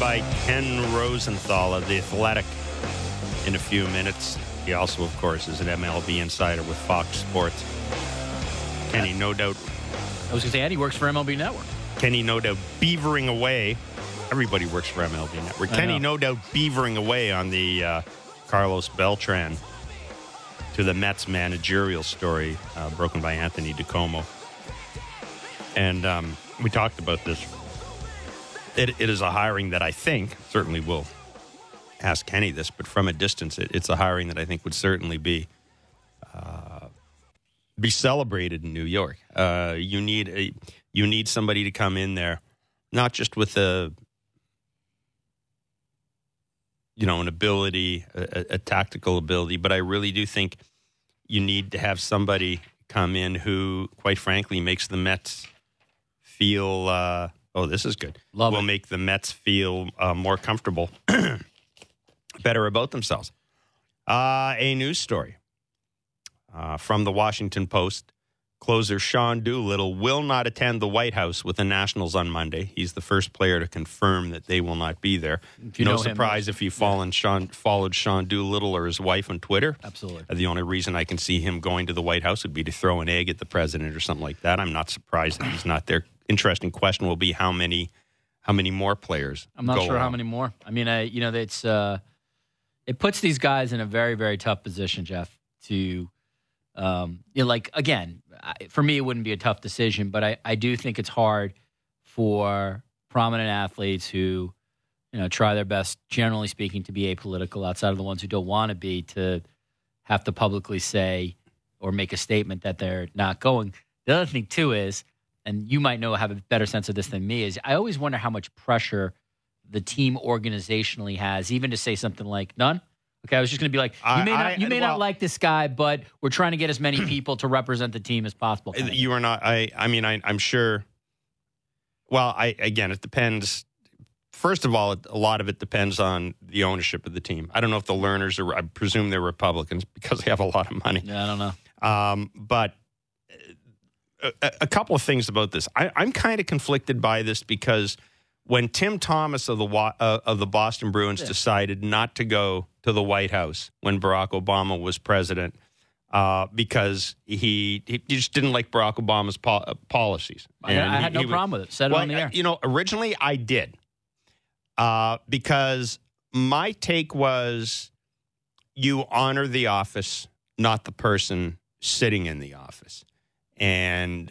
by Ken Rosenthal of The Athletic in a few minutes. He also, of course, is an M L B insider with Fox Sports. Kenny, no doubt. I was going to say, and he works for M L B Network. Kenny, no doubt, beavering away. Everybody works for M L B Network. I Kenny, know. no doubt, beavering away on the uh, Carlos Beltran to the Mets managerial story uh, broken by Anthony DiComo. And um, we talked about this. It, it is a hiring that I think certainly will ask Kenny this, but from a distance, it, it's a hiring that I think would certainly be uh, be celebrated in New York. Uh, you need a you need somebody to come in there, not just with a you know an ability, a, a tactical ability, but I really do think you need to have somebody come in who, quite frankly, makes the Mets feel. Uh, oh, this is good. Love will it. make the Mets feel uh, more comfortable. Better about themselves. Uh, a news story uh, from the Washington Post. Closer Sean Doolittle will not attend the White House with the Nationals on Monday. He's the first player to confirm that they will not be there. you No know him, surprise if you followed Sean, followed Sean Doolittle or his wife on Twitter. Absolutely. Uh, the only reason I can see him going to the White House would be to throw an egg at the president or something like that. I'm not surprised that he's not there. Interesting question will be how many how many more players I'm not go sure how along. many more. I mean, I, you know, it's uh, it puts these guys in a very, very tough position, Jeff. To, um, you know, like again, I, for me, it wouldn't be a tough decision, but I, I do think it's hard for prominent athletes who, you know, try their best, generally speaking, to be apolitical. Outside of the ones who don't want to be, to have to publicly say or make a statement that they're not going. The other thing too is, and you might know have a better sense of this than me, is I always wonder how much pressure the team organizationally has, even to say something like none. Okay, I was just going to be like, you may, I- not, you I- may well- not like this guy, but we're trying to get as many people to represent the team as possible. kind of thing. You are not. I. I mean, I, I'm sure. Well, I again, it depends. First of all, it, a lot of it depends on the ownership of the team. I don't know if the Learners are. I presume they're Republicans because they have a lot of money. Yeah, I don't know. Um, but a, a couple of things about this. I, I'm kind of conflicted by this because when Tim Thomas of the Wa- uh, of the Boston Bruins Yeah. decided not to go to the White House when Barack Obama was president uh, because he he just didn't like Barack Obama's po- uh, policies. I, And I he- had no he was- problem with it. Said it well, on the air. You know, originally I did uh, because my take was you honor the office, not the person sitting in the office. And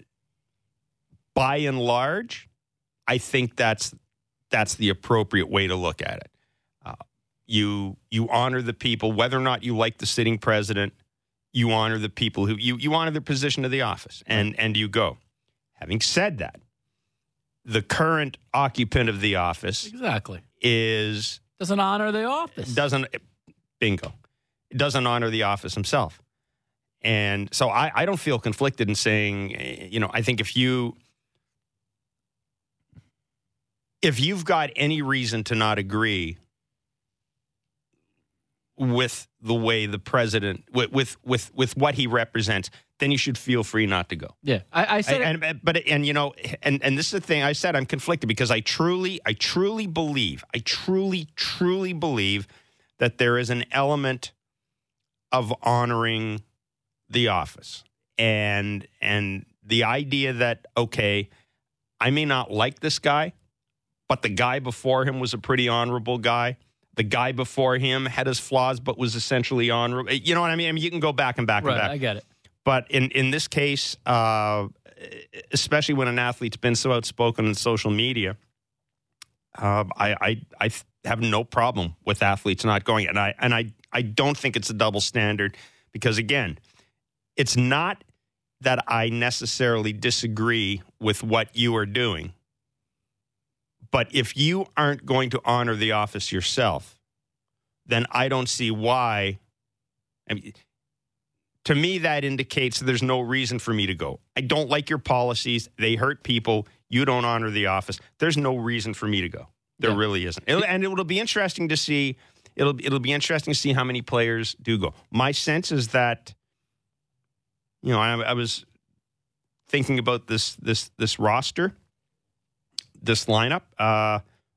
by and large, I think that's that's the appropriate way to look at it. Uh, you you honor the people, whether or not you like the sitting president. You honor the people who you you honor the position of the office, and and you go. Having said that, the current occupant of the office Exactly. is Doesn't honor the office. doesn't bingo doesn't honor the office himself. And so I, I don't feel conflicted in saying, eh, you know, I think if you if you've got any reason to not agree with the way the president with with with, with what he represents, then you should feel free not to go. Yeah, I, I said it. And, and but and you know and and this is the thing I said, I'm conflicted because I truly I truly believe I truly truly believe that there is an element of honoring the office and and the idea that, okay, I may not like this guy, but the guy before him was a pretty honorable guy. The guy before him had his flaws, but was essentially honorable. You know what I mean? I mean, you can go back and back Right, and back. I get it. But in, in this case, uh, especially when an athlete's been so outspoken on social media, uh, I, I I have no problem with athletes not going. And I and I, I don't think it's a double standard because, again, it's not that I necessarily disagree with what you are doing. But if you aren't going to honor the office yourself, then I don't see why. I mean, to me, that indicates there's no reason for me to go. I don't like your policies. They hurt people. You don't honor the office. There's no reason for me to go. There Yeah. really isn't. It'll, and it'll be interesting to see. It'll it'll be interesting to see how many players do go. My sense is that, you know, I, I was thinking about this this this roster, this lineup. Uh,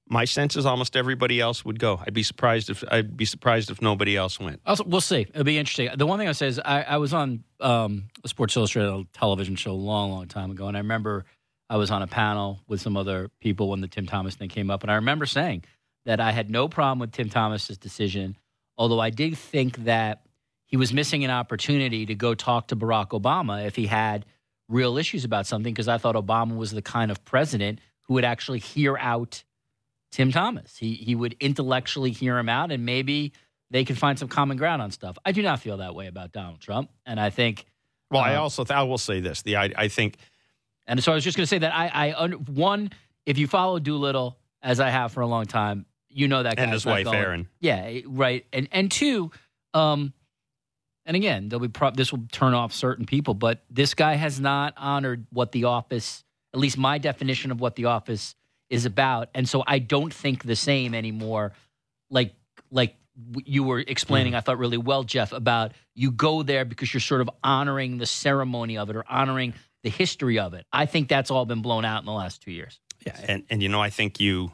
my sense is almost everybody else would go. I'd be surprised if I'd be surprised if nobody else went. Also, we'll see. It'll be interesting. The one thing I say is I, I was on um, a Sports Illustrated television show a long, long time ago, and I remember I was on a panel with some other people when the Tim Thomas thing came up, and I remember saying that I had no problem with Tim Thomas's decision, although I did think that he was missing an opportunity to go talk to Barack Obama if he had real issues about something, because I thought Obama was the kind of president who would actually hear out Tim Thomas. He he would intellectually hear him out, and maybe they could find some common ground on stuff. I do not feel that way about Donald Trump, and I think. Well, uh, I also th- I will say this: the I, I think, and so I was just going to say that I I under, one, if you follow Doolittle as I have for a long time, you know that guy's and his not wife going, Erin. Yeah, right. And and two, um, and again, there'll be pro- this will turn off certain people, but this guy has not honored what the office, at least my definition of what the office is about, and so I don't think the same anymore. Like like you were explaining, mm-hmm. I thought really well, Jeff, about you go there because you're sort of honoring the ceremony of it or honoring the history of it. I think that's all been blown out in the last two years. Yeah, and and you know, I think you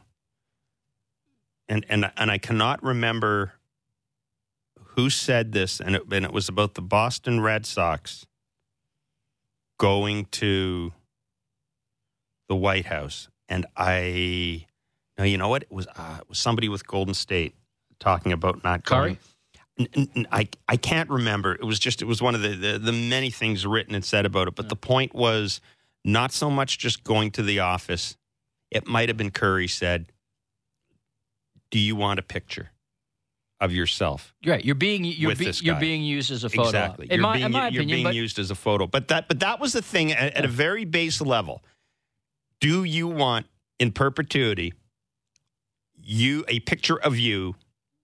and and and I cannot remember who said this, and it, and it was about the Boston Red Sox going to the White House. And I, no, you know what? It was, uh, it was somebody with Golden State talking about not going. N- n- I I can't remember. It was just, it was one of the, the, the many things written and said about it. But yeah. The point was not so much just going to the office. It might have been Curry said, do you want a picture of yourself? Right. You're being, you're, with be, this you're guy? being used as a photo. Exactly. In you're my, being, in my you're opinion, being but, used as a photo. But that, but that was the thing at, at a very base level. Do you want in perpetuity you a picture of you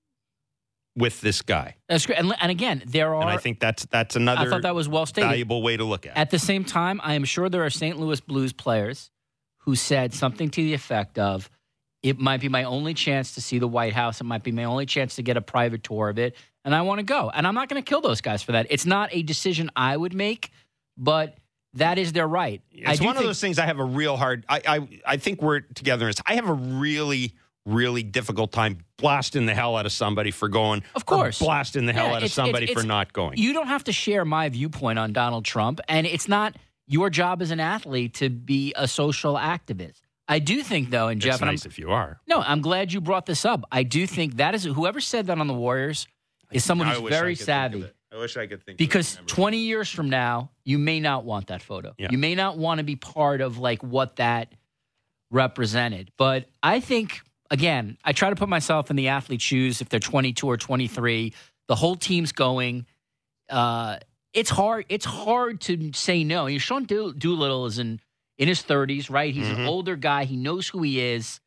with this guy? That's great. And, and again, there are. And I think that's that's another. I thought that was well stated. Valuable way to look at it. At the same time, I am sure there are Saint Louis Blues players who said something to the effect of, "It might be my only chance to see the White House. It might be my only chance to get a private tour of it, and I want to go." And I'm not going to kill those guys for that. It's not a decision I would make, but that is their right. It's one of those things I have a real hard. I, I I think we're together. I have a really really difficult time blasting the hell out of somebody for going. Of course, blasting the hell yeah, out of it's, somebody it's, it's, for not going. You don't have to share my viewpoint on Donald Trump, and it's not your job as an athlete to be a social activist. I do think, though, and it's Jeff, nice and if you are. No, I'm glad you brought this up. I do think that is whoever said that on the Warriors is someone I who's wish I very could savvy. think of it. I wish I could think because of it. twenty years from now, you may not want that photo. Yeah. You may not want to be part of like what that represented. But I think, again, I try to put myself in the athlete's shoes if they're twenty-two or twenty-three. The whole team's going. Uh, it's hard. It's hard to say no. You know, Sean Do- Doolittle is in in his thirties, right? He's Mm-hmm. an older guy. He knows who he is,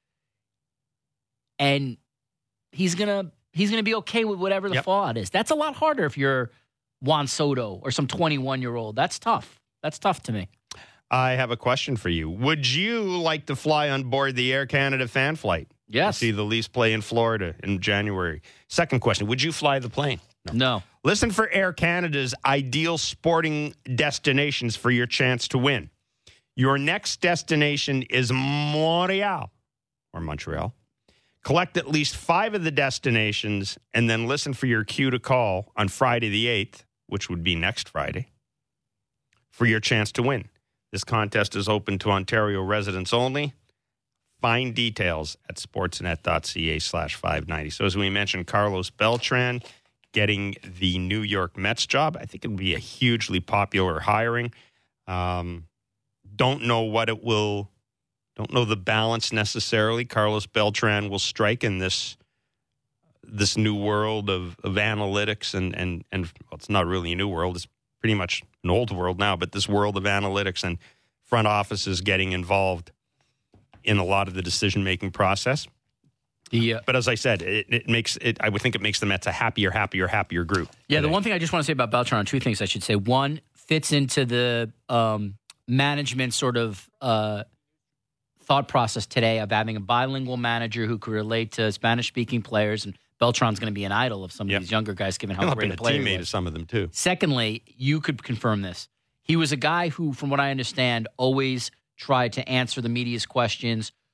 and he's gonna he's gonna be okay with whatever the Yep. fallout is. That's a lot harder if you're Juan Soto or some twenty-one year old. That's tough. That's tough to me. I have a question for you. Would you like to fly on board the Air Canada fan flight? Yes. See the Leafs play in Florida in January. Second question, would you fly the plane? No. Listen for Air Canada's ideal sporting destinations for your chance to win. Your next destination is Montreal or Montreal. Collect at least five of the destinations and then listen for your cue to call on Friday the eighth, which would be next Friday, for your chance to win. This contest is open to Ontario residents only. Find details at sportsnet.ca slash 590. So as we mentioned, Carlos Beltran getting the New York Mets job. I think it would be a hugely popular hiring. Um, don't know what it will, don't know the balance necessarily Carlos Beltran will strike in this this new world of, of analytics and, and, and well, it's not really a new world. It's pretty much an old world now, but this world of analytics and front offices getting involved in a lot of the decision-making process. The, uh, but as I said, it, it makes it. I would think it makes the Mets a happier, happier, happier group. Yeah, today. the one thing I just want to say about Beltran, two things I should say. One, fits into the um, management sort of uh, thought process today of having a bilingual manager who could relate to Spanish-speaking players, and Beltran's going to be an idol of some of Yep. these younger guys, given how He'll great been a a player he teammate was. of some of them too. Secondly, you could confirm this. He was a guy who, from what I understand, always tried to answer the media's questions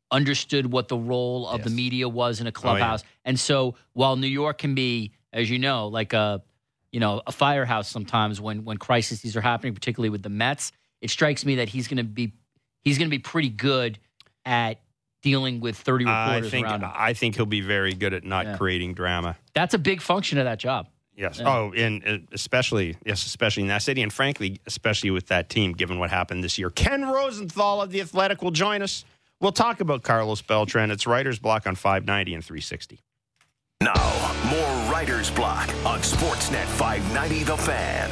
understood what the role of Yes. the media was in a clubhouse. Oh, yeah. And so while New York can be, as you know, like a, you know, a firehouse sometimes when when crises are happening, particularly with the Mets, it strikes me that he's going to be he's going to be pretty good at dealing with thirty reporters I think around him. I think he'll be very good at not Yeah. creating drama. That's a big function of that job. Yes. Yeah. Oh, and uh, especially yes, especially in that city, and frankly, especially with that team, given what happened this year. Ken Rosenthal of the Athletic will join us. We'll talk about Carlos Beltran. It's Writer's Block on five ninety and three sixty. Now, more Writer's Block on Sportsnet five ninety The Fan.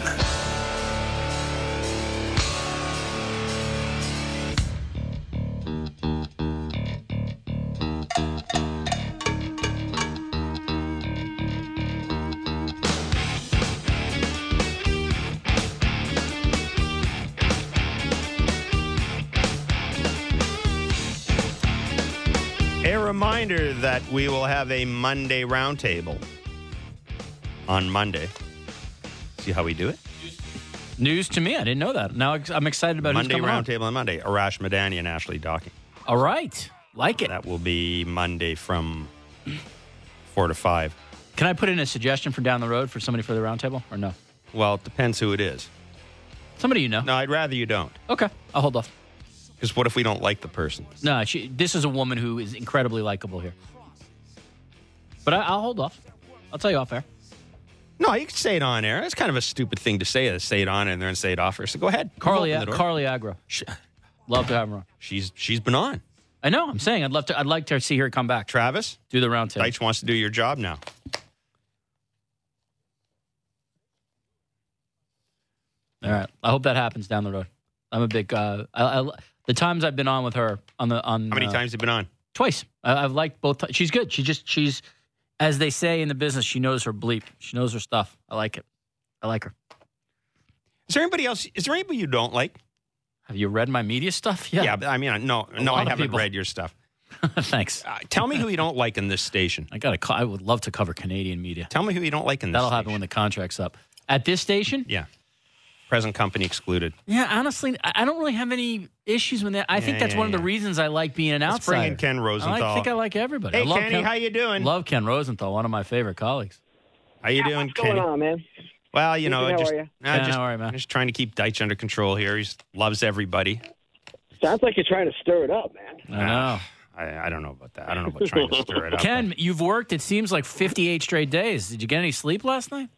A reminder that we will have a Monday roundtable on Monday. See how we do it? News to me. I didn't know that. Now ex- I'm excited about Monday who's coming on. roundtable on Monday. Arash Madani and Ashley Docking. All right. Like it. That will be Monday from four to five. Can I put in a suggestion for down the road for somebody for the roundtable or no? Well, it depends who it is. Somebody you know. No, I'd rather you don't. Okay. I'll hold off. Because what if we don't like the person? No, she, this is a woman who is incredibly likable here. But I, I'll hold off. I'll tell you off air. No, you can say it on air. It's kind of a stupid thing to say. To say it on and then say it off air. So go ahead. Carly, Open the door. Carly Agro. Love to have her on. She's she's been on. I know. I'm saying I'd love to. I'd like to see her come back. Travis, do the roundtable. Deitch wants to do your job now. All right. I hope that happens down the road. I'm a big. Uh, I, I, the times I've been on with her on the on. How many uh, times have you been on? Twice. I, I've liked both. T- she's good. She just she's, as they say in the business, she knows her bleep. She knows her stuff. I like it. I like her. Is there anybody else? Is there anybody you don't like? Have you read my media stuff? Yeah. Yeah, but I mean, no, A no, lot I of haven't people. read your stuff. Thanks. Uh, tell me who you don't like in this station. I got. I would love to cover Canadian media. Tell me who you don't like in this. That'll station. happen when the contract's up. At this station? Yeah. Present company excluded. Yeah, honestly, I I don't really have any issues with that. I think Yeah, that's yeah, one of the yeah. reasons I like being an Let's outsider. bring in Ken Rosenthal. I think I like everybody. Hey, I love Kenny, Ken, how you doing? Love Ken Rosenthal, one of my favorite colleagues. How you doing, What's Kenny? going on, man? Well, you know, How I just, are you? uh, Ken, just, how are you, man? just trying to keep Deitch under control here. He loves everybody. Sounds like you're trying to stir it up, man. I know. I, I don't know about that. I don't know about trying to stir it up. Ken, you've worked, it seems like fifty-eight straight days. Did you get any sleep last night?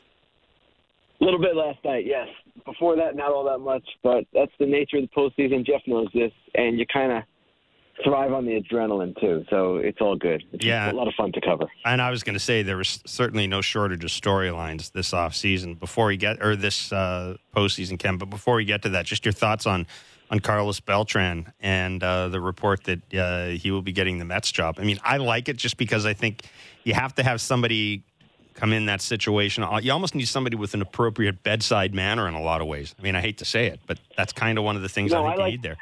A little bit last night, yes. Before that, not all that much, but that's the nature of the postseason. Jeff knows this, and you kind of thrive on the adrenaline, too, so it's all good. It's Yeah. a lot of fun to cover. And I was going to say there was certainly no shortage of storylines this offseason before we get, or this uh, postseason, Ken. But before we get to that, just your thoughts on on Carlos Beltran and uh, the report that uh, he will be getting the Mets job. I mean, I like it just because I think you have to have somebody come in that situation. You almost need somebody with an appropriate bedside manner in a lot of ways. I mean, I hate to say it, but that's kind of one of the things No, I think I you like- need there.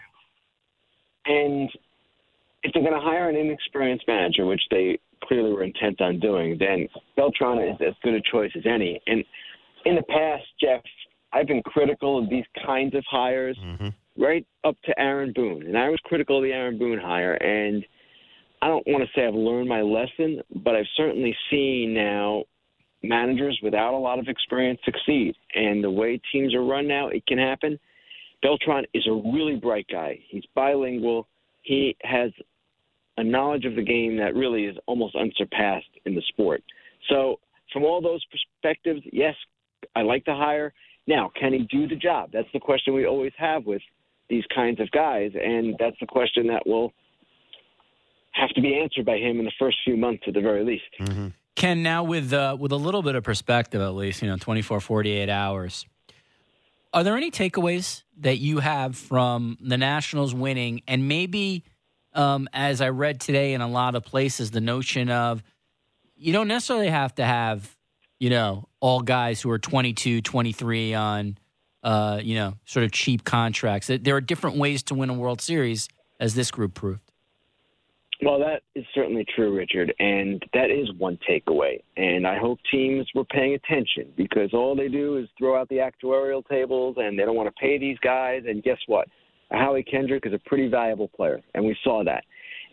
And if they're going to hire an inexperienced manager, which they clearly were intent on doing, then Beltran is as good a choice as any. And in the past, Jeff, I've been critical of these kinds of hires Mm-hmm. right up to Aaron Boone. And I was critical of the Aaron Boone hire. And I don't want to say I've learned my lesson, but I've certainly seen now managers without a lot of experience succeed. And the way teams are run now, it can happen. Beltran is a really bright guy. He's bilingual. He has a knowledge of the game that really is almost unsurpassed in the sport. So from all those perspectives, yes, I like the hire. Now, can he do the job? That's the question we always have with these kinds of guys, and that's the question that will have to be answered by him in the first few months at the very least. Mm-hmm. Ken, now with uh, with a little bit of perspective, at least, you know, twenty-four, forty-eight hours, are there any takeaways that you have from the Nationals winning? And maybe, um, as I read today in a lot of places, the notion of you don't necessarily have to have, you know, all guys who are twenty-two, twenty-three on, uh, you know, sort of cheap contracts. There are different ways to win a World Series, as this group proved. Well, that is certainly true, Richard, and that is one takeaway. And I hope teams were paying attention because all they do is throw out the actuarial tables and they don't want to pay these guys. And guess what? Howie Kendrick is a pretty valuable player, and we saw that.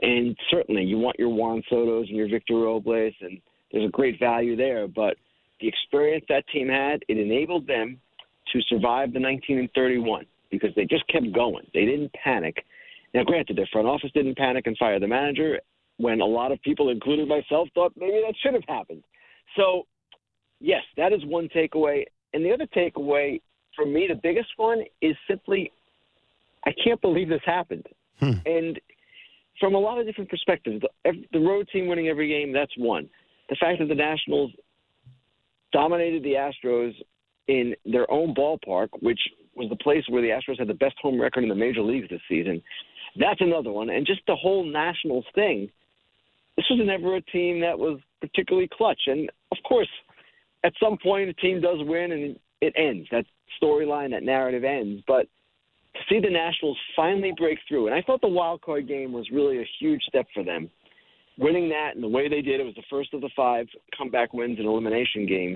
And certainly you want your Juan Sotos and your Victor Robles, and there's a great value there. But the experience that team had, it enabled them to survive the nineteen and thirty-one because they just kept going. They didn't panic. Now, granted, their front office didn't panic and fire the manager when a lot of people, including myself, thought maybe that should have happened. So, yes, that is one takeaway. And the other takeaway, for me, the biggest one is simply, I can't believe this happened. Hmm. And from a lot of different perspectives, the, the road team winning every game, that's one. The fact that the Nationals dominated the Astros in their own ballpark, which was the place where the Astros had the best home record in the major leagues this season, that's another one. And just the whole Nationals thing, this was never a team that was particularly clutch. And, of course, at some point a team does win and it ends. That storyline, that narrative ends. But to see the Nationals finally break through, and I thought the wild card game was really a huge step for them. Winning that and the way they did, it was the first of the five comeback wins in elimination games.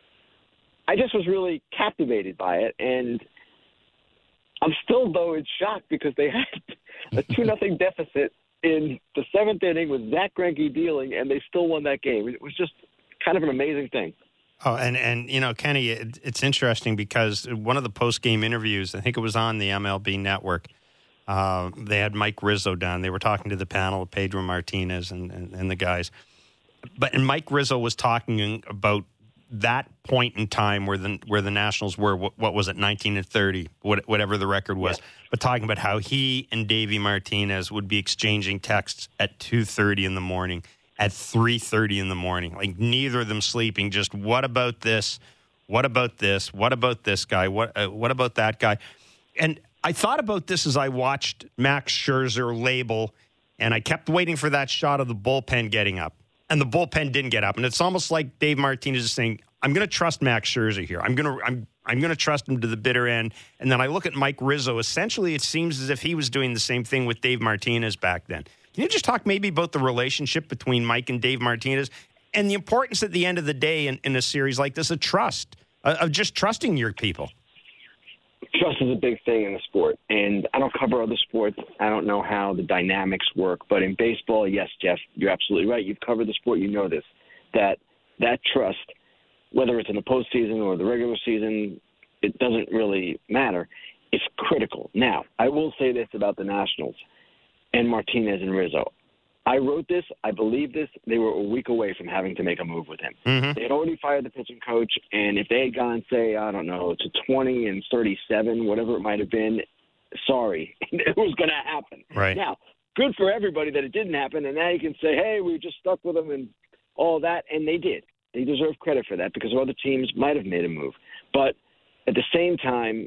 I just was really captivated by it, and I'm still, though, in shock because they had a two nothing deficit in the seventh inning with Zach Greinke dealing, and they still won that game. It was just kind of an amazing thing. Oh, and, and you know, Kenny, it, it's interesting because one of the post-game interviews, I think it was on the M L B Network, uh, they had Mike Rizzo down. They were talking to the panel, Pedro Martinez and, and, and the guys. But and Mike Rizzo was talking about that point in time where the where the Nationals were, what, what was it, nineteen and thirty, what, whatever the record was, yeah. But talking about how he and Davey Martinez would be exchanging texts at two thirty in the morning, at three thirty in the morning, like neither of them sleeping, just what about this, what about this, what about this guy, what uh, what about that guy? And I thought about this as I watched Max Scherzer label, and I kept waiting for that shot of the bullpen getting up. And the bullpen didn't get up, and it's almost like Dave Martinez is saying, "I'm going to trust Max Scherzer here. I'm going to I'm I'm going to trust him to the bitter end." And then I look at Mike Rizzo. Essentially, it seems as if he was doing the same thing with Dave Martinez back then. Can you just talk maybe about the relationship between Mike and Dave Martinez and the importance at the end of the day in, in a series like this of trust, uh, of just trusting your people? Trust is a big thing in the sport, and I don't cover other sports. I don't know how the dynamics work, but in baseball, yes, Jeff, you're absolutely right. You've covered the sport. You know this, that that trust, whether it's in the postseason or the regular season, it doesn't really matter. It's critical. Now, I will say this about the Nationals and Martinez and Rizzo. I wrote this. I believe this. They were a week away from having to make a move with him. Mm-hmm. They had already fired the pitching coach, and if they had gone, say, I don't know, to twenty and thirty-seven, whatever it might have been, sorry, it was going to happen. Right. Now, good for everybody that it didn't happen, and now you can say, hey, we just stuck with them and all that, and they did. They deserve credit for that because other teams might have made a move. But at the same time,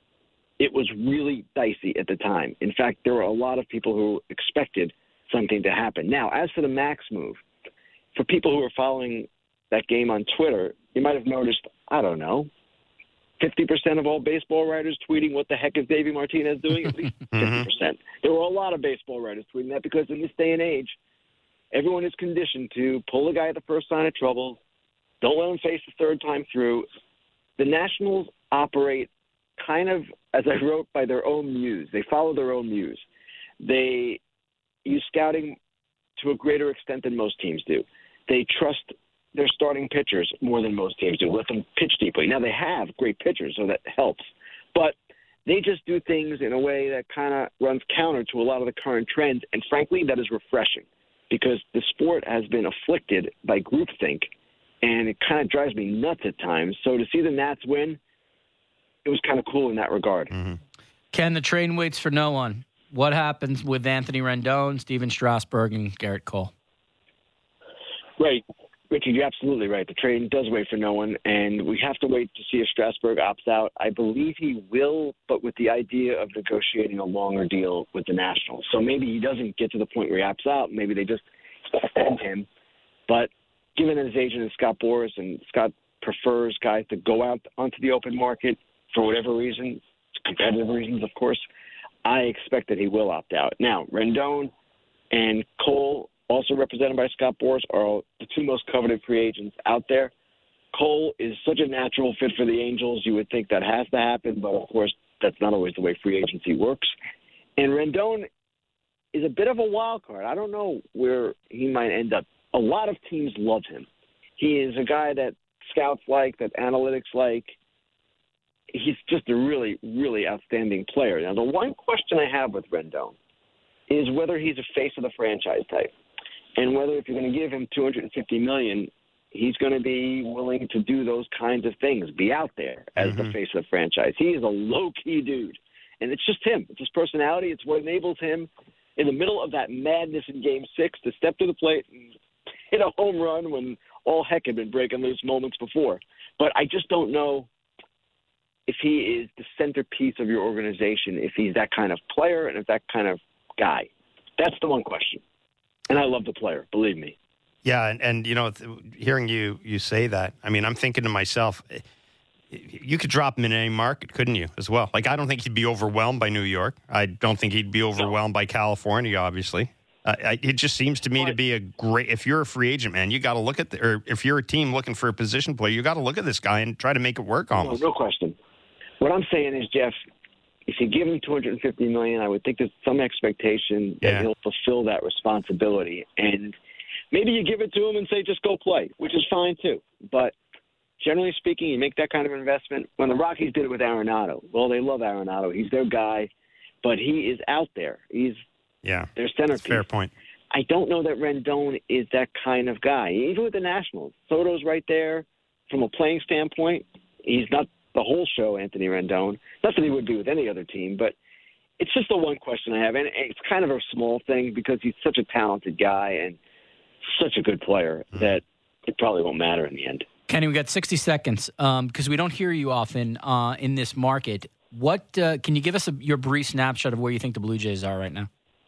it was really dicey at the time. In fact, there were a lot of people who expected something to happen. Now, as for the Max move, for people who are following that game on Twitter, you might have noticed, I don't know, fifty percent of all baseball writers tweeting what the heck is Davey Martinez doing? At least fifty percent. There were a lot of baseball writers tweeting that because in this day and age, everyone is conditioned to pull a guy at the first sign of trouble, don't let him face the third time through. The Nationals operate kind of, as I wrote, by their own muse. They follow their own muse. They use scouting to a greater extent than most teams do. They trust their starting pitchers more than most teams do. Let them pitch deeply. Now, they have great pitchers, so that helps. But they just do things in a way that kind of runs counter to a lot of the current trends. And, frankly, that is refreshing because the sport has been afflicted by groupthink, and it kind of drives me nuts at times. So to see the Nats win, it was kind of cool in that regard. Mm-hmm. Ken, the train waits for no one. What happens with Anthony Rendon, Steven Strasburg, and Garrett Cole? Right. Richard, you're absolutely right. The train does wait for no one, and we have to wait to see if Strasburg opts out. I believe he will, but with the idea of negotiating a longer deal with the Nationals. So maybe he doesn't get to the point where he opts out. Maybe they just extend him. But given that his agent is Scott Boras, and Scott prefers guys to go out onto the open market for whatever reason, competitive reasons, of course, I expect that he will opt out. Now, Rendon and Cole, also represented by Scott Boras, are the two most coveted free agents out there. Cole is such a natural fit for the Angels. You would think that has to happen, but, of course, that's not always the way free agency works. And Rendon, is a bit of a wild card. I don't know where he might end up. A lot of teams love him. He is a guy that scouts like, that analytics like. He's just a really, really outstanding player. Now, the one question I have with Rendon is whether he's a face of the franchise type, and whether if you're going to give him two hundred fifty million dollars, he's going to be willing to do those kinds of things, be out there as mm-hmm. the face of the franchise. He is a low-key dude, and it's just him. It's his personality. It's what enables him in the middle of that madness in Game six to step to the plate and hit a home run when all heck had been breaking loose moments before. But I just don't know if he is the centerpiece of your organization, if he's that kind of player and if that kind of guy. That's the one question. And I love the player, believe me. Yeah, and, and you know, th- hearing you you say that, I mean, I'm thinking to myself, you could drop him in any market, couldn't you, as well? Like, I don't think he'd be overwhelmed by New York. I don't think he'd be overwhelmed no. by California, obviously. Uh, I, it just seems to me to be a great, if you're a free agent, man, you got to look at, the, or if you're a team looking for a position player, you got to look at this guy and try to make it work almost. No, no question. What I'm saying is, Jeff, if you give him two hundred fifty million dollars, I would think there's some expectation that yeah. he'll fulfill that responsibility. And maybe you give it to him and say, just go play, which is fine too. But generally speaking, you make that kind of investment. When the Rockies did it with Arenado, well, they love Arenado. He's their guy, but he is out there. He's yeah, their centerpiece. Fair point. I don't know that Rendon is that kind of guy. Even with the Nationals, Soto's right there. From a playing standpoint, he's not the whole show, Anthony Rendon. Not that he would be with any other team, but it's just the one question I have. And it's kind of a small thing because he's such a talented guy and such a good player mm-hmm. that it probably won't matter in the end. Kenny, we got sixty seconds um, because we don't hear you often uh, in this market. What uh, can you give us a, your brief snapshot of where you think the Blue Jays are right now?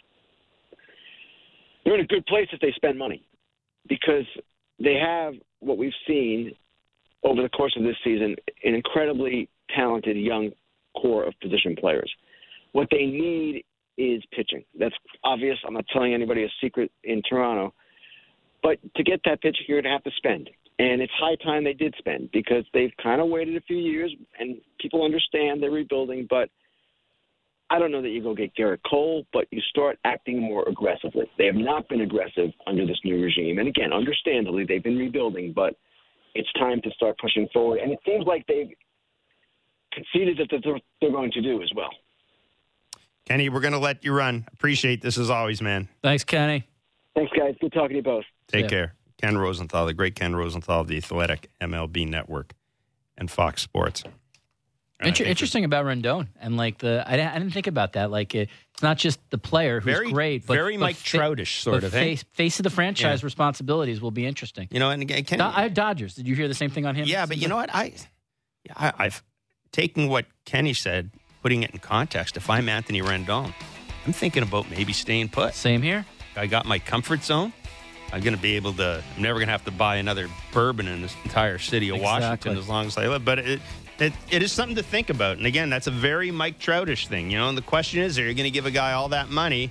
They're in a good place if they spend money because they have what we've seen over the course of this season, an incredibly talented young core of position players. What they need is pitching. That's obvious. I'm not telling anybody a secret in Toronto. But to get that pitching, you're going to have to spend. And it's high time they did spend because they've kind of waited a few years, and people understand they're rebuilding. But I don't know that you go get Garrett Cole, but you start acting more aggressively. They have not been aggressive under this new regime. And, again, understandably, they've been rebuilding, but it's time to start pushing forward. And it seems like they've conceded that they're, they're going to do as well. Kenny, we're going to let you run. Appreciate this as always, man. Thanks, Kenny. Thanks, guys. Good talking to you both. Take yeah. care. Ken Rosenthal, the great Ken Rosenthal of the Athletic, M L B Network, and Fox Sports. Inter- interesting about Rendon. And, like, the I, I didn't think about that. Like, it, it's not just the player who's very, great, but very but Mike fa- Troutish sort but of. Face, eh? face of the franchise yeah. responsibilities will be interesting. You know, and again, Ken, Do- I have Dodgers. Did you hear the same thing on him? Yeah, but you know what? I, I, I've taken what Kenny said, putting it in context. If I'm Anthony Rendon, I'm thinking about maybe staying put. Same here. I got my comfort zone. I'm going to be able to, I'm never going to have to buy another bourbon in this entire city of Exactly. Washington as long as I live. But it, it it is something to think about. And again, that's a very Mike Troutish thing, you know. And the question is, are you going to give a guy all that money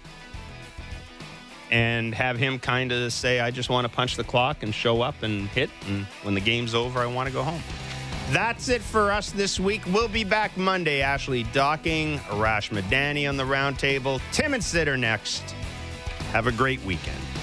and have him kind of say, I just want to punch the clock and show up and hit, and when the game's over, I want to go home? That's it for us this week. We'll be back Monday. Ashley Docking, Arash Madani on the roundtable, Tim and Sitter next. Have a great weekend.